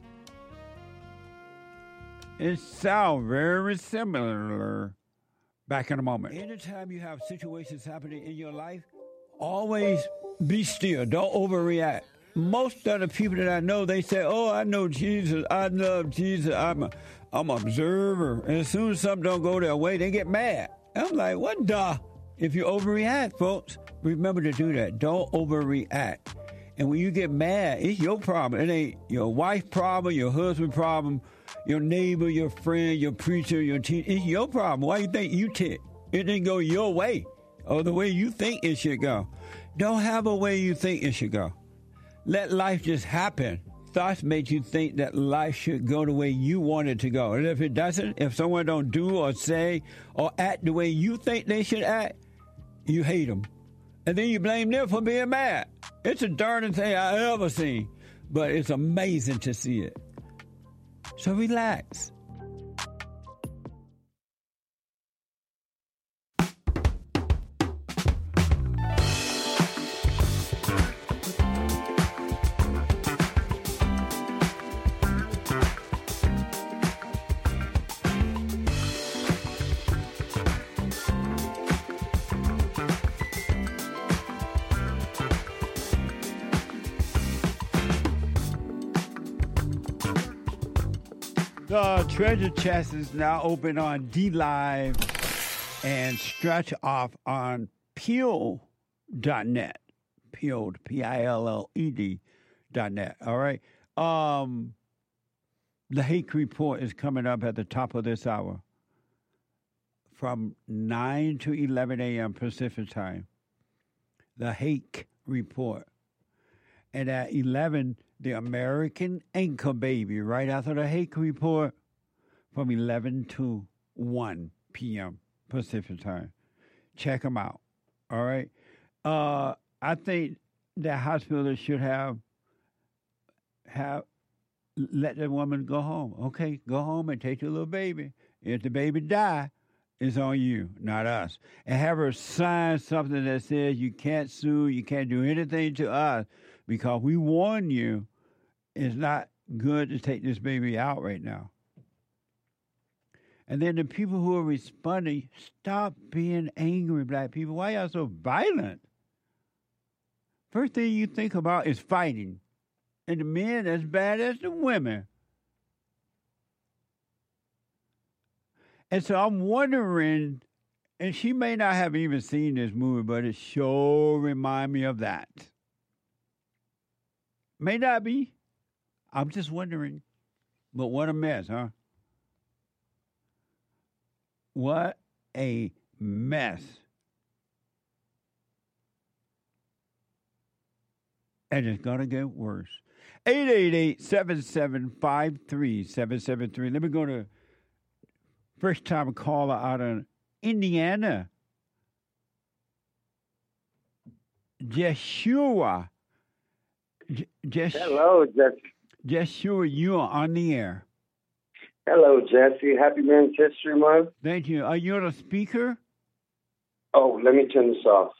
It sounds very similar. Back in a moment. Anytime you have situations happening in your life, always be still. Don't overreact. Most of the people that I know, they say, oh, I know Jesus. I love Jesus. I'm an observer. And as soon as something don't go their way, they get mad. I'm like, what the? If you overreact, folks, remember to do that. Don't overreact. And when you get mad, it's your problem. It ain't your wife's problem, your husband's problem, your neighbor, your friend, your preacher, your teacher. It's your problem. Why you think you tick? It didn't go your way or the way you think it should go. Don't have a way you think it should go. Let life just happen. Thoughts make you think that life should go the way you want it to go. And if it doesn't, if someone don't do or say or act the way you think they should act, you hate them. And then you blame them for being mad. It's the darndest thing I ever seen. But it's amazing to see it. So relax. The treasure chest is now open on DLive and Stretch Off on Pilled.net. Pilled, Pilled.net. All right. The Hake Report is coming up at the top of this hour from 9 to 11 a.m. Pacific time. The Hake Report. And at 11, the American Anchor Baby, right after the Hake Report, from 11 to 1 p.m. Pacific time. Check them out. All right? I think the hospital should have let the woman go home. Okay, go home and take your little baby. If the baby die, it's on you, not us. And have her sign something that says you can't sue, you can't do anything to us because we warn you it's not good to take this baby out right now. And then the people who are responding, stop being angry, black people. Why y'all so violent? First thing you think about is fighting. And the men as bad as the women. And so I'm wondering, and she may not have even seen this movie, but it sure reminds me of that. May not be. I'm just wondering. But what a mess, huh? What a mess. And it's going to get worse. 888-7753-773. Let me go to first time caller out of Indiana. Jeshua. Hello, Jesse. Jeshua, you are on the air. Hello, Jesse. Happy Men's History Month. Thank you. Are you the speaker? Oh, let me turn this off.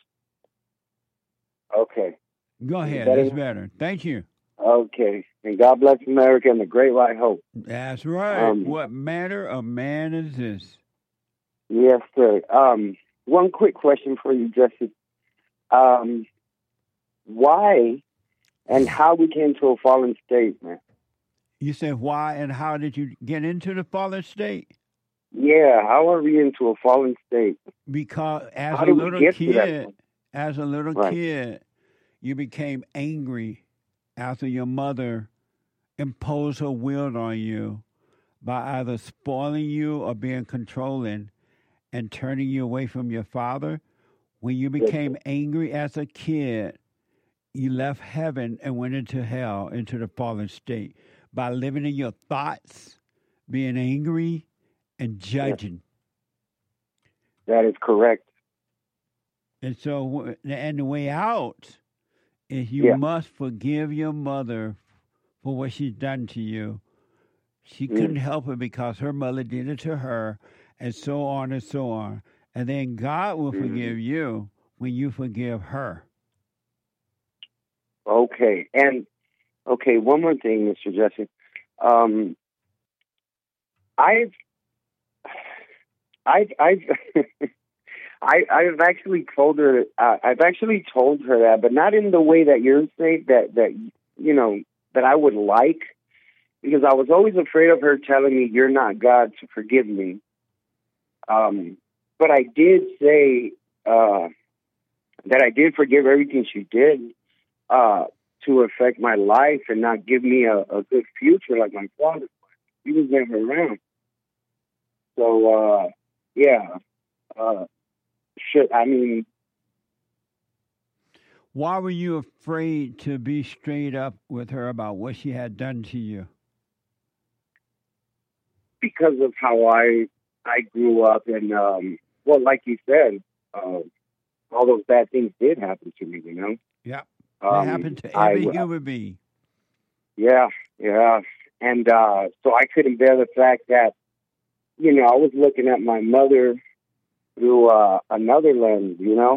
Okay. Go ahead. That's better. Thank you. Okay. And God bless America and the great white hope. That's right. What manner of man is this? Yes, sir. One quick question for you, Jesse. Why and how we came to a fallen state, man? You said why and how did you get into the fallen state? Yeah, how are we into a fallen state? Because as a little kid, you became angry after your mother imposed her will on you by either spoiling you or being controlling and turning you away from your father. When you became angry as a kid, you left heaven and went into hell, into the fallen state. by living in your thoughts, being angry, and judging. That is correct. And so, and the way out is you must forgive your mother for what she's done to you. She couldn't help it because her mother did it to her, and so on and so on. And then God will forgive you when you forgive her. Okay. And, one more thing, Mr. Jesse. I've actually told her. That, but not in the way that you're saying that I would like, because I was always afraid of her telling me you're not God to forgive me. But I did say that I did forgive everything she did to affect my life and not give me a good future like my father. He was never around. So, why were you afraid to be straight up with her about what she had done to you? Because of how I grew up, and like you said, all those bad things did happen to me. Yeah, they happened to every human being. Yeah, and so I couldn't bear the fact that I was looking at my mother through another lens.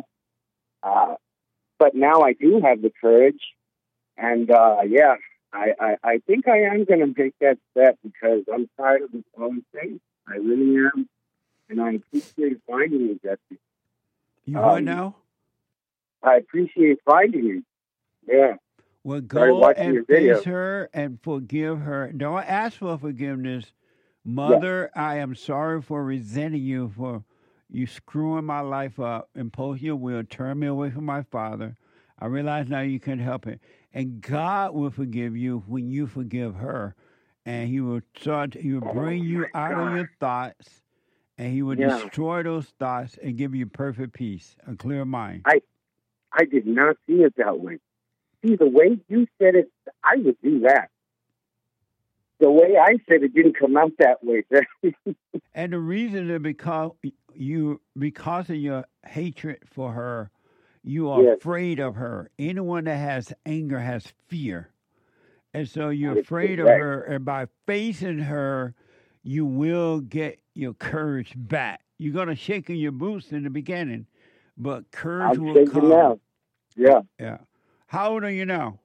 But now I do have the courage, and I think I am going to take that step because I'm tired of this whole thing. I really am, and I appreciate finding you, Jesse. You what now? I appreciate finding you. Yeah. Well, go and face her and forgive her. Don't ask for forgiveness. Mother, I am sorry for resenting you for you screwing my life up, impose your will, turn me away from my father. I realize now you can't help it. And God will forgive you when you forgive her. And he will bring you out of your thoughts, and he will destroy those thoughts and give you perfect peace, a clear mind. I did not see it that way. See, the way you said it, I would do that. The way I said it didn't come out that way. And the reason is because of your hatred for her, you are afraid of her. Anyone that has anger has fear. And so you're afraid of her, and by facing her, you will get your courage back. You're going to shake in your boots in the beginning, but courage will come. Now. Yeah. Yeah. How old are you now?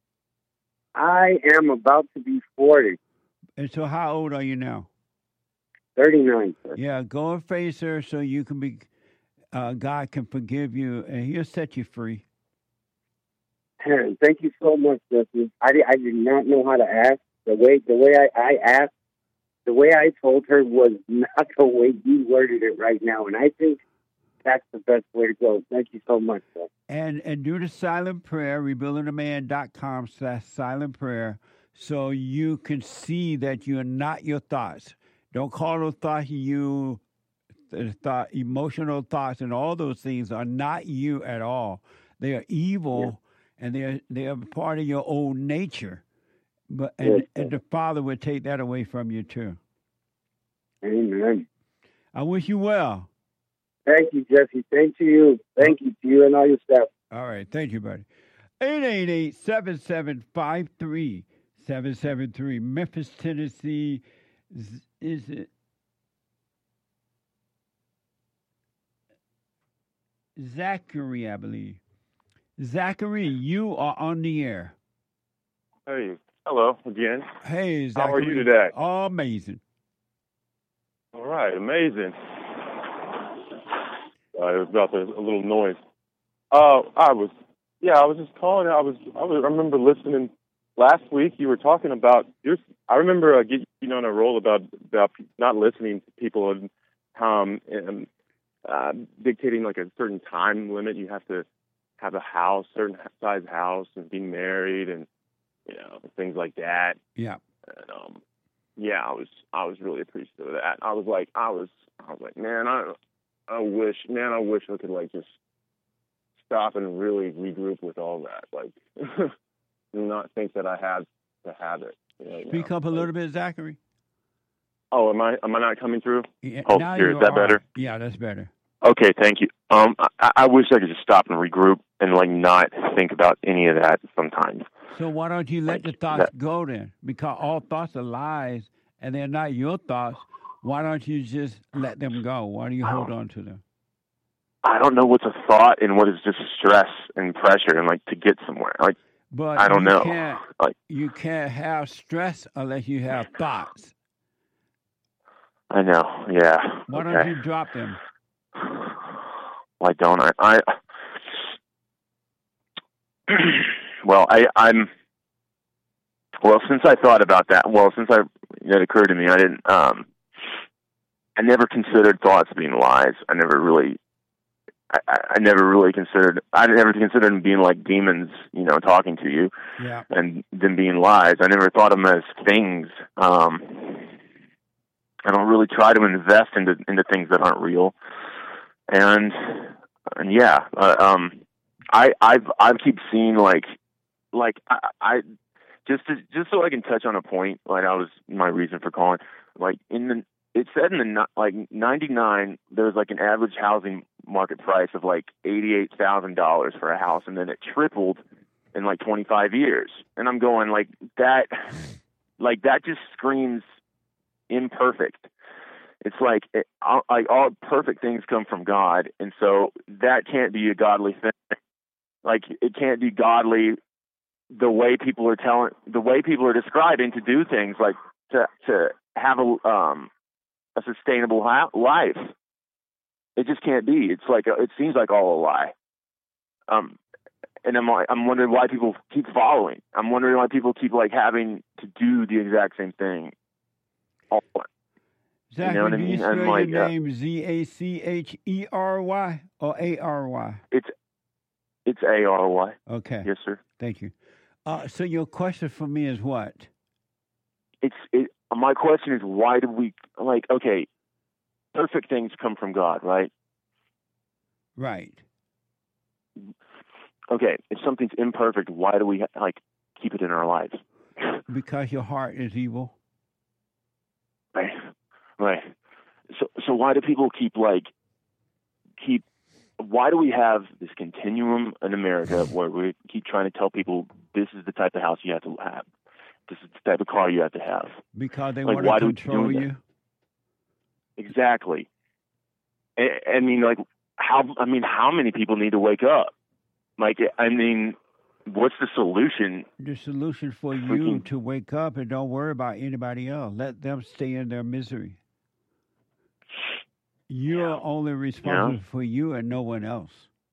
I am about to be 40. And so how old are you now? 39, sir. Yeah, go and face her so you can be, God can forgive you, and he'll set you free. Thank you so much, Jesse. I did not know how to ask. The way I asked, the way I told her was not the way you worded it right now, and I think that's the best way to go. Thank you so much, sir. And do the silent prayer, rebuildingaman.com/silent prayer, so you can see that you're not your thoughts. Don't call those thoughts you. Emotional thoughts and all those things are not you at all. They are evil, and they are part of your old nature. But and the Father would take that away from you too. Amen. I wish you well. Thank you, Jesse. Thank you. Thank you to you and all your staff. All right. Thank you, buddy. 888-7753-773. Memphis, Tennessee. Is it Zachary, I believe. Zachary, you are on the air. Hey, hello again. Hey, Zachary. How are you today? Oh, amazing. All right, amazing. It was about a little noise. I was just calling. I remember listening last week. You were talking about I remember getting on a roll about not listening to people and dictating like a certain time limit. You have to have a house, certain size house, and be married, and things like that. Yeah. And I was really appreciative of that. I was like, man, I wish I could like just stop and really regroup with all that. Like, not think that I had to have it. Speak up a little bit, Zachary. Oh, am I not coming through? Yeah, Oh, now here, you is that are. better? Yeah, that's better. Okay, thank you. I wish I could just stop and regroup and not think about any of that sometimes. So why don't you let the thoughts go then? Because all thoughts are lies, and they're not your thoughts. Why don't you just let them go? Why do you hold on to them? I don't know what's a thought and what is just stress and pressure and to get somewhere. But I don't know. You can't have stress unless you have thoughts. I know. Yeah. Why don't you drop them? Why don't I? Well, since I thought about that, it occurred to me, I didn't, I never considered thoughts being lies. I never considered them being like demons, talking to you, and them being lies. I never thought of them as things. I don't really try to invest into things that aren't real. And yeah, I keep seeing I just so I can touch on a point, that was my reason for calling. It said in the 99, there's an average housing market price of $88,000 for a house, and then it tripled in 25 years. And I'm going that just screams imperfect. It's all perfect things come from God, and so that can't be a godly thing. It can't be godly the way people are describing to do things to have a sustainable life. It just can't be. It's it seems like all a lie. And I'm wondering why people keep following. I'm wondering why people keep having to do the exact same thing. Zachary, you know what I mean? Do you spell your name Zachery or Ary? It's Ary. Okay. Yes, sir. Thank you. So your question for me is what? My question is, why do we perfect things come from God, right? Right. Okay, if something's imperfect, why do we keep it in our lives? Because your heart is evil. Right. So why do people why do we have this continuum in America where we keep trying to tell people this is the type of house you have to have, this is the type of car you have to have? Because they want to control you. Exactly. I mean, how many people need to wake up? What's the solution? The solution for you to wake up and don't worry about anybody else. Let them stay in their misery. You're only responsible for you and no one else.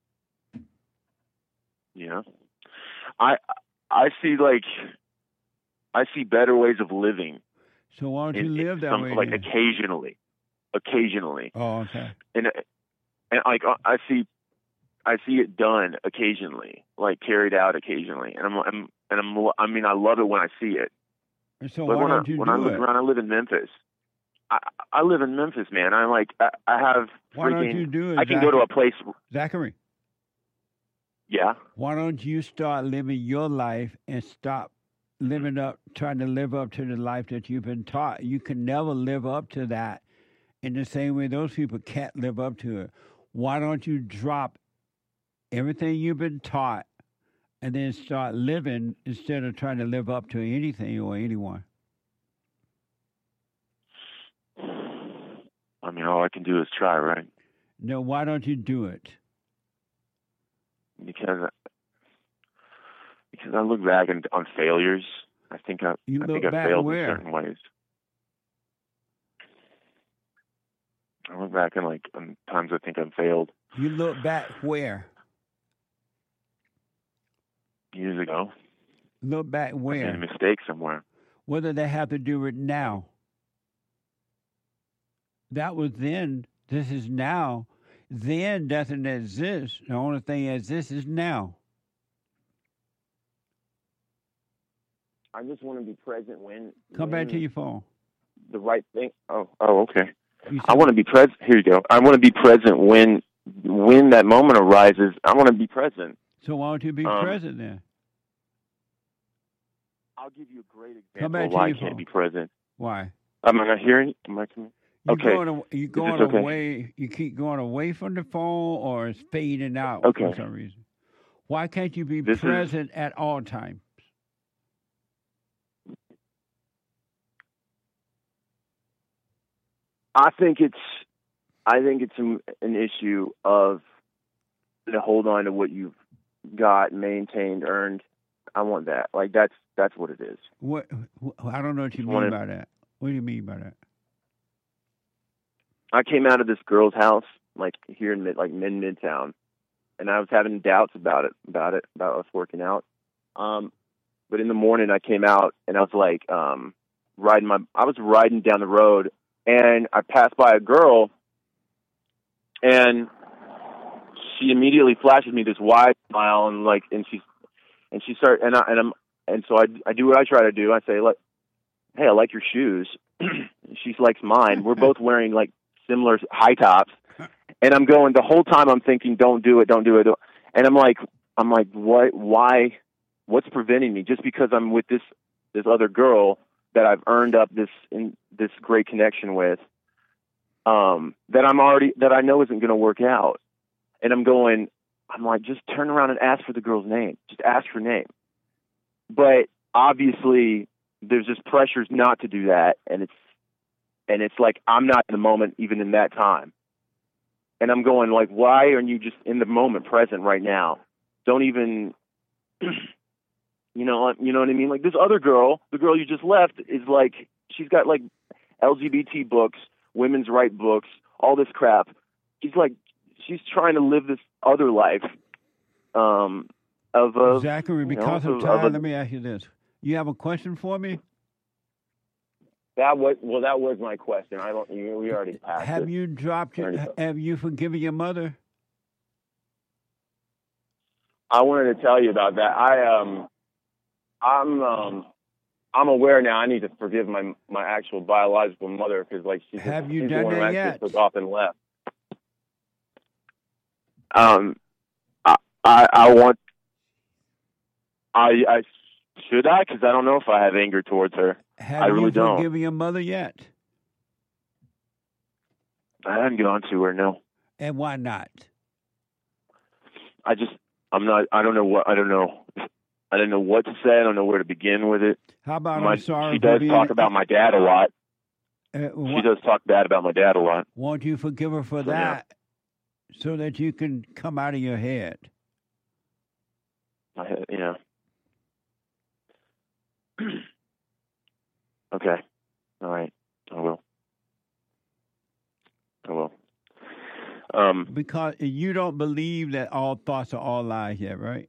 Yeah. I see better ways of living. So why don't you live that way? Occasionally. Oh, okay. And I see it done occasionally, carried out occasionally, and I love it when I see it. And so why don't you do it? I live in Memphis. I live in Memphis, man. I have. Why don't you do it? I can go to a place. Zachary. Yeah. Why don't you start living your life and stop trying to live up to the life that you've been taught? You can never live up to that in the same way those people can't live up to it. Why don't you drop everything you've been taught and then start living instead of trying to live up to anything or anyone? All I can do is try, right? No, why don't you do it? Because I look back on failures. I think I failed where? in certain ways. I look back on times I think I've failed. You look back where? Years ago. Look back where? I made a mistake somewhere. What do they have to do with now? That was then. This is now. Then doesn't exist. The only thing that exists is now. I just want to be present when. Come back to your phone. The right thing. Oh, okay. I want to be present. Here you go. I want to be present when that moment arises. I want to be present. So why don't you be present then? I'll give you a great Come example back of to why I your can't phone. be present. Why? Am I not hearing? Am I coming? You going okay? away? You keep going away from the phone, or it's fading out Okay. for some reason. Why can't you be This is- present at all times? I think it's an issue of to hold on to what you've got, maintained, earned. I want that. Like that's what it is. What? I don't know what you Just mean wanted- by that. What do you mean by that? I came out of this girl's house like here in Midtown, and I was having doubts about us working out. But in the morning I came out and I was like riding down the road, and I passed by a girl, and she immediately flashes me this wide smile, and she started, so I do what I try to do. I say, "Look, hey, I like your shoes." She likes mine. We're both wearing like similar high tops, and I'm going the whole time. I'm thinking, "Don't do it, don't do it." And I'm like, what? Why? What's preventing me? Just because I'm with this other girl that I've earned up this great connection with, that I know isn't going to work out. And I'm like, just turn around and ask for the girl's name. Just ask her name. But obviously there's just pressures not to do that. And it's like, I'm not in the moment, even in that time. And I'm going like, why aren't you just in the moment, present right now? Don't even, you know what I mean? Like this other girl, the girl you just left, is like, she's got like LGBT books, women's right books, all this crap. She's trying to live this other life. Zachary, because of time, let me ask you this: you have a question for me? That was my question. We already passed. Have you dropped it? Have you forgiven your mother? I wanted to tell you about that. I'm aware now. I need to forgive my actual biological mother because she's the one who actually took off and left. I should I? Because I don't know if I have anger towards her. I really don't. Have you forgiven your mother yet? I haven't gone to her, no. And why not? I don't know what to say. I don't know where to begin with it. How about I'm sorry? She does talk about my dad a lot. She does talk bad about my dad a lot. Won't you forgive her for that, so that you can come out of your head? Yeah. Okay. All right. I will. Because you don't believe that all thoughts are all lies yet, right?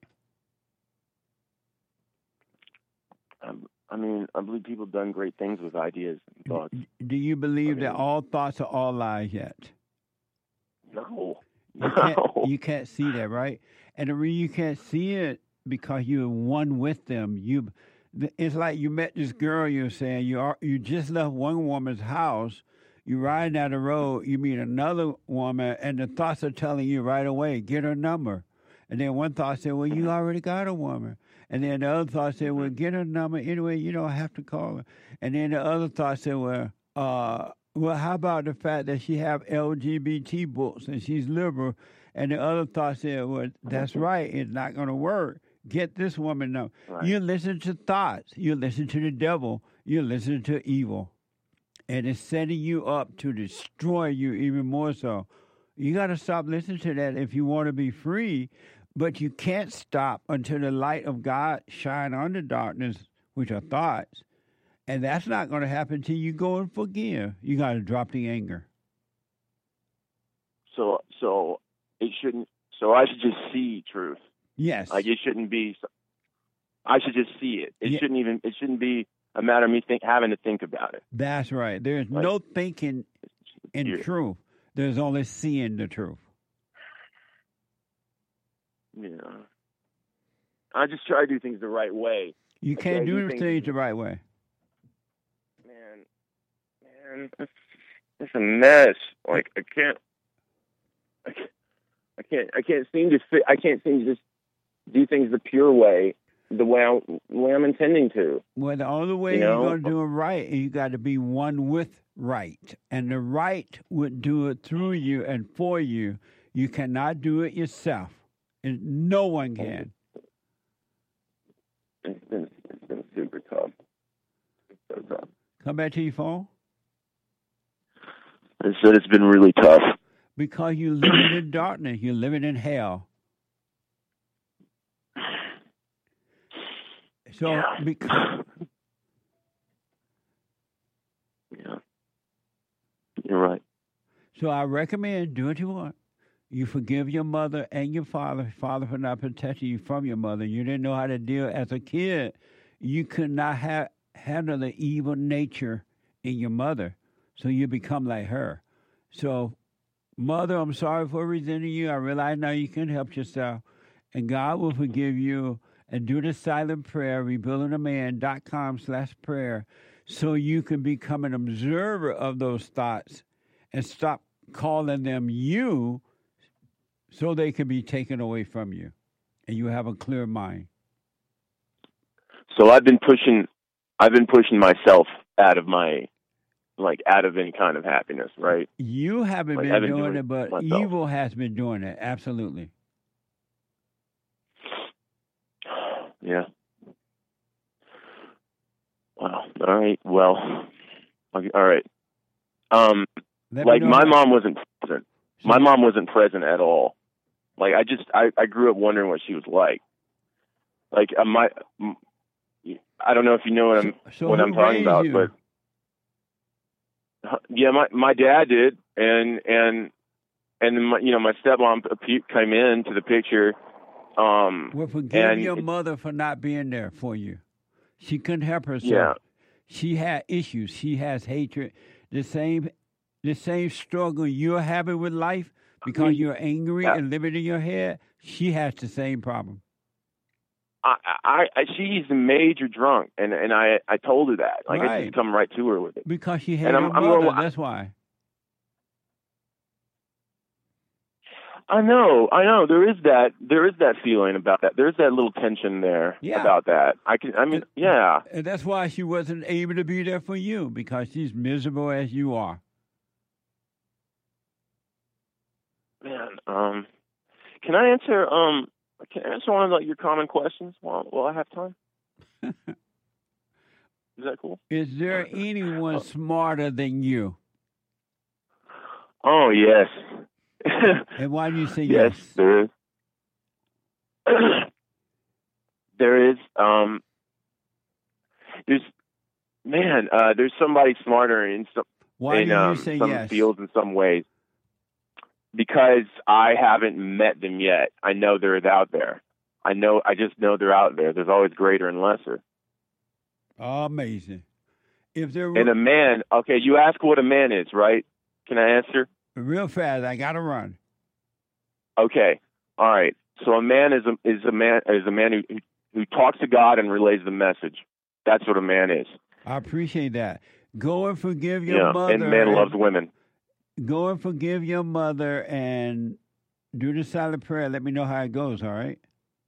I believe people have done great things with ideas and thoughts. Do you believe that all thoughts are all lies yet? No. You can't see that, right? And the reason you can't see it because you're one with them. It's like you met this girl. You're saying you just left one woman's house. You ride down the road. You meet another woman, and the thoughts are telling you right away, get her number. And then one thought said, well, you already got a woman. And then the other thought said, well, get her number anyway. You don't have to call her. And then the other thought said, well, how about the fact that she have LGBT books and she's liberal? And the other thought said, well, that's right. It's not going to work. Get this woman number. Right. You listen to thoughts. You listen to the devil. You listen to evil. And it's setting you up to destroy you even more so. You got to stop listening to that if you want to be free. But you can't stop until the light of God shine on the darkness, which are thoughts. And that's not going to happen until you go and forgive. You got to drop the anger. So it shouldn't. So I should just see truth. Yes. Like it shouldn't be. I should just see it. It shouldn't even. It shouldn't be a matter of me having to think about it. That's right. There's no thinking in truth. There's only seeing the truth. Yeah. I just try to do things the right way. You can't do things the right way. Man, it's a mess. Like I can't seem to just do things the pure way. the way I'm intending to. Well, the only way you're going to do it right is you got to be one with right. And the right would do it through you and for you. You cannot do it yourself. And no one can. It's been super tough. It's so tough. Come back to your phone. I said it's been really tough. Because you're living in darkness. You're living in hell. So, yeah. You're right. So I recommend do what you want. You forgive your mother and your father for not protecting you from your mother. You didn't know how to deal as a kid. You could not handle the evil nature in your mother, so you become like her. So, mother, I'm sorry for resenting you. I realize now you can help yourself, and God will forgive you. And do the silent prayer, rebuildingaman.com/prayer, so you can become an observer of those thoughts and stop calling them you so they can be taken away from you and you have a clear mind. So I've been pushing myself out of out of any kind of happiness, right? You haven't been doing it, but myself. Evil has been doing it, absolutely. Yeah. Wow. All right. Well. All right. My mom wasn't present. My mom wasn't present at all. Like I grew up wondering what she was like. Like I don't know if you know what I'm talking about, but yeah, my dad did, and my stepmom came into the picture. Well, forgive your mother for not being there for you. She couldn't help herself. Yeah. She had issues. She has hatred. The same struggle you're having with life because you're angry and living in your head. She has the same problem. She's a major drunk, and I told her that. Like I just come right to her with it because she hated her mother. That's why. I know. There is that feeling about that. There's that little tension there about that. Yeah. And that's why she wasn't able to be there for you, because she's miserable as you are. Man, can I answer one of your common questions while I have time? Is that cool? Is there anyone smarter than you? Oh, yes. And why do you say yes? Yes, there is. There is. There's somebody smarter in some. Why do you say some yes? fields in some ways? Because I haven't met them yet. I know they're out there. I just know they're out there. There's always greater and lesser. Amazing. And a man. Okay, you ask what a man is, right? Can I answer? Real fast, I gotta run. Okay, all right. So a man is a man who talks to God and relays the message. That's what a man is. I appreciate that. Go and forgive your mother. And man loves women. Go and forgive your mother and do the silent prayer. Let me know how it goes. All right.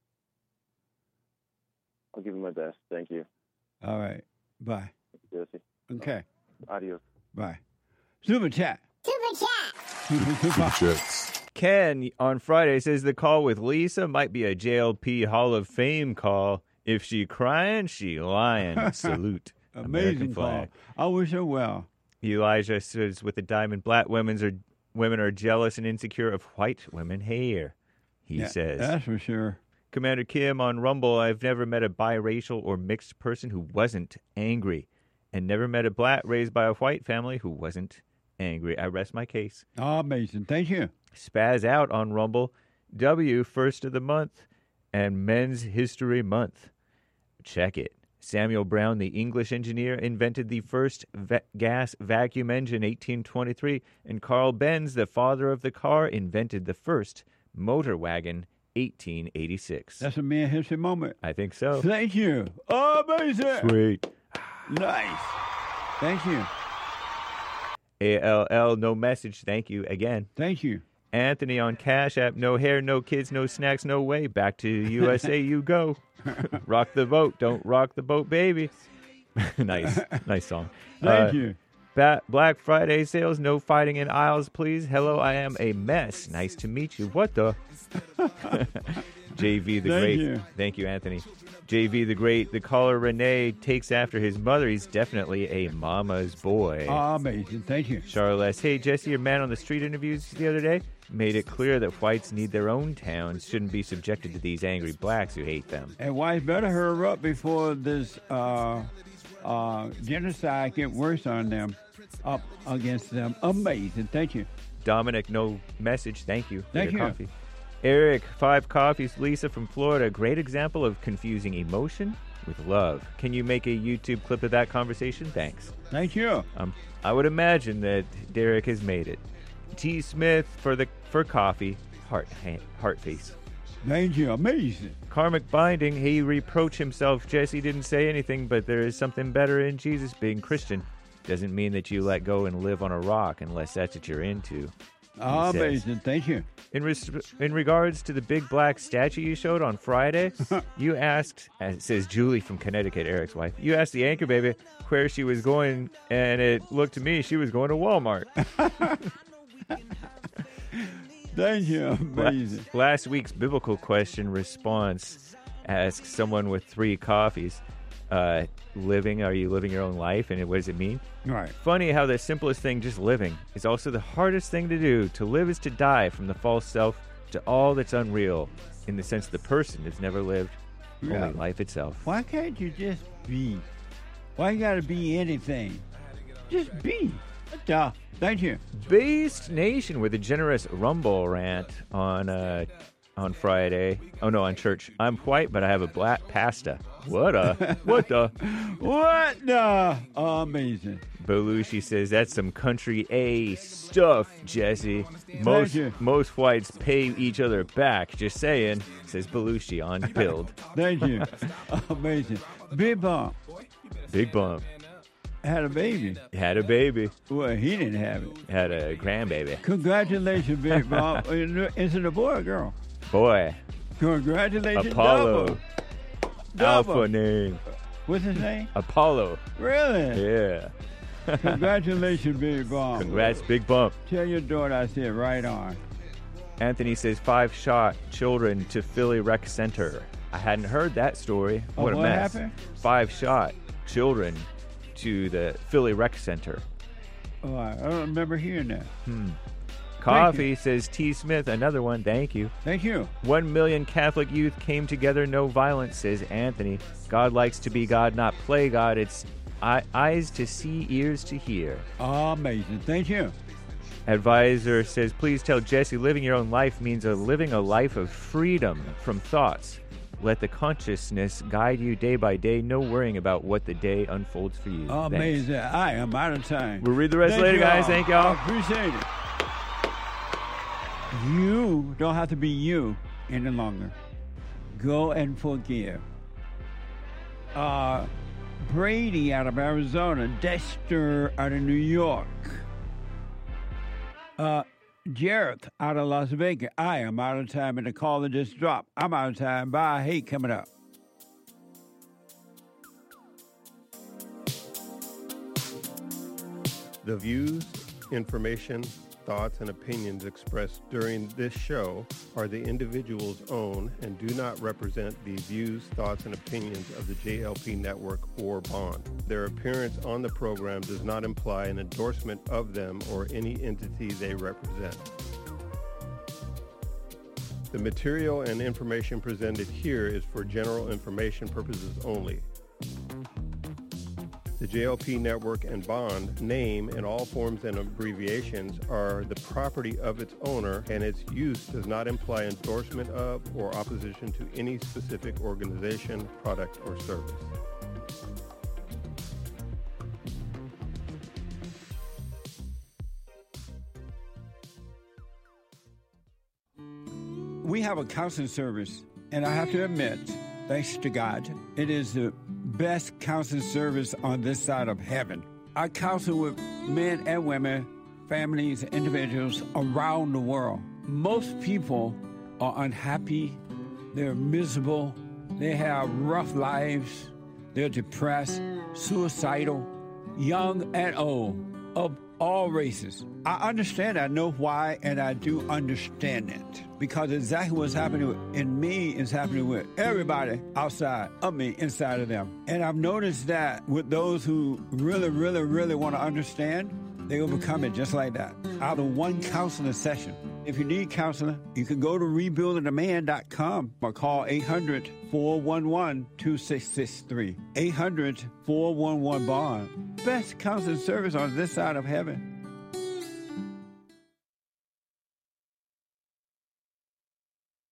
I'll give it my best. Thank you. All right. Bye. Jesse. Okay. Adios. Bye. Super chat. Super chats. Ken on Friday says the call with Lisa might be a JLP Hall of Fame call. If she crying, she lying. Salute. Amazing call. I wish her well. Elijah says with the diamond, black women are jealous and insecure of white women hair. He says. That's for sure. Commander Kim on Rumble, I've never met a biracial or mixed person who wasn't angry, and never met a black raised by a white family who wasn't angry. I rest my case. Amazing. Thank you. Spaz out on Rumble. W, first of the month, and Men's History Month. Check it. Samuel Brown, the English engineer, invented the first gas vacuum engine in 1823, and Carl Benz, the father of the car, invented the first motor wagon 1886. That's a Man History Moment. I think so. Thank you. Amazing. Sweet. Nice. Thank you. ALL, no message. Thank you again. Thank you. Anthony on Cash App. No hair, no kids, no snacks, no way. Back to USA you go. Rock the boat. Don't rock the boat, baby. Nice song. Thank you. Black Friday sales. No fighting in aisles, please. Hello, I am a mess. Nice to meet you. What the? JV the Great. Thank you, Anthony. JV the Great. The caller Renee takes after his mother. He's definitely a mama's boy. Amazing. Thank you. Charles. Hey, Jesse, your man on the street interviews the other day made it clear that whites need their own towns, shouldn't be subjected to these angry blacks who hate them. And whites better hurry up before this genocide get worse on them, up against them. Amazing. Thank you. Dominic, no message. Thank you. Thank you. Coffee. Eric, 5 coffees. Lisa from Florida. Great example of confusing emotion with love. Can you make a YouTube clip of that conversation? Thanks. Thank you. I would imagine that Derek has made it. T. Smith for coffee. Heart face. Thank you. Amazing. Karmic binding. He reproached himself. Jesse didn't say anything, but there is something better in Jesus. Being Christian doesn't mean that you let go and live on a rock unless that's what you're into. Amazing. Thank you. In regards to the big black statue you showed on Friday, you asked, it says Julie from Connecticut, Eric's wife, you asked the anchor baby where she was going, and it looked to me she was going to Walmart. Thank you. Amazing. Last week's biblical question response asks someone with 3 coffees, are you living your own life, and what does it mean? Right. Funny how the simplest thing, just living, is also the hardest thing to do. To live is to die from the false self to all that's unreal, in the sense the person has never lived, only life itself. Why can't you just be? Why you gotta be anything? Just be. Duh. Thank you. Based Nation with a generous Rumble rant on Friday. Oh no, on church. I'm white, but I have a black pasta. What the? Amazing. Belushi says that's some country A stuff, Jesse. Most whites pay each other back. Just saying, says Belushi on Build. Thank you. Amazing. Big Bump. Had a baby. Well, he didn't have it. Had a grandbaby. Congratulations, Big Bump. Is it a boy or girl? Boy. Congratulations, Apollo. Double. Alpha name. What's his name? Apollo. Really? Yeah. Congratulations, Big Bump. Congrats, Big Bump. Tell your daughter I said right on. Anthony says 5 shot children to Philly Rec Center. I hadn't heard that story. What a mess. Happened? 5 shot children to the Philly Rec Center. Oh, I don't remember hearing that. Coffee, says T. Smith. Another one. Thank you. Thank you. 1 million Catholic youth came together. No violence, says Anthony. God likes to be God, not play God. It's eyes to see, ears to hear. Amazing. Thank you. Advisor says, please tell Jesse living your own life means living a life of freedom from thoughts. Let the consciousness guide you day by day. No worrying about what the day unfolds for you. Amazing. Thanks. I am out of time. We'll read the rest later, guys. Thank y'all. I appreciate it. You don't have to be you any longer. Go and forgive. Brady out of Arizona. Dexter out of New York. Jareth out of Las Vegas. I am out of time, and the caller just dropped. I'm out of time. Bye. Hey, coming up. The views, information, thoughts, and opinions expressed during this show are the individual's own and do not represent the views, thoughts, and opinions of the JLP Network or Bond. Their appearance on the program does not imply an endorsement of them or any entity they represent. The material and information presented here is for general information purposes only. The JLP Network and Bond name and all forms and abbreviations are the property of its owner, and its use does not imply endorsement of or opposition to any specific organization, product, or service. We have a counseling service, and I have to admit, thanks to God, it is the best counseling service on this side of heaven. I counsel with men and women, families, individuals around the world. most people are unhappy, they're miserable, they have rough lives, they're depressed, suicidal, young and old, of all races. I understand, I know why, and I do understand it. Because exactly what's happening in me is happening with everybody outside of me, inside of them. And I've noticed that with those who really, really, really want to understand, they overcome it just like that, out of one counseling session. If you need counseling, you can go to rebuildingtheman.com or call 800-411-2663. 800-411-BOND. Best counseling service on this side of heaven.